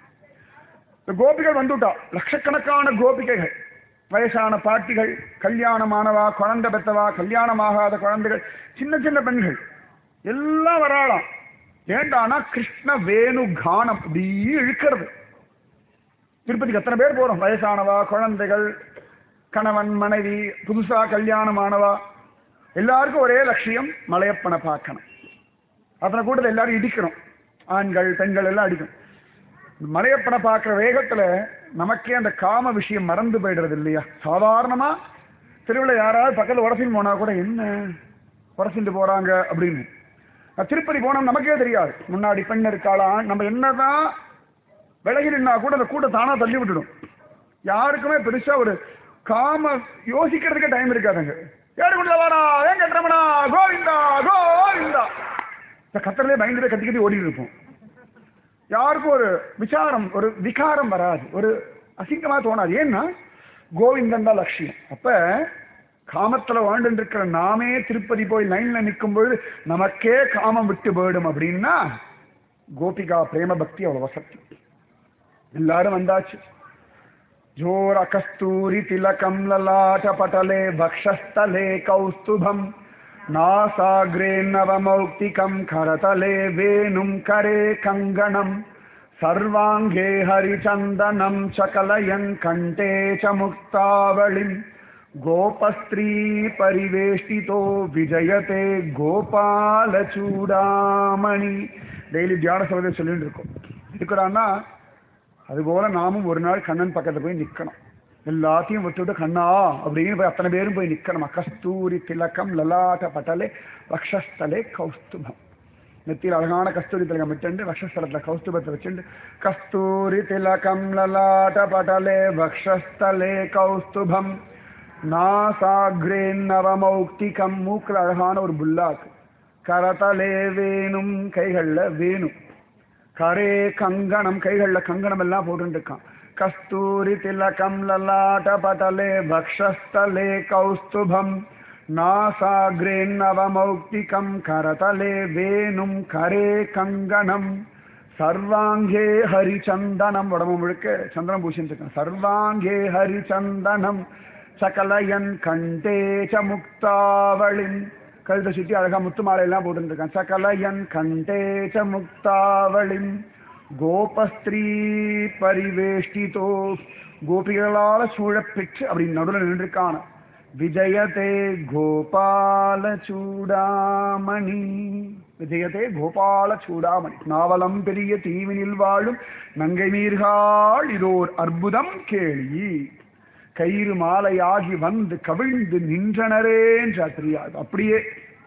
கோபிகள் வந்துட்டா, லட்சக்கணக்கான கோபிகைகள், வயசான பாட்டிகள், கல்யாணமானவா, குழந்தை பெற்றவா, கல்யாணமாகாத குழந்தைகள், சின்ன சின்ன பெண்கள் எல்லாம் வராளாம். ஏண்டானா கிருஷ்ண வேணு கானம் அப்படி இழுக்கிறது. திருப்பதிக்கு எத்தனை பேர் போறோம்? வயசானவா, குழந்தைகள், கணவன் மனைவி, புதுசா கல்யாணமானவா, எல்லாருக்கும் ஒரே லட்சியம், மலையப்பனை பார்க்கணும். அத்தனை கூட்டத்தை எல்லாரும் இடிக்கணும். ஆண்கள் பெண்கள் எல்லாம் அடிக்கணும். மலையப்பனை பார்க்குற வேகத்துல நமக்கே அந்த காம விஷயம் மறந்து போயிடுறது இல்லையா? சாதாரணமா திருவிழா யாராவது பக்கத்தில் உடசின்னு போனா கூட என்ன உடசிட்டு போறாங்க அப்படின்னு. திருப்பதி போனோம் நமக்கே தெரியாது. முன்னாடி பெண் இருக்காளா, நம்ம என்னதான் விலகி நின்னா கூட அந்த கூட்டம் தானா தள்ளி விட்டுடும். யாருக்குமே பெருசா ஒரு காம யோசிக்கிறதுக்கே டைம் இருக்காதுங்க. ஏடுகுள்ள வாடா, ஏன் கட்டுறமனா, கோவிந்தா கோவிந்தா, இந்த கத்தலே பயந்துட்டு கத்தி கத்தி ஓடிட்டு இருப்போம். யாருக்கும் ஒரு விசாரம், ஒரு விகாரம் வராது, ஒரு அசிங்கமா தோணாது. ஏன்னா கோவிந்தன் தான் லட்சியம். அப்ப காமத்துல வாழ்ந்து இருக்கிற நாமே திருப்பதி போய் லைன்ல நிற்கும் பொழுது நமக்கே காமம் விட்டு போயிடும். அப்படின்னா கோபிகா பிரேம பக்தி அவ்வளவு வசதி. எல்லாரும் வந்தாச்சு. ஜோர கஸ்தூரி திலகம் லலாட்ட பட்டலே வக்ஷஸ்தலே கௌஸ்துபம் நாசாக்ரே நவமௌக்திகம் கரதலே வேணும் கரே கங்கணம் சர்வாங்கே ஹரிச்சந்தனம் சகலயன் கண்டே ச முக்தாவளிம் கோபஸ்திரீ பரிவேஷ்டிதோ விஜயதே கோபால சூடாமணி. டெய்லி தியான சபையை சொல்லிட்டு இருக்கோம். இருக்கிறான்னா அதுபோல நாமும் ஒரு நாள் கண்ணன் பக்கத்துல போய் நிக்கணும். எல்லாத்தையும் விட்டுவிட்டு கண்ணா அப்படின்னு போய் அத்தனை பேரும் போய் நிக்கணும். கஸ்தூரி திலகம் லலாட்ட பட்டலே வக்ஷஸ்தலே கௌஸ்துபம். நெத்தியில் அழகான கஸ்தூரி திலகம் விட்டு வக்ஷஸ்தலத்துல கௌஸ்துபத்தை வச்சுட்டு கஸ்தூரி திலகம் லலாட்ட பட்டலே வக்ஷஸ்தலே கௌஸ்துபம் நாசாக்ரே நவமௌக்திகம். மூக்கில் அழகான ஒரு புல்லாக்கு, கரதலே வேணும், கைகள்ல வேணும், கரே கங்கணம், கைகள்ல கங்கணம் எல்லாம் போட்டு இருக்கான். கஸ்தூரி திலகம் லலாட்ட பட்டலே வக்ஷஸ்தலே கௌஸ்துபம் நாசாக்ரே நவமௌக்திகம் கரதலே வேணும் கரே கங்கணம் சர்வாங்கே ஹரிச்சந்தனம். உடம்பு முழுக்க சந்திரன் பூசிட்டு இருக்கான். சர்வாங்கே ஹரிச்சந்தனம் சகலயன் கண்டே ச முக்தாவளின். கழுத்தை சுற்றி அழகா முத்து மாலை எல்லாம் போட்டு இருக்கான். சகலயன் கண்டே ச முக்தாவளின் கோபஸ்திரீ பரிவேஷ்டிதோ. கோபிகளால சூழப்பெற்று அப்படின்னு நடுவில் நின்றுக்கான விஜயதே கோபால சூடாமணி. விஜயதே கோபால சூடாமணி. நாவலம் பெரிய தீவினில் வாழும் நங்கை நீர்காள் இதோர் அற்புதம் கேள்வி. கயிறு மாலையாகி வந்து கவிழ்ந்து நின்றனரேன்ற தெரியாது. அப்படியே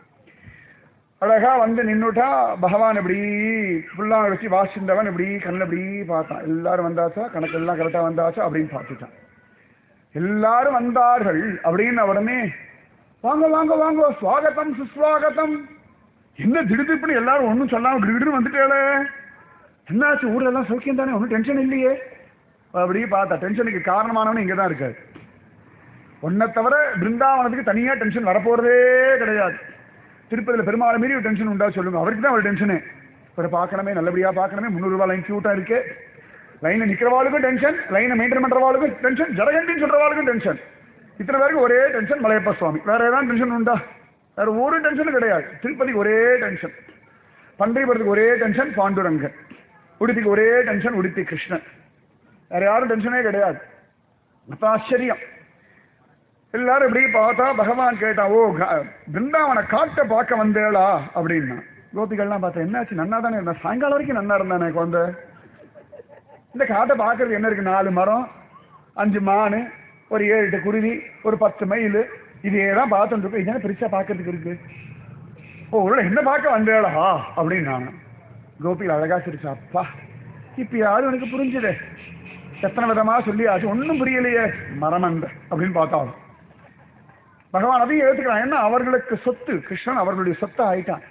அழகா வந்து நின்னுட்டா பகவான் இப்படி ஃபுல்லா வச்சு வாசிந்தவன் இப்படி கண்ணில் இப்படி பார்த்தான். எல்லாரும் வந்தாச்சா, கணக்கெல்லாம் கரெக்டா வந்தாச்சா அப்படின்னு பார்த்துட்டான். எல்லாரும் வந்தார்கள் அப்படின்னு உடனே வாங்க வாங்க வாங்க சுவாகத்தம் சுஸ்வாகத்தம். என்ன திடுதிப்புன்னு எல்லாரும் ஒன்றும் சொல்லாம கிடுகிடு வந்துட்டேளே, என்னாச்சு, ஊர்ல எல்லாம் சௌக்கியம் தானே, ஒன்றும் டென்ஷன் இல்லையே அப்படி பார்த்தா. டென்ஷனுக்கு காரணமானவனு இங்கே தான் இருக்காது. ஒன்றை தவிர பிருந்தாவனத்துக்கு தனியா டென்ஷன் வரப்போறதே கிடையாது. திருப்பதியில் பெருமாளை மீறி ஒரு டென்ஷன் உண்டா சொல்லுங்க. அவருக்கு தான் ஒரு டென்ஷனு. ஒரு பார்க்கணுமே, நல்லபடியா பார்க்கணுமே, 300 ரூபாய் லைன் கியூட்டா இருக்கு, லைனை நிற்கிறவாளுக்கும் டென்ஷன், லைனை மெயின்டைன் பண்றவாளுக்கும் டென்ஷன், ஜடகண்டின்னு சொல்றவாளுக்கும் டென்ஷன். இத்தனை பேருக்கு ஒரே டென்ஷன் மலையப்ப சுவாமி. வேற ஏதாவது டென்ஷன் உண்டா? வேற ஒரு டென்ஷனும் கிடையாது. திருப்பதிக்கு ஒரே டென்ஷன், பன்றிபுரத்துக்கு ஒரே டென்ஷன் பாண்டுரங்கன், உடுப்பிக்கு ஒரே டென்ஷன் உடுப்பி கிருஷ்ணன். வேற யாரும் டென்ஷனே கிடையாது. அப்ப ஆச்சரியம். எல்லாரும் இப்படி பார்த்தா பகவான் கேட்டான், ஓ பிருந்தாவனை காட்ட பார்க்க வந்தேளா அப்படின்னா. கோபிகள்லாம் பார்த்தா என்னாச்சு, நன்னா தானே இருந்தா, சாயங்காலம் வரைக்கும் நன்னா இருந்தானே குழந்தை. இந்த காட்டை பார்க்கறது என்ன இருக்கு, 4 மரம், 5 மானு, ஒரு 7-8 குருவி, ஒரு 10 மயில், இதேதான் பார்த்துட்டு இருக்கோம். இதெல்லாம் பெருசா பார்க்கறதுக்கு இருக்கு. ஓ ஒரு என்ன பார்க்க வந்தேளா அப்படின்னு நான். கோபிகள் அழகா சிரிச்சா, அப்பா இப்பயாவது எனக்கு புரிஞ்சுதே, எத்தனை விதமா சொல்லியாச்சு ஒன்றும் புரியலையே மரமந்த அப்படின்னு பார்த்தாலும் பகவான் அதையும் ஏற்றுக்கிறான். ஏன்னா அவர்களுக்கு சொத்து, கிருஷ்ணன் அவர்களுடைய சொத்தை ஆயிட்டான்.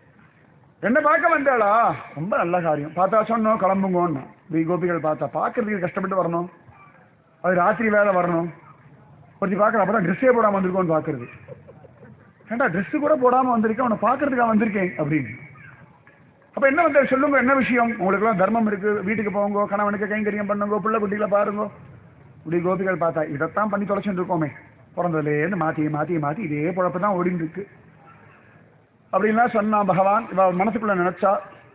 என்ன பார்க்க வந்தாளா, ரொம்ப நல்ல காரியம், பார்த்தா சொன்னோம் கிளம்புங்கன்னு. கோபிகள் பார்த்தா பார்க்கறதுக்கு கஷ்டப்பட்டு வரணும், அது ராத்திரி வேலை வரணும், ஒருத்தி பார்க்குற அப்பதான் ட்ரெஸ்ஸே போடாமல் வந்திருக்கோன்னு பார்க்கறது. ஏண்டா ட்ரெஸ்ஸு கூட போடாமல் வந்திருக்கேன், உன்னை பார்க்கறதுக்காக வந்திருக்கேன் அப்படின்னு. அப்போ என்ன வந்து சொல்லுங்க, என்ன விஷயம், உங்களுக்குலாம் தர்மம் இருக்கு, வீட்டுக்கு போங்க, கணவனுக்கு கைங்கரியம் பண்ணுங்க, பிள்ளை குட்டிகளை பாருங்க. இப்படி கோபிகள் பார்த்தா இதைத்தான் பண்ணி தொலைச்சுட்டு இருக்கோமே, பிறந்ததுலேருந்து மாற்றி மாற்றி மாற்றி இதே குழப்ப தான் ஓடிட்டு இருக்கு அப்படின்லாம் சொன்னான் பகவான். இவ மனசுக்குள்ள நினைச்சா.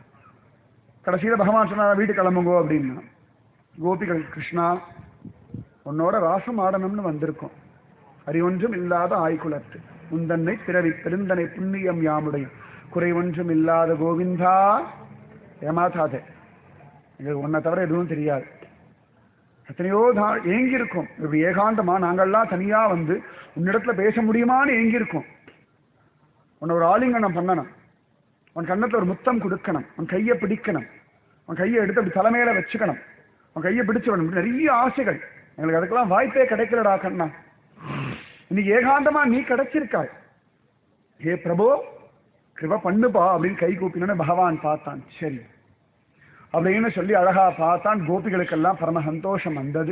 கடைசியில் பகவான் சொன்னா வீட்டுக்கு கிளம்புங்கோ அப்படின்னா. கோபிகள், கிருஷ்ணா உன்னோட ராசம் ஆடணும்னு வந்திருக்கோம், அறிவொன்றும் இல்லாத ஆய்குலத்து முந்தன்னை பிறவி பெருந்தனை புண்ணியம் யாமுடைய குறை ஒன்றும் இல்லாத கோவிந்தா, ஏமாத்தாதே, எங்களுக்கு உன்னை தவிர எதுவும் தெரியாது, எத்தனையோ ஏங்கியிருக்கும், இப்படி ஏகாண்டமா நாங்கள்லாம் தனியா வந்து உன்னிடத்துல பேச முடியுமான்னு ஏங்கியிருக்கும். உன்னை ஒரு ஆலிங்கனம் பண்ணணும், உன் கண்ணத்துல ஒரு முத்தம் கொடுக்கணும், உன் கையை பிடிக்கணும், உன் கையை எடுத்து அப்படி தலைமையில வச்சுக்கணும், உன் கையை பிடிச்சு வேணும், நிறைய ஆசைகள். எங்களுக்கு அதுக்கெல்லாம் வாய்ப்பே கிடைக்கலடா கண்ணா, இன்னைக்கு ஏகாந்தமா நீ கிடைச்சிருக்காய், ஹே பிரபு கிருப பண்ணுப்பா அப்படின்னு கை கூப்பினோன்னு பகவான் பார்த்தான். சரி அப்படின்னு சொல்லி அழகா பார்த்தான். கோபிகளுக்கெல்லாம் பரம சந்தோஷம் வந்தது.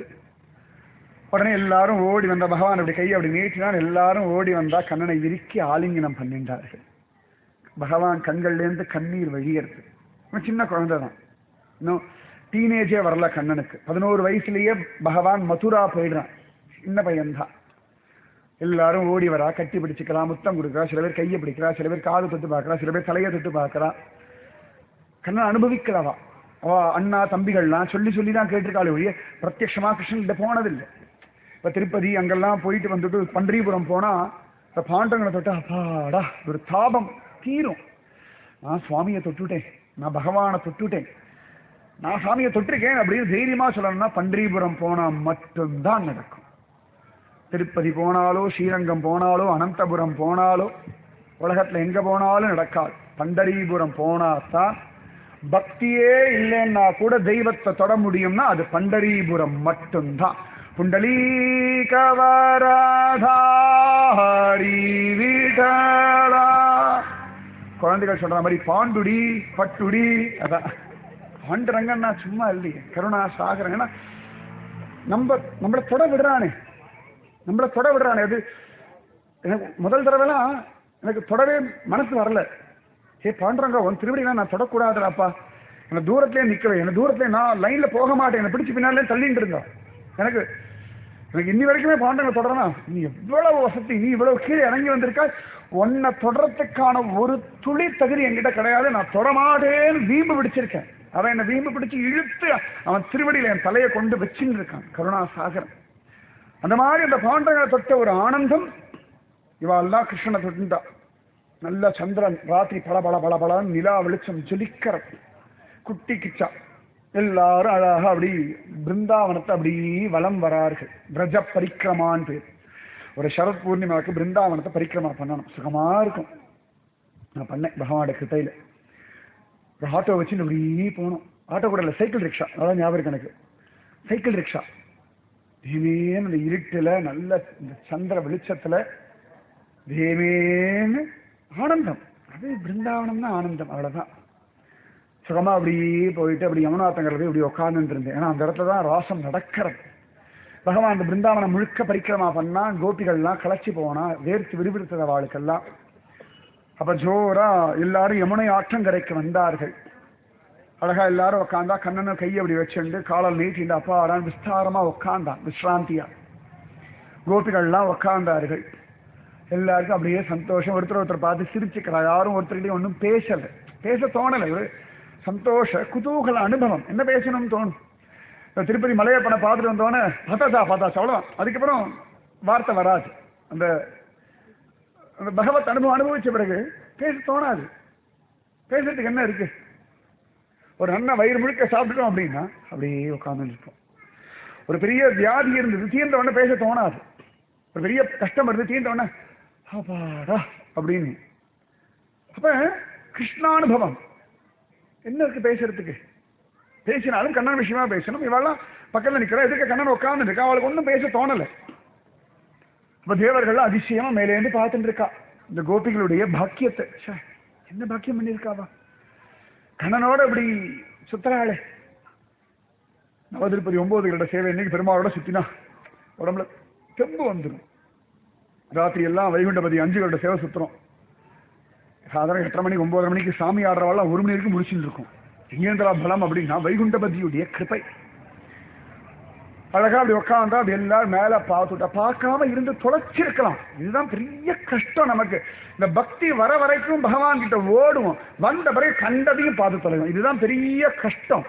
உடனே எல்லாரும் ஓடி வந்த பகவான் அப்படி கையை அப்படி நீட்டினான். எல்லாரும் ஓடி வந்தா கண்ணனை விரிக்கி ஆலிங்கனம் பண்ணின்றார்கள். பகவான் கண்கள்லேருந்து கண்ணீர் வழியறது. சின்ன குழந்தை தான், இன்னும் டீனேஜே வரல கண்ணனுக்கு. 11 வயசுலயே பகவான் மதுரா போயிடுறான், சின்ன பையன்தான். எல்லாரும் ஓடி வரா, கட்டி பிடிச்சிக்கலாம், முத்தம் கொடுக்குறா, சில பேர் கையை பிடிக்கிறா, சில பேர் காது தொட்டு பார்க்கறா, சில பேர் தலையை தொட்டு பார்க்கறா. கண்ணன் அனுபவிக்கிறவா. அவ அண்ணா தம்பிகள்லாம் சொல்லி சொல்லி தான் கேட்டிருக்காளே ஒழிய பிரத்யட்சமா கிருஷ்ணன் கிட்ட போனதில்லை. இப்ப திருப்பதி அங்கெல்லாம் போயிட்டு வந்துட்டு பண்டரிபுரம் போனா இந்த பாண்டங்களை தொட்டா அப்பாடா ஒரு தாபம் தீரும். நான் சுவாமியை தொட்டுட்டேன், நான் பகவானை தொட்டுட்டேன், நான் சாமியை தொட்டிருக்கேன் அப்படின்னு தைரியமா சொல்லணும்னா பண்டரிபுரம் போனா மட்டும்தான் நடக்கும். திருப்பதி போனாலோ, ஸ்ரீரங்கம் போனாலோ, அனந்தபுரம் போனாலோ, உலகத்துல எங்க போனாலும் நடக்காது. பண்டரிபுரம் போனாதான் பக்தியே இல்லைன்னா கூட தெய்வத்தை தொட முடியும்னா அது பண்டரிபுரம் மட்டும்தான். புண்டலீகவராதாரி விடலா, குழந்தைகள் சொல்ற மாதிரி பாண்டுடி பட்டுடி. அதான் பாண்டுரங்கன்னா சும்மா இல்லையே, கருணா சாகரம். ஏன்னா நம்மளை தொட விடுறானே, நம்மளை தொட விடுறானே. அது எனக்கு முதல் தடவைலாம் எனக்கு தொடவே மனசு வரல. ஏ பாண்டுறங்க உன் திருவடிலாம் நான் தொடக்கூடாதுடாப்பா, என்னை தூரத்துலேயே நிற்கிறேன், என்னை தூரத்துலேயே நான் லைனில் போக மாட்டேன், என்னை பிடிச்சி பின்னாலே தள்ளிட்டு இருந்தோம். எனக்கு இன்னி வரைக்குமே பாண்டங்களை தொடரனா, நீ எவ்வளவு வசதி, நீ இவ்வளவு கீழே இறங்கி வந்திருக்கா, உன்னை தொடரத்துக்கான ஒரு துளி தகுதி என்கிட்ட கிடையாது, நான் தொடமாட்டேன்னு வீம்பு பிடிச்சிருக்கேன். அவன் என்னை வீம்பு பிடிச்சி இழுத்து அவன் திருவடியில் என் தலையை கொண்டு வச்சுன்னு இருக்கான், கருணா சாகரம். அந்த மாதிரி அந்த பாண்டங்களை தொட்ட ஒரு ஆனந்தம் இவாள்தான் கிருஷ்ணனை தொட்டுட்டா. நல்ல சந்திரன் ராத்திரி பல பல பல பலன்னு நிலா வெளிச்சம் ஜொலிக்கிற குட்டி கிச்சா. எல்லாரும் அழகா அப்படி பிருந்தாவனத்தை அப்படி வலம் வரார்கள். பிரஜ பரிக்கிரமான்னு பேர். ஒரு சரத் பூர்ணிமாவுக்கு பிருந்தாவனத்தை பரிக்கிரமா பண்ணணும், சுகமா இருக்கும். நான் பண்ணேன் பகவானோட கிருத்தையில. ஒரு ஆட்டோ வச்சு இப்படி போனோம். ஆட்டோ கூட இல்லை, சைக்கிள் ரிக்ஷா, அதான் ஞாபகம் இருக்கு எனக்கு. சைக்கிள் ரிக்ஷா தேவேன்னு அந்த இருட்டுல நல்ல இந்த சந்திர வெளிச்சத்துல தேவேன்னு ஆனந்தம். அது பிருந்தாவனம்னா ஆனந்தம், அவ்வளவுதான். சுகமா அப்படியே போயிட்டு அப்படி யமுனாத்தங்கரை போய் இப்படி உட்கார்ந்துட்டு இருந்தேன். ஏன்னா அந்த இடத்துல தான் ராசம் நடக்கிறது. பகவான் அந்த பிருந்தாவனம் முழுக்க பரிக்கிரமா பண்ணா. கோபிகள்லாம் களைச்சி போனா, வேர்த்து விறுவிறுத்தத வாழ்க்கெல்லாம். அப்ப ஜோரா எல்லாரும் யமுனை ஆற்றங்கரைக்கு வந்தார்கள். அழகா எல்லாரும் உட்காந்தா. கண்ணனை கையை அப்படி வச்சுண்டு காலால் நீட்டிண்டு அப்பாடான் விஸ்தாரமா உட்காந்தான் விஸ்ராந்தியா. கோபிகள்லாம் உட்கார்ந்தார்கள். எல்லாருக்கும் அப்படியே சந்தோஷம். ஒருத்தர் பார்த்து சிரிச்சுக்கிறா. யாரும் ஒருத்தருக்கிட்டையும் ஒன்றும் பேசல, பேச தோணலை. ஒரு சந்தோஷ குதூகல அனுபவம். என்ன பேசணும்னு தோணும். திருப்பதி மலையப்பனை பார்த்துட்டு வந்தோன்னே பார்த்தாச்சா அவ்வளோ. அதுக்கப்புறம் வார்த்தை வராது. அந்த அந்த பகவத் அனுபவிச்ச பிறகு பேச தோணாது. பேசுறதுக்கு என்ன இருக்கு? ஒரு நல்ல வயிறு முழுக்க சாப்பிட்டுட்டோம் அப்படின்னா அப்படியே உட்கார்ந்து இருப்போம். ஒரு பெரிய வியாதி இருந்தது, தீர்ந்த உடனே பேச தோணாது. ஒரு பெரிய கஷ்டம் வருது, தீர்ந்த உடனே அப்பாடா அப்படின்னு. அப்ப கிருஷ்ணானுபவம் என்ன இருக்கு பேசுறதுக்கு? பேசினாலும் கண்ணன் விஷயமா பேசணும். இவெல்லாம் பக்கத்துல நிக்கிறா, எதுக்கு கண்ணன் உட்கார்ந்து இருக்கா, அவளுக்கு ஒன்றும் பேச தோணலை. இப்ப தேவர்கள் அதிசயமா மேலேந்து பார்த்துட்டு இருக்கா இந்த கோபிகளுடைய பாக்கியத்தை. என்ன பாக்கியம் பண்ணியிருக்காவா, கண்ணனோட இப்படி சுத்தராளே. நவதிருப்பதி 9 சேவை இன்னைக்கு பெருமாளோட சுத்தினா உடம்புல தெம்பு வந்துடும். ராத்திரி எல்லாம் வைகுண்டபதி 5 சேவை சுத்துறோம். சாதாரண 8:30 மணிக்கு 9 மணிக்கு சாமி ஆடுறவாள் 1 மணி வரைக்கும் முடிச்சுட்டு இருக்கும். எங்கேந்திரா பலம் அப்படின்னா வைகுண்டபதியுடைய கிருபை. அழகா அப்படி உட்காந்தா அப்படி எல்லாரும் மேல பார்த்துட்டா, பார்க்காம இருந்து தொலைச்சிருக்கலாம். இதுதான் பெரிய கஷ்டம் நமக்கு. இந்த பக்தி வர வரைக்கும் பகவான் கிட்ட ஓடுவோம், வந்த பிறகு கண்டதையும் பார்த்து தொலைவோம். இதுதான் பெரிய கஷ்டம்.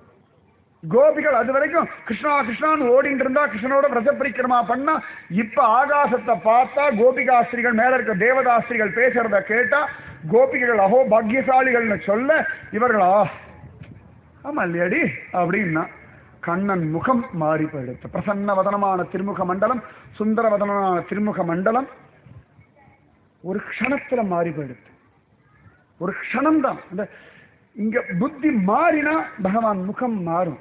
கோபிகள் அது வரைக்கும் கிருஷ்ணா கிருஷ்ணான்னு ஓடிட்டு இருந்தா, கிருஷ்ணனோட பிரஜ பரிக்கிரமா பண்ணா. இப்ப ஆகாசத்தை பார்த்தா கோபிகாஸ்திரிகள் மேல இருக்க தேவதாஸ்திரிகள் பேசுறத கேட்டா கோபிகைகள் அஹோ பாக்யசாலிகள்னு சொல்ல, இவர்களா ஆமா இல்லையாடி அப்படின்னா கண்ணன் முகம் மாறி போயிடுச்சு. பிரசன்ன வதனமான திருமுக மண்டலம், சுந்தர வதனமான திருமுக மண்டலம் ஒரு க்ஷணத்துல மாறி போயிடுச்சு. ஒரு க்ஷணம்தான். அந்த இங்க புத்தி மாறினா பகவான் முகம் மாறும்,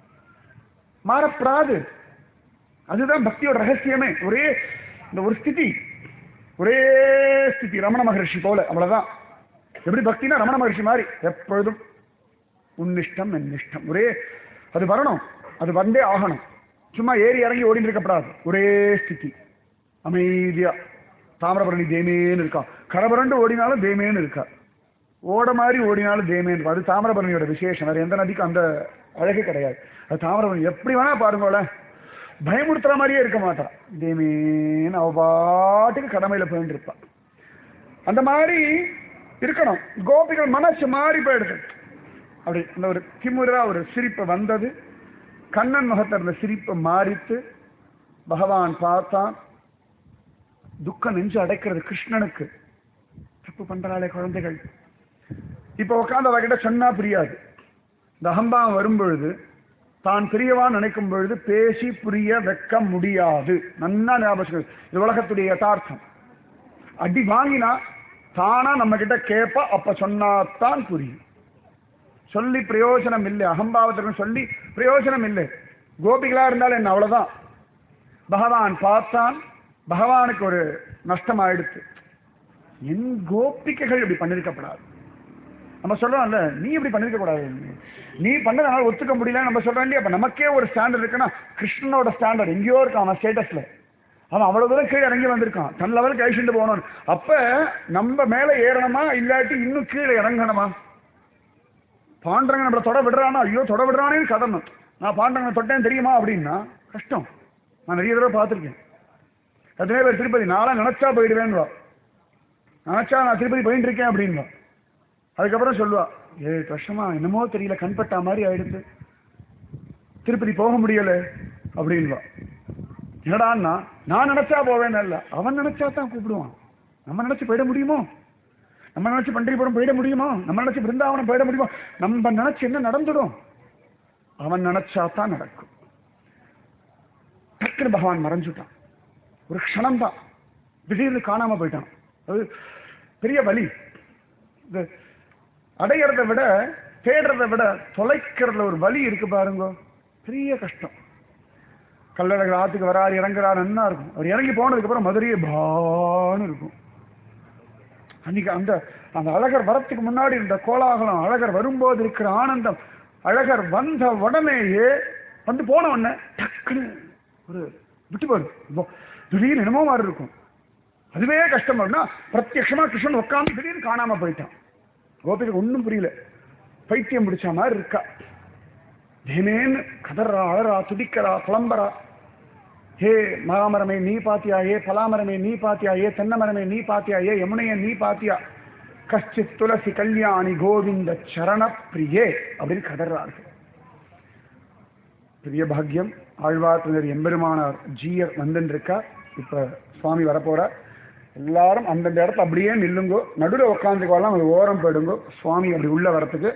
மாறப்படாது. அதுதான் பக்தியோட ரகசியமே. ஒரே இந்த ஒரு ஸ்திதி, ஒரே ஸ்திதி ரமண மகர்ஷி போல, அவ்வளவுதான். எப்படி பக்தினா ரமண மகர்ஷி மாதிரி எப்பொழுதும் உன்னிஷ்டம் என்னிஷ்டம், ஒரே அது வரணும், அது வந்தே ஆகணும். சும்மா ஏறி இறங்கி ஓடிட்டு இருக்கப்படாது. ஒரே ஸ்திதி அமைதியா. தாமிரபரணி தேமேன்னு இருக்கா, கரபரண்டு ஓடினாலும் தேமேன்னு இருக்கா, ஓட மாதிரி ஓடினாலும் தேமேன்னு. அது தாமிரபரணியோட விசேஷம். வேற எந்த நதிக்கும் அந்த அழகே கிடையாது. அது தாமிரபரணி எப்படி வேணா பாருங்களேன், பயமுறுத்துற மாதிரியே இருக்க மாட்டான். தேமேன்னு அவ பாட்டுக்கு கடமையில போயிட்டு இருப்பா. அந்த மாதிரி இருக்கணும். கோபிகள் மனசு மாறி போயிடுது. அப்படி அந்த ஒரு திமுறா ஒரு சிரிப்பு வந்தது. கண்ணன் முகத்தில் இருந்த சிரிப்பை மாறித்து பகவான் பார்த்தான். துக்கம் நெஞ்சு அடைக்கிறது கிருஷ்ணனுக்கு. தப்பு பண்றாளே குழந்தைகள். இப்ப உட்காந்து அவகிட்ட சொன்னா புரியாது. இந்த அகம்பாவம் வரும்பொழுது, தான் பெரியவான் நினைக்கும் பொழுது பேசி புரிய வைக்க முடியாது. நன்னா ஞாபகம். இது உலகத்துடைய யதார்த்தம். அடி வாங்கினா தானா நம்ம கிட்ட கேட்பா, அப்ப சொன்னாத்தான் புரியும். சொல்லி பிரயோஜனம் இல்லை. அகம்பாவத்திற்கு சொல்லி பிரயோஜனம் இல்லை. கோபிகளா இருந்தாலும் என்ன, அவ்வளவுதான். பகவான் பார்த்தான். பகவானுக்கு ஒரு நஷ்டம் ஆயிடுச்சு. என் கோபிகைகள் இப்படி பண்ணிருக்கப்படாது. நம்ம சொல்றோம்ல, நீ இப்படி பண்ணிருக்க கூடாது, நீ பண்ணதுனால ஒத்துக்க முடியல நம்ம சொல்றோம் இல்லையா. அப்ப நமக்கே ஒரு ஸ்டாண்டர்ட் இருக்குன்னா, கிருஷ்ணனோட ஸ்டாண்டர்ட் எங்கேயோ இருக்கான். அவன் ஸ்டேட்டஸ்ல அவன் அவ்வளவு தூரம் கீழே இறங்கி வந்திருக்கான். தன் லெவலுக்கு அழிச்சுட்டு போகணும். அப்ப நம்ம மேல ஏறணுமா, இல்லாட்டி இன்னும் கீழே இறங்கணுமா? பாண்டரங்க நம்மளை தொட விடுறானா, ஐயோ தொட விடுறானேன்னு கதணும். நான் பாண்டரங்க தொட்டேன் தெரியுமா அப்படின்னா கஷ்டம். நான் நிறைய தடவை பார்த்துருக்கேன். எத்தனை பேர் திருப்பதி நானும் நினைச்சா போயிடுவேன்வா, நினைச்சா நான் திருப்பதி போயிட்டு இருக்கேன் அப்படின்வா. அதுக்கப்புறம் சொல்லுவா, 7 வருஷமா என்னமோ தெரியல கண்பட்டா மாதிரி ஆயிடுச்சு, திருப்பதி போக முடியல அப்படின்வா. என்னடான்னா, நான் நினைச்சா போவேன்னு இல்ல, அவன் நினைச்சா தான் கூப்பிடுவான். நம்ம நினைச்சு போயிட முடியுமோ? நம்ம நினைச்சு பண்டிகைபுரம் போயிட முடியுமா? நம்ம நினைச்சு பிருந்தாவனம் போயிட முடியுமா? நம்ம நினைச்சு என்ன நடந்துடும்? அவன் நினைச்சா தான் நடக்கும். டக்குனு பகவான் மறைஞ்சுட்டான். ஒரு க்ஷணம் தான், திடீர்னு காணாம போயிட்டான். அது பெரிய வலி. அடையிறத விட, தேடுறத விட தொலைக்கிறதுல ஒரு வலி இருக்கு பாருங்க, பெரிய கஷ்டம். கல்லழகர் ஆத்துக்கு வராரு, இறங்குறாரு, நல்லா இருக்கும். அவர் இறங்கி போனதுக்கு அப்புறம் மதுரையே பான்னு இருக்கும். அன்னைக்கு அந்த அந்த அழகர் வரத்துக்கு முன்னாடி இருந்த கோலாகலம், அழகர் வரும்போது இருக்கிற ஆனந்தம், அழகர் வந்த உடனேயே வந்து போன உடனே டக்குன்னு ஒரு விட்டு போயிடும். திடீர்னு என்னமோ மாதிரி இருக்கும். அதுவே கஷ்டம். அப்படின்னா பிரத்யட்சமா கிருஷ்ணன் உட்காந்து திடீர்னு காணாம போயிட்டான். கோபிக்கு ஒன்றும் புரியல, பைத்தியம் பிடிச்ச மாதிரி இருக்கா. தேனேன்னு கதறா, அழறா, துடிக்கிறா, புலம்பரா. ஹே மகாமரமே நீ பாத்தியா, ஏ பலாமரமே நீ பாத்தியா, ஏ தென்னமரமே நீ பாத்தியா, ஏ யமுனைய நீ பாத்தியா, கஷ்டித் துளசி கல்யாணி கோவிந்த சரண பிரியே அப்படின்னு கதறார்கள். பெரிய பாக்கியம். ஆழ்வார்த்தினர் எம்பெருமானார் ஜீயர் வந்துருக்கா. இப்ப சுவாமி வரப்போறார். எல்லாரும் அந்தந்த இடத்துல அப்படியே நில்லுங்கோ, நடுவில் உட்காந்துக்கோலாம், அது ஓரம் போயிடுங்கோ. சுவாமி அப்படி உள்ள வரத்துக்கு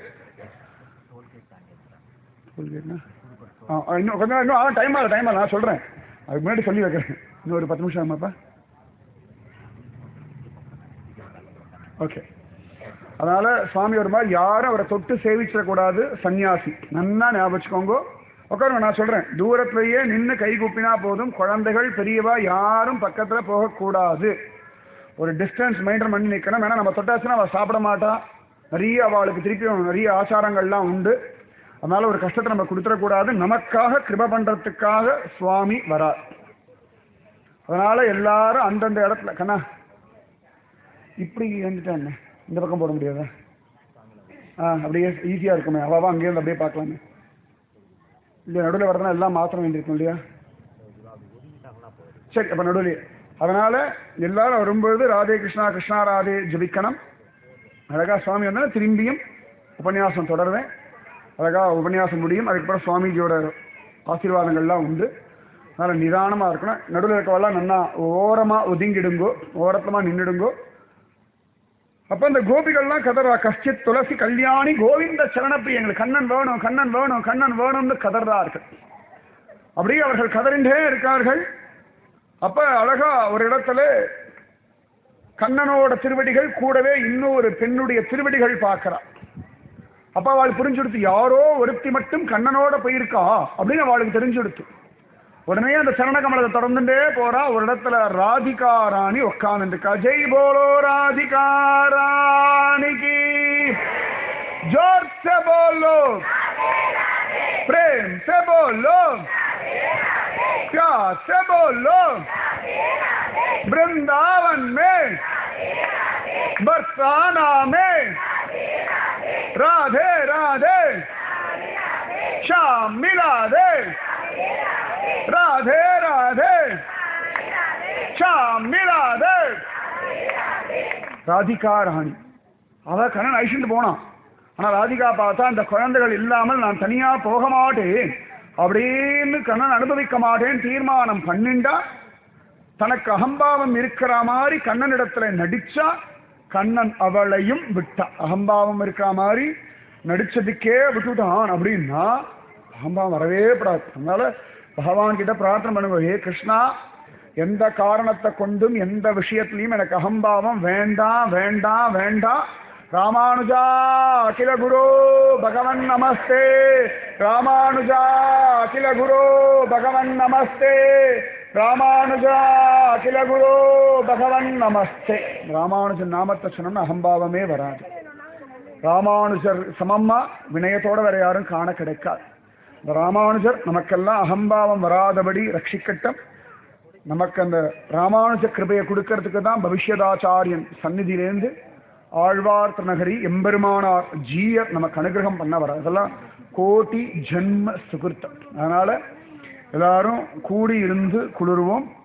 இன்னும் கொஞ்சம், இன்னும் டைம் ஆகல, டைம் ஆகல, நான் சொல்றேன். அதுக்கு முன்னாடி சொல்லி வைக்கிறேன். இன்னும் ஒரு 10 நிமிஷம் ஆமாப்பா. ஓகே. அதனால சுவாமி ஒரு மாதிரி யாரும் அவரை தொட்டு சேவிச்சிடக்கூடாது. சன்னியாசி நன்னா ஞாபகம் வச்சுக்கோங்க. உட்காருங்க, நான் சொல்றேன். தூரத்திலேயே நின்று கை கூப்பினா போதும். குழந்தைகள் பெரியவா யாரும் பக்கத்துல போகக்கூடாது. ஒரு டிஸ்டன்ஸ் மெயின்டைன் பண்ணி நிற்கணும். ஏன்னா நம்ம தொட்டாச்சுன்னா அவள் சாப்பிட மாட்டா. நிறைய அவளுக்கு திருப்பி நிறைய ஆச்சாரங்கள்லாம் உண்டு. அதனால ஒரு கஷ்டத்தை நம்ம கொடுத்துடக்கூடாது. நமக்காக கிருப பண்றதுக்காக சுவாமி வரார். அதனால எல்லாரும் அந்தந்த இடத்துல கண்ணா இப்படி வந்துட்டாங்க. இந்த பக்கம் போட முடியாதா? அப்படியே ஈஸியா இருக்குமே. அவாவா அங்கேயிருந்து அப்படியே பார்க்கலாமே. இல்லையா நடுவில் வரதுனா எல்லாம் மாத்திரம் வேண்டியிருக்கும் இல்லையா? சரி, அப்ப நடுவில். அதனால எல்லாரும் வரும்பொழுது ராதே கிருஷ்ணா கிருஷ்ணா ராதே ஜபிக்கணும். அழகா சுவாமி வந்தா திரும்பியும் உபன்யாசம் தொடருவேன். அழகா உபன்யாசம் முடியும். அதுக்கப்புறம் சுவாமிஜியோட ஆசீர்வாதங்கள்லாம் உண்டு. அதனால நிதானமா இருக்கணும். நடுவில் இருக்கவெல்லாம் நல்லா ஓரமா ஒதுங்கிடுங்கோ, ஓரத்தமா நின்றுடுங்கோ. அப்ப இந்த கோபிகள்லாம் கதறா, கஷ்டித் துளசி கல்யாணி கோவிந்த சரணப்பிரி, எங்களுக்கு கண்ணன் வேணும் கண்ணன் வேணும் கண்ணன் வேணும்னு கதறார்கள். அப்படியே அவர்கள் கதறின்றே இருக்கார்கள். அப்ப அழகா ஒரு இடத்துல கண்ணனோட திருவடிகள் கூடவே இன்னொரு பெண்ணுடைய திருவடிகள் பார்க்கிறார். அப்ப அவள் புரிஞ்சுடுத்து, யாரோ ஒருத்தி மட்டும் கண்ணனோட போயிருக்கா அப்படின்னு அவளுக்கு தெரிஞ்சுடுத்து. உடனே அந்த சரண கமலத்தை தொடர்ந்துட்டே போறா. ஒரு இடத்துல ராதிகா ராணி உட்கார்ந்துருக்கா. ஜெய் போலோ ராதிகா ராணிக்கு, ஜோர் से बोलो, प्रेम से बोलो, प्यार से बोलो, वृंदावन में बरसाना में राधे राधे श्याम मिला दे, राधे राधे श्याम मिला दे. ராதிகா ராணி அவ கண்ணன் ஐஷிட்டு போனான். ஆனா ராதிகா பார்த்தா அந்த குழந்தைகள் இல்லாமல் நான் தனியா போக மாட்டேன் அப்படின்னு கண்ணன் அனுபவிக்க மாட்டேன் தீர்மானம் பண்ணிண்டா. தனக்கு அகம்பாவம் இருக்கிற மாதிரி கண்ணனிடத்துல நடிச்சா. கண்ணன் அவளையும் விட்டா. அகம்பாவம் இருக்கிற மாதிரி நடிச்சதுக்கே விட்டுட்டான் அப்படின்னா அகம்பாவம் வரவே படாது. அதனால பகவான் கிட்ட பிரார்த்தனை பண்ணுங்க, ஹே கிருஷ்ணா, எந்த காரணத்தை கொண்டும் எந்த விஷயத்திலையும் எனக்கு அகம்பாவம் வேண்டாம் வேண்டாம் வேண்டாம். ராமானுஜா அகில குரு பகவன் நமஸ்தே, ராமானுஜா அகில குரு பகவன் நமஸ்தே, ராமானுஜா அகில குரு பகவன் நமஸ்தே. ராமானுஜன் நாமத்தை சொன்னோம்னா அகம்பாவமே வராது. ராமானுஜர் சமம்மா வினயத்தோட வேற யாரும் காண கிடைக்காது. இந்த ராமானுஜர் நமக்கெல்லாம் அகம்பாவம் வராதபடி ரட்சிக்கட்டும். நமக்கு அந்த ராமானுஜ கிருபையை கொடுக்கறதுக்கு தான் பவிஷ்யதாச்சாரியன் சந்நிதியிலேருந்து ஆழ்வார் திருநகரி எம்பெருமானார் ஜீயர் நமக்கு அனுகிரகம் பண்ண வர. அதெல்லாம் கோட்டி ஜென்ம சுகிருத்தம். அதனால எல்லாரும் கூடி இருந்து குளிர்வோம்.